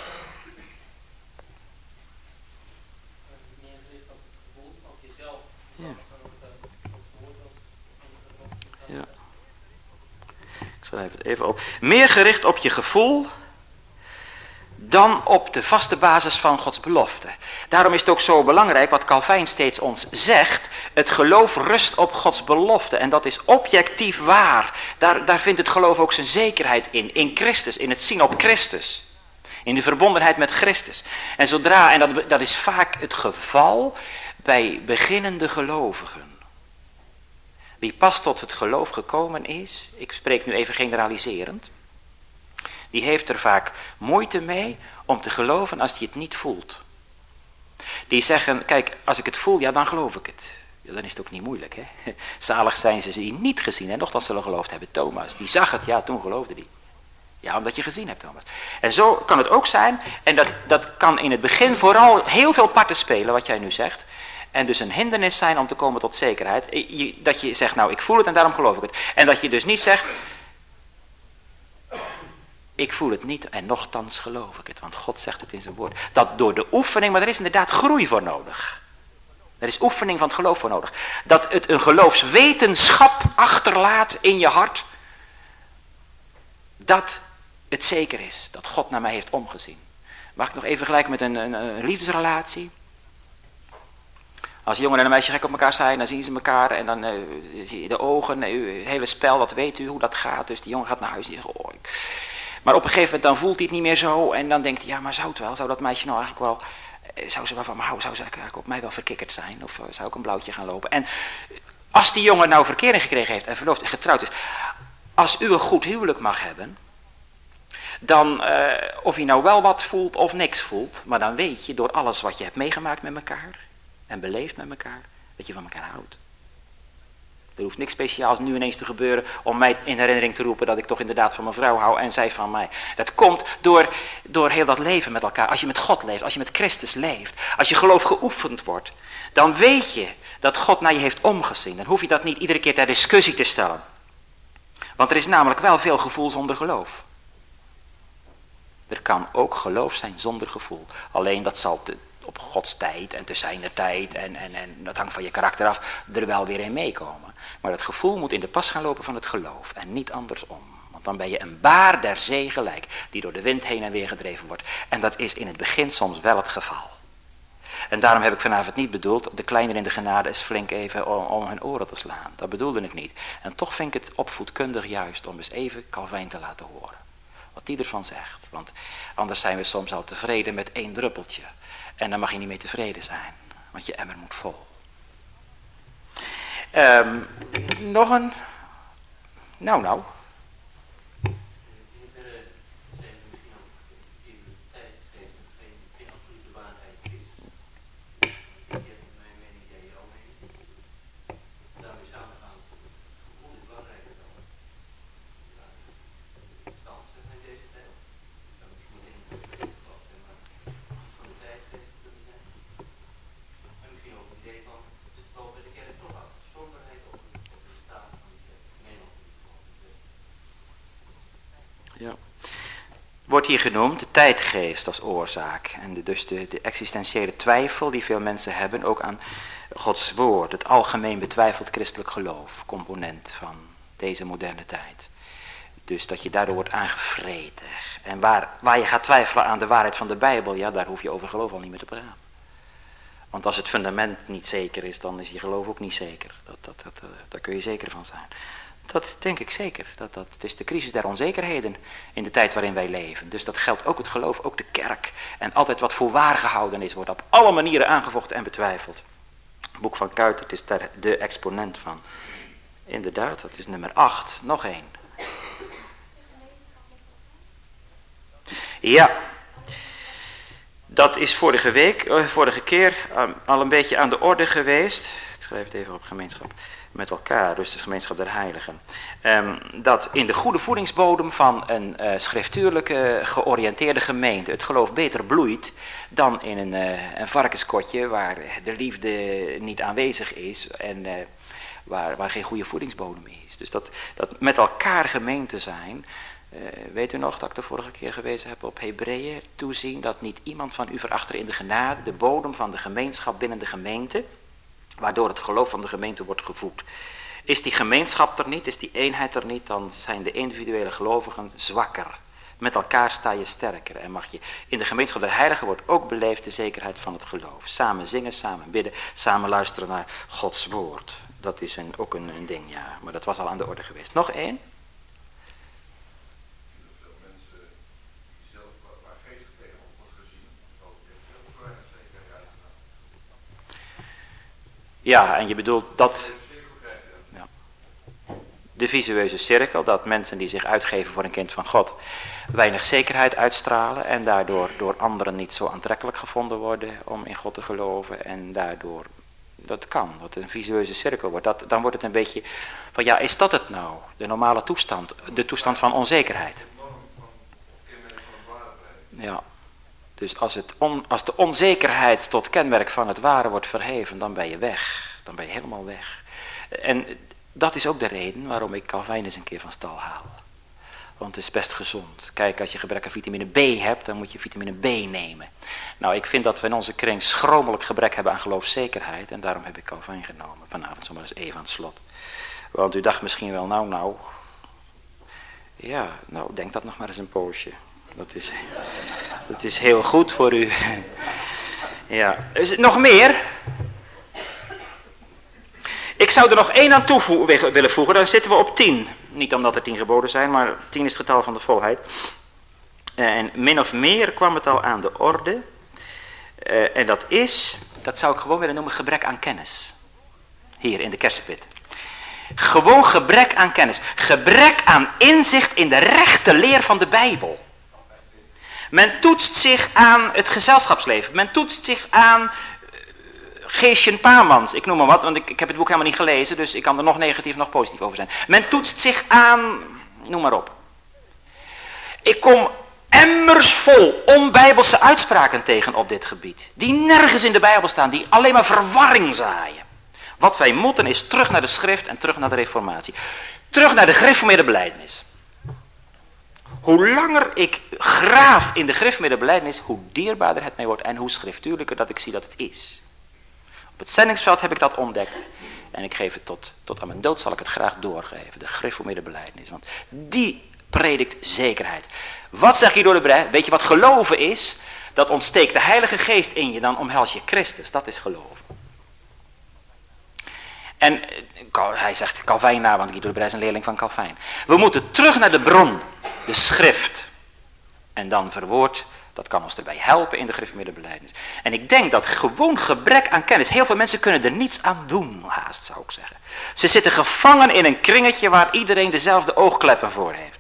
Ja. Ik schrijf het even op. Meer gericht op je gevoel dan op de vaste basis van Gods belofte. Daarom is het ook zo belangrijk wat Calvijn steeds ons zegt. Het geloof rust op Gods belofte. En dat is objectief waar. Daar vindt het geloof ook zijn zekerheid in. In Christus, in het zien op Christus. In de verbondenheid met Christus. En zodra, en dat is vaak het geval bij beginnende gelovigen. Wie pas tot het geloof gekomen is, ik spreek nu even generaliserend, die heeft er vaak moeite mee om te geloven als hij het niet voelt. Die zeggen, kijk, als ik het voel, ja dan geloof ik het. Ja, dan is het ook niet moeilijk, hè. Zalig zijn ze die niet gezien en nochtans zullen geloofd hebben. Thomas, die zag het, ja toen geloofde hij. Ja, omdat je gezien hebt, Thomas. En zo kan het ook zijn, en dat kan in het begin vooral heel veel parten spelen, wat jij nu zegt. En dus een hindernis zijn om te komen tot zekerheid. Dat je zegt, nou ik voel het en daarom geloof ik het. En dat je dus niet zegt, ik voel het niet en nochtans geloof ik het. Want God zegt het in zijn woord. Dat door de oefening, maar er is inderdaad groei voor nodig. Er is oefening van het geloof voor nodig. Dat het een geloofswetenschap achterlaat in je hart. Dat het zeker is dat God naar mij heeft omgezien. Mag ik nog even vergelijken met een liefdesrelatie? Als een jongen en een meisje gek op elkaar zijn, dan zien ze elkaar en dan zie je de ogen, het hele spel, dat weet u hoe dat gaat. Dus die jongen gaat naar huis en zegt, Maar op een gegeven moment dan voelt hij het niet meer zo en dan denkt hij, ja maar zou het wel, zou dat meisje nou eigenlijk wel, zou ze wel van me houden, zou ze eigenlijk op mij wel verkikkerd zijn of zou ik een blauwtje gaan lopen. En als die jongen nou verkering gekregen heeft en verloofd en getrouwd is, als u een goed huwelijk mag hebben, dan of hij nou wel wat voelt of niks voelt, maar dan weet je door alles wat je hebt meegemaakt met elkaar en beleefd met elkaar, dat je van elkaar houdt. Er hoeft niks speciaals nu ineens te gebeuren om mij in herinnering te roepen dat ik toch inderdaad van mijn vrouw hou en zij van mij. Dat komt door heel dat leven met elkaar. Als je met God leeft, als je met Christus leeft, als je geloof geoefend wordt, dan weet je dat God naar je heeft omgezien. Dan hoef je dat niet iedere keer ter discussie te stellen. Want er is namelijk wel veel gevoel zonder geloof. Er kan ook geloof zijn zonder gevoel. Alleen dat zal op Gods tijd en te zijner tijd en dat hangt van je karakter af, er wel weer in meekomen. Maar het gevoel moet in de pas gaan lopen van het geloof en niet andersom. Want dan ben je een baar der zee gelijk, die door de wind heen en weer gedreven wordt. En dat is in het begin soms wel het geval. En daarom heb ik vanavond niet bedoeld, de kleiner in de genade is flink even om hun oren te slaan. Dat bedoelde ik niet. En toch vind ik het opvoedkundig juist om eens even Calvijn te laten horen. Wat die ervan zegt. Want anders zijn we soms al tevreden met 1 druppeltje. En dan mag je niet mee tevreden zijn. Want je emmer moet vol. Nog een... Nou. Ja. Wordt hier genoemd de tijdgeest als oorzaak. En dus de existentiële twijfel die veel mensen hebben, ook aan Gods woord. Het algemeen betwijfeld christelijk geloof, component van deze moderne tijd. Dus dat je daardoor wordt aangevreten. En waar je gaat twijfelen aan de waarheid van de Bijbel, ja, daar hoef je over geloof al niet meer te praten. Want als het fundament niet zeker is, dan is je geloof ook niet zeker. Daar kun je zeker van zijn. Dat denk ik zeker. Het is de crisis der onzekerheden in de tijd waarin wij leven. Dus dat geldt ook het geloof, ook de kerk. En altijd wat voor waar gehouden is, wordt op alle manieren aangevochten en betwijfeld. Het boek van Kuijter, het is daar de exponent van. Inderdaad, dat is nummer 8. Nog 1. Ja. Dat is vorige keer al een beetje aan de orde geweest. Ik schrijf het even op gemeenschap met elkaar, dus de gemeenschap der heiligen. Dat in de goede voedingsbodem van een schriftuurlijke georiënteerde gemeente het geloof beter bloeit dan in een varkenskotje waar de liefde niet aanwezig is en waar geen goede voedingsbodem is. Dus dat met elkaar gemeente zijn. Weet u nog dat ik de vorige keer gewezen heb op Hebreeën, toezien dat niet iemand van u verachteren in de genade, de bodem van de gemeenschap binnen de gemeente, waardoor het geloof van de gemeente wordt gevoed. Is die gemeenschap er niet, is die eenheid er niet, dan zijn de individuele gelovigen zwakker. Met elkaar sta je sterker en mag je in de gemeenschap der heiligen wordt ook beleefd de zekerheid van het geloof. Samen zingen, samen bidden, samen luisteren naar Gods woord. Dat is ook een ding, ja, maar dat was al aan de orde geweest. Nog 1? Ja, en je bedoelt dat... Ja, de visueuze cirkel, dat mensen die zich uitgeven voor een kind van God weinig zekerheid uitstralen en daardoor door anderen niet zo aantrekkelijk gevonden worden om in God te geloven en daardoor, dat kan, dat het een visueuze cirkel wordt. Dan wordt het een beetje van, ja, is dat het nou? De normale toestand, de toestand van onzekerheid. De norm van Ja. Dus als de onzekerheid tot kenmerk van het ware wordt verheven, dan ben je weg. Dan ben je helemaal weg. En dat is ook de reden waarom ik Calvijn eens een keer van stal haal. Want het is best gezond. Kijk, als je gebrek aan vitamine B hebt, dan moet je vitamine B nemen. Nou, ik vind dat we in onze kring schromelijk gebrek hebben aan geloofszekerheid. En daarom heb ik Calvijn genomen. Vanavond zomaar eens even aan het slot. Want u dacht misschien wel, nou. Ja, nou, denk dat nog maar eens een poosje. Dat is heel goed voor u. Ja, is het nog meer? Ik zou er nog 1 aan toe willen voegen, dan zitten we op 10. Niet omdat er 10 geboden zijn, maar 10 is het getal van de volheid. En min of meer kwam het al aan de orde. En dat zou ik gewoon willen noemen, gebrek aan kennis. Hier in de kersenpit. Gewoon gebrek aan kennis. Gebrek aan inzicht in de rechte leer van de Bijbel. Men toetst zich aan het gezelschapsleven. Men toetst zich aan Geesjen Pamans, ik noem maar wat, want ik heb het boek helemaal niet gelezen, dus ik kan er nog negatief, nog positief over zijn. Men toetst zich aan, noem maar op. Ik kom emmers vol onbijbelse uitspraken tegen op dit gebied, die nergens in de Bijbel staan, die alleen maar verwarring zaaien. Wat wij moeten is terug naar de schrift en terug naar de reformatie. Terug naar de gereformeerde belijdenis. Hoe langer ik graaf in de gereformeerde belijdenis, hoe dierbaarder het mij wordt en hoe schriftuurlijker dat ik zie dat het is. Op het zendingsveld heb ik dat ontdekt. En ik geef het tot aan mijn dood zal ik het graag doorgeven. De gereformeerde belijdenis. Want die predikt zekerheid. Wat zegt Guido de Brij? Weet je wat geloven is? Dat ontsteekt de Heilige Geest in je, dan omhels je Christus. Dat is geloven. En hij zegt Calvijn na, want Guido de Brij is een leerling van Calvijn. We moeten terug naar de bron, de schrift. En dan verwoord, dat kan ons erbij helpen in de gereformeerde belijdenis. En ik denk dat gewoon gebrek aan kennis, heel veel mensen kunnen er niets aan doen, haast zou ik zeggen. Ze zitten gevangen in een kringetje waar iedereen dezelfde oogkleppen voor heeft.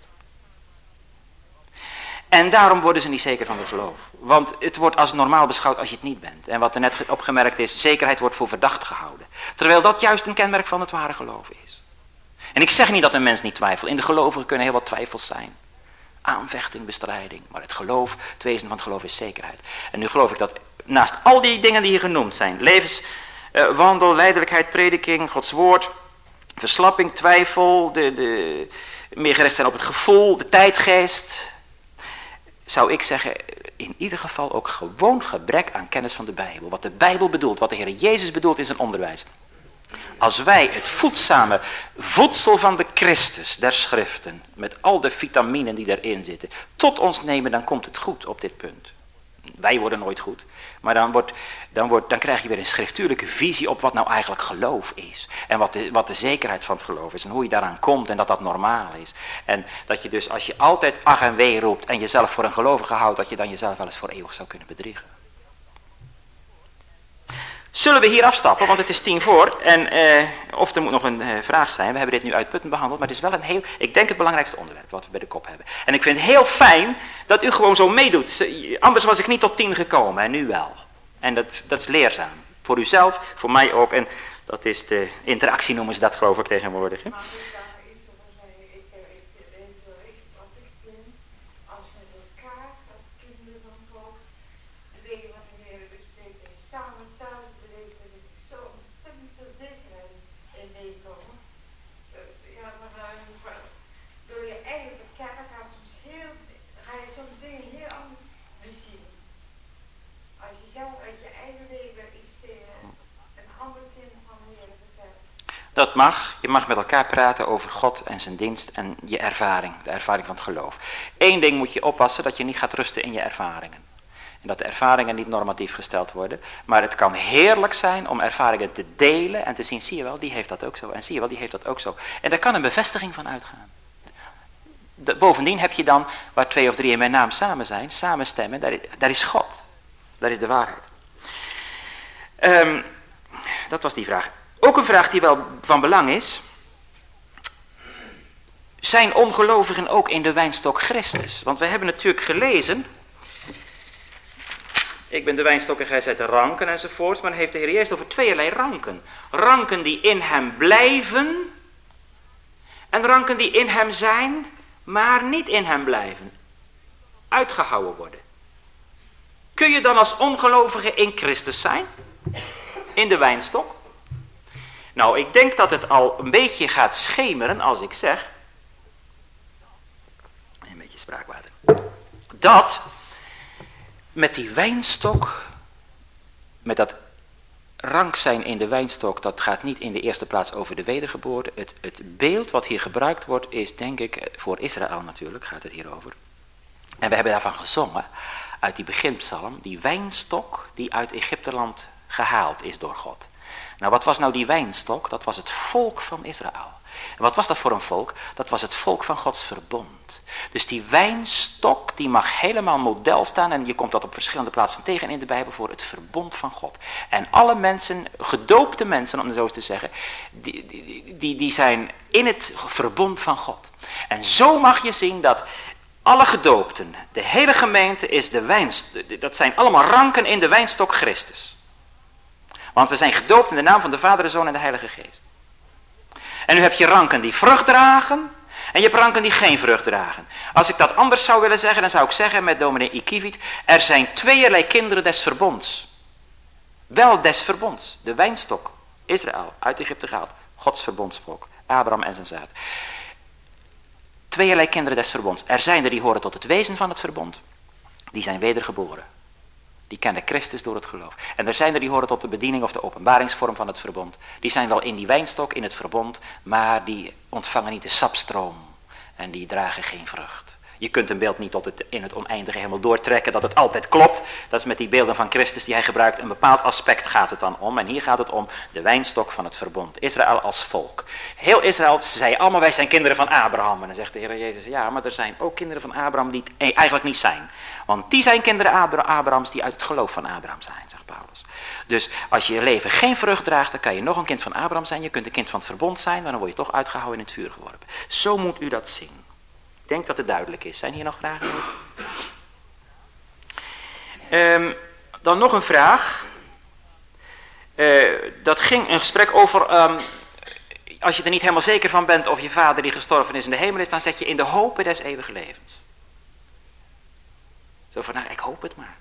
En daarom worden ze niet zeker van het geloof. Want het wordt als normaal beschouwd als je het niet bent. En wat er net opgemerkt is, zekerheid wordt voor verdacht gehouden. Terwijl dat juist een kenmerk van het ware geloof is. En ik zeg niet dat een mens niet twijfelt. In de gelovigen kunnen heel wat twijfels zijn. Aanvechting, bestrijding. Maar het geloof, het wezen van het geloof is zekerheid. En nu geloof ik dat naast al die dingen die hier genoemd zijn. Levenswandel, lijdelijkheid, prediking, Gods woord. Verslapping, twijfel. Meer gericht zijn op het gevoel, de tijdgeest. Zou ik zeggen, in ieder geval ook gewoon gebrek aan kennis van de Bijbel. Wat de Bijbel bedoelt, wat de Heer Jezus bedoelt in zijn onderwijs. Als wij het voedzame voedsel van de Christus, der schriften, met al de vitaminen die erin zitten, tot ons nemen, dan komt het goed op dit punt. Wij worden nooit goed, maar dan krijg je weer een schriftuurlijke visie op wat nou eigenlijk geloof is. En wat de zekerheid van het geloof is en hoe je daaraan komt en dat dat normaal is. En dat je dus als je altijd ach en wee roept en jezelf voor een gelovige houdt, dat je dan jezelf wel eens voor eeuwig zou kunnen bedriegen. Zullen we hier afstappen, want het is 10 voor. En of er moet nog een vraag zijn. We hebben dit nu uitputtend behandeld. Maar het is wel ik denk het belangrijkste onderwerp wat we bij de kop hebben. En ik vind het heel fijn dat u gewoon zo meedoet. Anders was ik niet tot 10 gekomen en nu wel. En dat is leerzaam. Voor uzelf, voor mij ook. En dat is de interactie noemen ze dat geloof ik tegenwoordig. Hè? Dat mag. Je mag met elkaar praten over God en zijn dienst en je ervaring. De ervaring van het geloof. Eén ding moet je oppassen, dat je niet gaat rusten in je ervaringen. En dat de ervaringen niet normatief gesteld worden. Maar het kan heerlijk zijn om ervaringen te delen en te zien, zie je wel, die heeft dat ook zo. En zie je wel, die heeft dat ook zo. En daar kan een bevestiging van uitgaan. Bovendien heb je dan, waar 2 of 3 in mijn naam samen zijn, samen stemmen, daar is God. Daar is de waarheid. Dat was die vraag. Ook een vraag die wel van belang is. Zijn ongelovigen ook in de wijnstok Christus? Want we hebben natuurlijk gelezen. Ik ben de wijnstok en gij zijt de ranken enzovoort. Maar dan heeft de Heer Jezus over 2 ranken. Ranken die in hem blijven. En ranken die in hem zijn, maar niet in hem blijven. Uitgehouden worden. Kun je dan als ongelovige in Christus zijn? In de wijnstok? Nou, ik denk dat het al een beetje gaat schemeren als ik zeg, een beetje spraakwater, dat met die wijnstok, met dat rank zijn in de wijnstok, dat gaat niet in de eerste plaats over de wedergeboorte. Het beeld wat hier gebruikt wordt is, denk ik, voor Israël natuurlijk, gaat het hier over. En we hebben daarvan gezongen, uit die beginpsalm, die wijnstok die uit Egypteland gehaald is door God. Nou, wat was nou die wijnstok? Dat was het volk van Israël. En wat was dat voor een volk? Dat was het volk van Gods verbond. Dus die wijnstok, die mag helemaal model staan. En je komt dat op verschillende plaatsen tegen in de Bijbel voor het verbond van God. En alle mensen, gedoopte mensen om het zo te zeggen, die zijn in het verbond van God. En zo mag je zien dat alle gedoopten, de hele gemeente is de wijnstok. Dat zijn allemaal ranken in de wijnstok Christus. Want we zijn gedoopt in de naam van de Vader, de Zoon en de Heilige Geest. En nu heb je ranken die vrucht dragen. En je hebt ranken die geen vrucht dragen. Als ik dat anders zou willen zeggen, dan zou ik zeggen met dominee Ikiviet, er zijn tweeërlei kinderen des verbonds. Wel des verbonds. De wijnstok, Israël, uit Egypte gehaald. Gods verbondsvolk. Abraham en zijn zaad. Tweeërlei kinderen des verbonds. Er zijn er die horen tot het wezen van het verbond. Die zijn wedergeboren. Die kennen Christus door het geloof. En er zijn er die horen tot de bediening of de openbaringsvorm van het verbond. Die zijn wel in die wijnstok, in het verbond, maar die ontvangen niet de sapstroom. En die dragen geen vrucht. Je kunt een beeld niet in het oneindige helemaal doortrekken dat het altijd klopt. Dat is met die beelden van Christus die hij gebruikt. Een bepaald aspect gaat het dan om. En hier gaat het om de wijnstok van het verbond. Israël als volk. Heel Israël zei allemaal, wij zijn kinderen van Abraham. En dan zegt de Heer Jezus, ja, maar er zijn ook kinderen van Abraham die het eigenlijk niet zijn. Want die zijn kinderen Abrahams die uit het geloof van Abraham zijn, zegt Paulus. Dus als je leven geen vrucht draagt, dan kan je nog een kind van Abraham zijn. Je kunt een kind van het verbond zijn, maar dan word je toch uitgehouden in het vuur geworpen. Zo moet u dat zien. Ik denk dat het duidelijk is. Zijn hier nog vragen? Dan nog een vraag. Dat ging een gesprek over, als je er niet helemaal zeker van bent of je vader die gestorven is in de hemel is, dan zet je in de hoop des eeuwige levens. Zo van, nou, ik hoop het maar.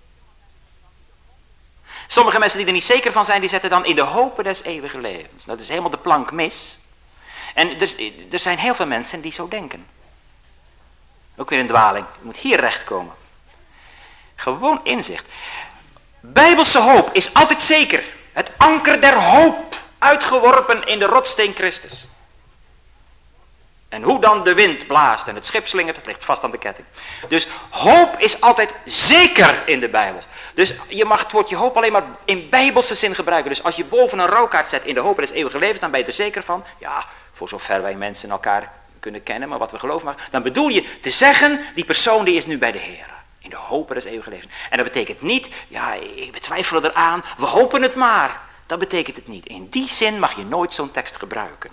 Sommige mensen die er niet zeker van zijn, die zetten dan in de hoop des eeuwige levens. Dat is helemaal de plank mis. En er zijn heel veel mensen die zo denken. Ook weer een dwaling. Je moet hier recht komen. Gewoon inzicht. Bijbelse hoop is altijd zeker. Het anker der hoop. Uitgeworpen in de rotssteen Christus. En hoe dan de wind blaast en het schip slingert, het ligt vast aan de ketting. Dus hoop is altijd zeker in de Bijbel. Dus je mag het woordje hoop alleen maar in bijbelse zin gebruiken. Dus als je boven een rouwkaart zet in de hoop des eeuwige levens, dan ben je er zeker van. Ja, voor zover wij mensen elkaar kunnen kennen, maar wat we geloven maar. Dan bedoel je te zeggen, die persoon die is nu bij de Heer. In de hoop des eeuwige levens. En dat betekent niet, ja, ik betwijfel eraan, we hopen het maar. Dat betekent het niet. In die zin mag je nooit zo'n tekst gebruiken.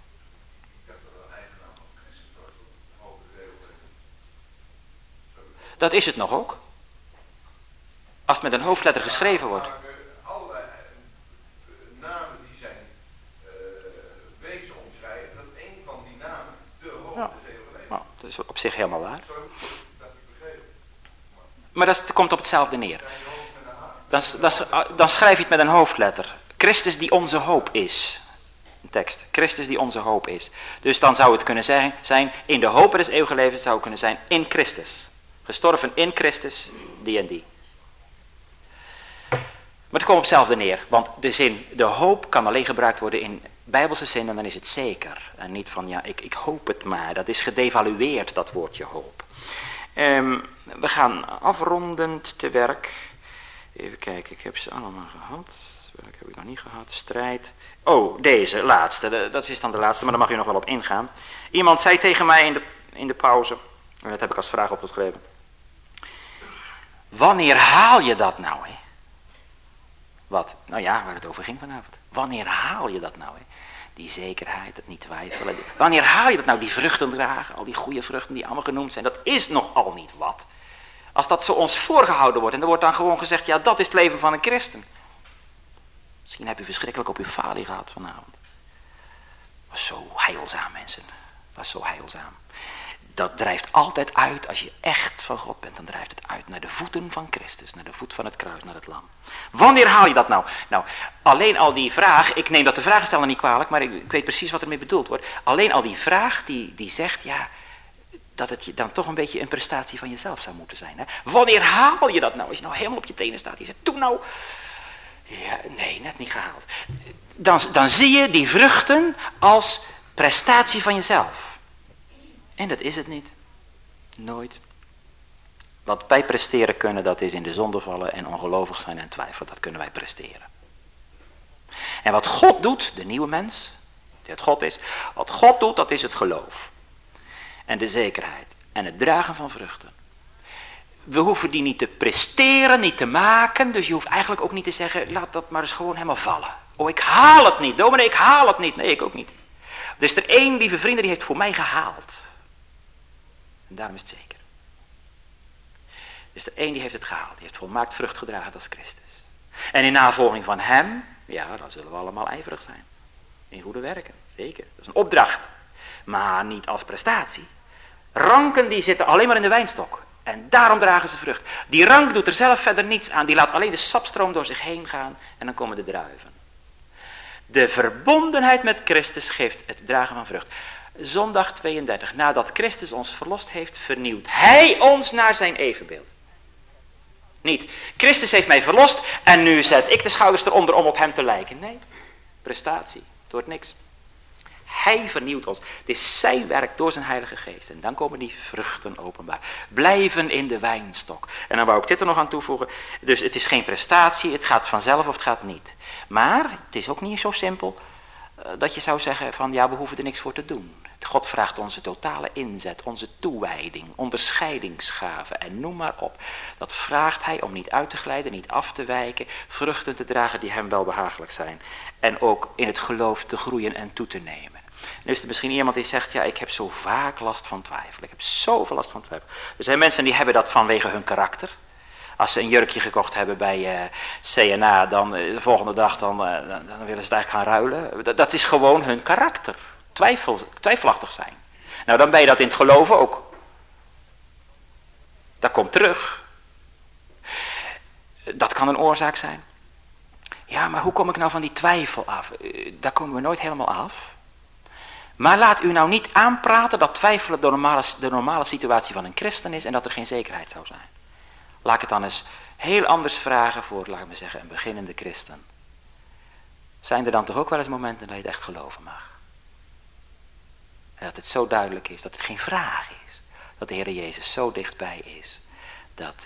Dat is het nog ook. Als het met een hoofdletter geschreven wordt. Alle namen die zijn wezen omschrijven, dat een van die namen de hoop is eeuwig. Nou, dat is op zich helemaal waar. Zo dat ik begrepen. Maar dat komt op hetzelfde neer. Dan schrijf je het met een hoofdletter. Christus die onze hoop is. Een tekst. Christus die onze hoop is. Dus dan zou het kunnen zijn in de hoop des eeuwige levens zou het kunnen zijn in Christus. Gestorven in Christus, die en die. Maar het komt op hetzelfde neer. Want de zin, de hoop kan alleen gebruikt worden in bijbelse zin en dan is het zeker. En niet van, ja, ik hoop het maar. Dat is gedevalueerd, dat woordje hoop. We gaan afrondend te werk. Even kijken, ik heb ze allemaal gehad. Welke heb ik nog niet gehad? Strijd. Oh, deze, laatste. Dat is dan de laatste, maar daar mag u nog wel op ingaan. Iemand zei tegen mij in de pauze, en dat heb ik als vraag opgeschreven. Wanneer haal je dat nou, hè? Wat? Nou ja, waar het over ging vanavond. Wanneer haal je dat nou, hè? Die zekerheid, het niet twijfelen. Wanneer haal je dat nou, die vruchten dragen? Al die goede vruchten die allemaal genoemd zijn. Dat is nogal niet wat. Als dat zo ons voorgehouden wordt. En er wordt dan gewoon gezegd, ja, dat is het leven van een christen. Misschien heb u verschrikkelijk op uw falie gehad vanavond. Was zo heilzaam, mensen. Was zo heilzaam. dat drijft altijd uit, als je echt van God bent, dan drijft het uit naar de voeten van Christus, naar de voet van het kruis, naar het lam. Wanneer haal je dat nou? Nou, alleen al die vraag, ik neem dat de vragensteller niet kwalijk, maar ik weet precies wat ermee bedoeld wordt. Alleen al die vraag die zegt, ja, dat het dan toch een beetje een prestatie van jezelf zou moeten zijn. Hè? Wanneer haal je dat nou? Als je nou helemaal op je tenen staat, je zegt, toen nou, ja, nee, net niet gehaald. Dan zie je die vruchten als prestatie van jezelf. En dat is het niet. Nooit. Wat wij presteren kunnen, dat is in de zonde vallen en ongelovig zijn en twijfelen. Dat kunnen wij presteren. En wat God doet, de nieuwe mens, die het God is. Wat God doet, dat is het geloof. En de zekerheid. En het dragen van vruchten. We hoeven die niet te presteren, niet te maken. Dus je hoeft eigenlijk ook niet te zeggen, laat dat maar eens gewoon helemaal vallen. Oh, ik haal het niet. Dominee, ik haal het niet. Nee, ik ook niet. Er is er één, lieve vrienden, die heeft voor mij gehaald. En daarom is het zeker. Er is er één die heeft het gehaald. Die heeft volmaakt vrucht gedragen als Christus. En in navolging van hem, ja, dan zullen we allemaal ijverig zijn. In goede werken, zeker. Dat is een opdracht. Maar niet als prestatie. Ranken die zitten alleen maar in de wijnstok. En daarom dragen ze vrucht. Die rank doet er zelf verder niets aan. Die laat alleen de sapstroom door zich heen gaan. En dan komen de druiven. De verbondenheid met Christus geeft het dragen van vrucht. Zondag 32. Nadat Christus ons verlost heeft, vernieuwt hij ons naar zijn evenbeeld. Niet, Christus heeft mij verlost en nu zet ik de schouders eronder om op hem te lijken. Nee, prestatie. Het wordt niks. Hij vernieuwt ons. Het is zijn werk door zijn heilige geest. En dan komen die vruchten openbaar. Blijven in de wijnstok. En dan wou ik dit er nog aan toevoegen. Dus het is geen prestatie. Het gaat vanzelf of het gaat niet. Maar het is ook niet zo simpel dat je zou zeggen van ja, we hoeven er niks voor te doen. God vraagt onze totale inzet, onze toewijding, onderscheidingsgaven en noem maar op. Dat vraagt hij om niet uit te glijden, niet af te wijken, vruchten te dragen die hem wel behagelijk zijn. En ook in het geloof te groeien en toe te nemen. Nu is er misschien iemand die zegt, ja, ik heb zo vaak last van twijfel. Ik heb zoveel last van twijfel. Er zijn mensen die hebben dat vanwege hun karakter. Als ze een jurkje gekocht hebben bij CNA, dan de volgende dag dan willen ze het eigenlijk gaan ruilen. Dat is gewoon hun karakter. Twijfelachtig zijn. Nou, dan ben je dat in het geloven ook. Dat komt terug. Dat kan een oorzaak zijn. Ja, maar hoe kom ik nou van die twijfel af? Daar komen we nooit helemaal af. Maar laat u nou niet aanpraten dat twijfelen de normale situatie van een christen is en dat er geen zekerheid zou zijn. Laat ik het dan eens heel anders vragen voor, laat ik maar zeggen, een beginnende christen. Zijn er dan toch ook wel eens momenten dat je het echt geloven mag? En dat het zo duidelijk is, dat het geen vraag is. Dat de Heer Jezus zo dichtbij is. Dat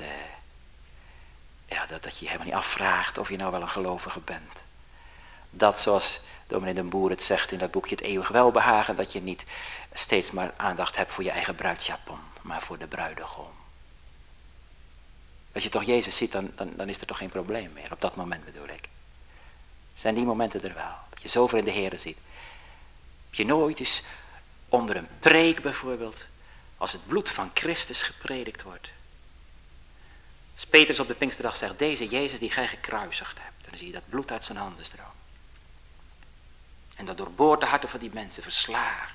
je helemaal niet afvraagt of je nou wel een gelovige bent. Dat zoals dominee Den Boer het zegt in dat boekje Het Eeuwig Welbehagen. Dat je niet steeds maar aandacht hebt voor je eigen bruidsjapon. Maar voor de bruidegom. Als je toch Jezus ziet, dan is er toch geen probleem meer. Op dat moment bedoel ik. Zijn die momenten er wel. Dat je zoveel in de Heer ziet. Heb je nooit eens onder een preek bijvoorbeeld, als het bloed van Christus gepredikt wordt. Als Petrus op de Pinksterdag zegt, deze Jezus die gij gekruisigd hebt. Dan zie je dat bloed uit zijn handen stromen. En dat doorboort de harten van die mensen, verslagen.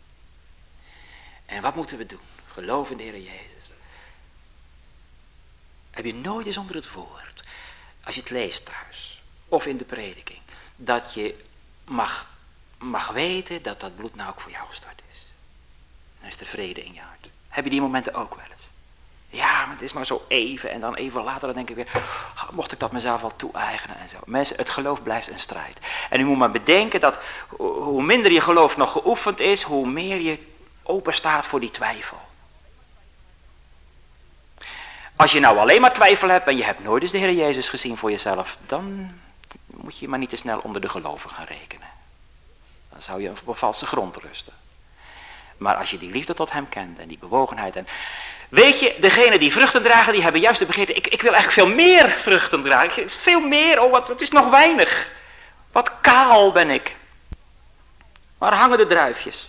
En wat moeten we doen? Geloof in de Heer Jezus. Heb je nooit eens onder het woord, als je het leest thuis, of in de prediking, dat je mag weten dat dat bloed nou ook voor jou gestort is. Dan is er vrede in je hart. Heb je die momenten ook wel eens? Ja, maar het is maar zo even. En dan even later dan denk ik weer, mocht ik dat mezelf wel toe-eigenen en zo. Mensen, het geloof blijft een strijd. En u moet maar bedenken dat hoe minder je geloof nog geoefend is, hoe meer je open staat voor die twijfel. Als je nou alleen maar twijfel hebt en je hebt nooit eens de Heer Jezus gezien voor jezelf, dan moet je maar niet te snel onder de gelovigen gaan rekenen. Dan zou je op een valse grond rusten. Maar als je die liefde tot hem kent en die bewogenheid. En weet je, degenen die vruchten dragen, die hebben juist de begeerte. Ik wil eigenlijk veel meer vruchten dragen. Veel meer, het is nog weinig. Wat kaal ben ik. Waar hangen de druifjes?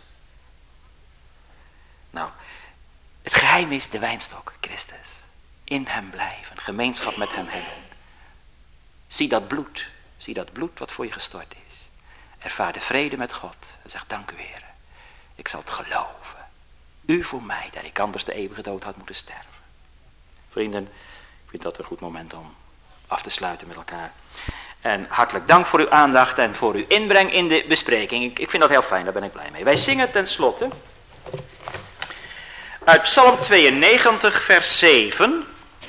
Nou, het geheim is de wijnstok, Christus. In hem blijven, gemeenschap met hem hebben. Zie dat bloed wat voor je gestort is. Ervaar de vrede met God en zeg dank u Heer. Ik zal het geloven. U voor mij, dat ik anders de eeuwige dood had moeten sterven. Vrienden, ik vind dat een goed moment om af te sluiten met elkaar. En hartelijk dank voor uw aandacht en voor uw inbreng in de bespreking. Ik vind dat heel fijn, daar ben ik blij mee. Wij zingen tenslotte uit Psalm 92 vers 7.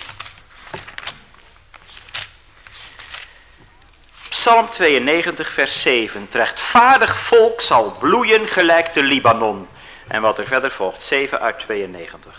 Psalm 92 vers 7. Het rechtvaardig volk zal bloeien gelijk de Libanon. En wat er verder volgt, 7 uit 92.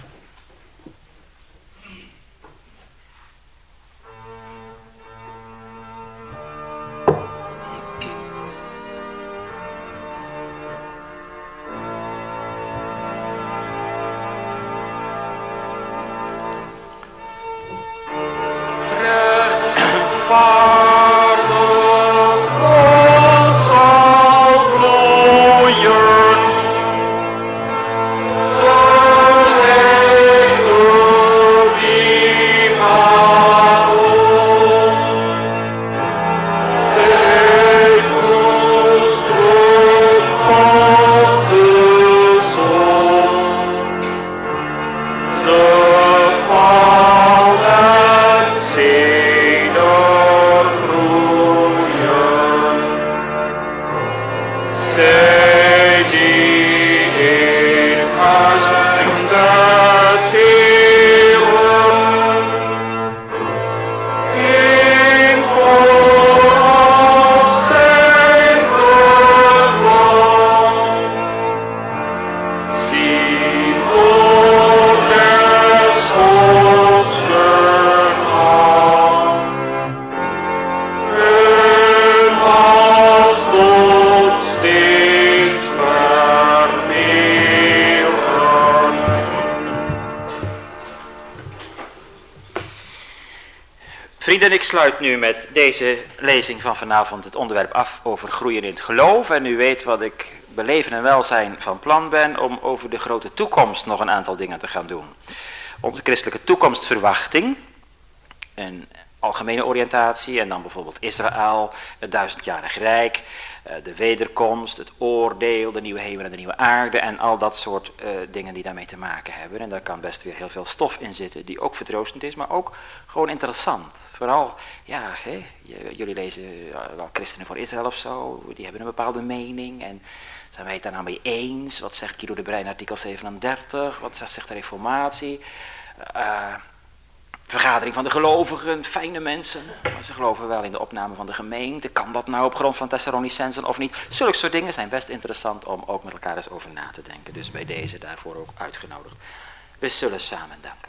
Vrienden, ik sluit nu met deze lezing van vanavond het onderwerp af over groeien in het geloof. En u weet wat ik beleven en welzijn van plan ben om over de grote toekomst nog een aantal dingen te gaan doen. Onze christelijke toekomstverwachting, een algemene oriëntatie en dan bijvoorbeeld Israël, het 1000-jarig rijk, de wederkomst, het oordeel, de nieuwe hemel en de nieuwe aarde en al dat soort dingen die daarmee te maken hebben. En daar kan best weer heel veel stof in zitten die ook vertroostend is, maar ook gewoon interessant. Vooral, ja, jullie lezen wel Christenen voor Israël of zo, die hebben een bepaalde mening en zijn wij het daar nou mee eens? Wat zegt Guido de Brij in artikel 37? Wat zegt de reformatie? Vergadering van de gelovigen, fijne mensen. Ze geloven wel in de opname van de gemeente. Kan dat nou op grond van Thessalonicensen of niet? Zulke soort dingen zijn best interessant om ook met elkaar eens over na te denken. Dus bij deze daarvoor ook uitgenodigd. We zullen samen danken.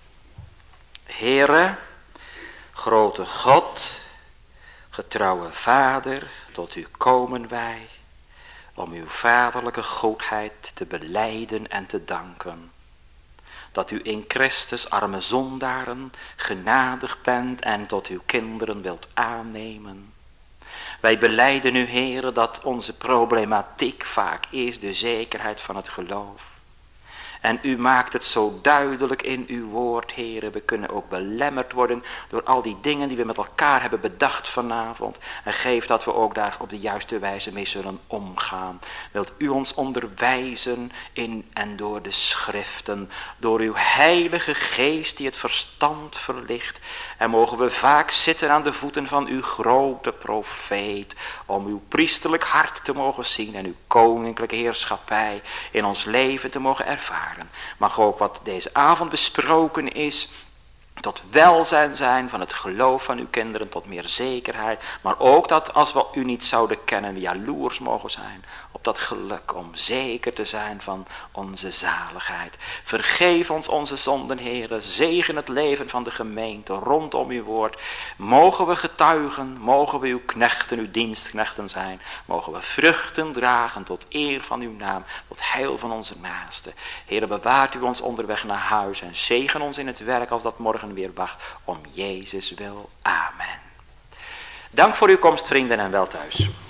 Heere, grote God, getrouwe Vader, tot u komen wij om uw vaderlijke goedheid te belijden en te danken. Dat u in Christus arme zondaren genadig bent en tot uw kinderen wilt aannemen. Wij belijden u, Heere, dat onze problematiek vaak is de zekerheid van het geloof. En u maakt het zo duidelijk in uw woord, Heere. We kunnen ook belemmerd worden door al die dingen die we met elkaar hebben bedacht vanavond. En geef dat we ook daar op de juiste wijze mee zullen omgaan. Wilt u ons onderwijzen in en door de schriften. Door uw heilige geest die het verstand verlicht. En mogen we vaak zitten aan de voeten van uw grote profeet. Om uw priesterlijk hart te mogen zien en uw koninklijke heerschappij in ons leven te mogen ervaren. Mag ook wat deze avond besproken is tot welzijn zijn van het geloof van uw kinderen, tot meer zekerheid. Maar ook dat als we u niet zouden kennen, we jaloers mogen zijn op dat geluk om zeker te zijn van onze zaligheid. Vergeef ons onze zonden, Heere. Zegen het leven van de gemeente rondom uw woord. Mogen we getuigen, mogen we uw knechten, uw dienstknechten zijn. Mogen we vruchten dragen tot eer van uw naam, tot heil van onze naasten. Heere, bewaart u ons onderweg naar huis en zegen ons in het werk als dat morgen weer wacht, om Jezus wil. Amen. Dank voor uw komst, vrienden, en wel thuis.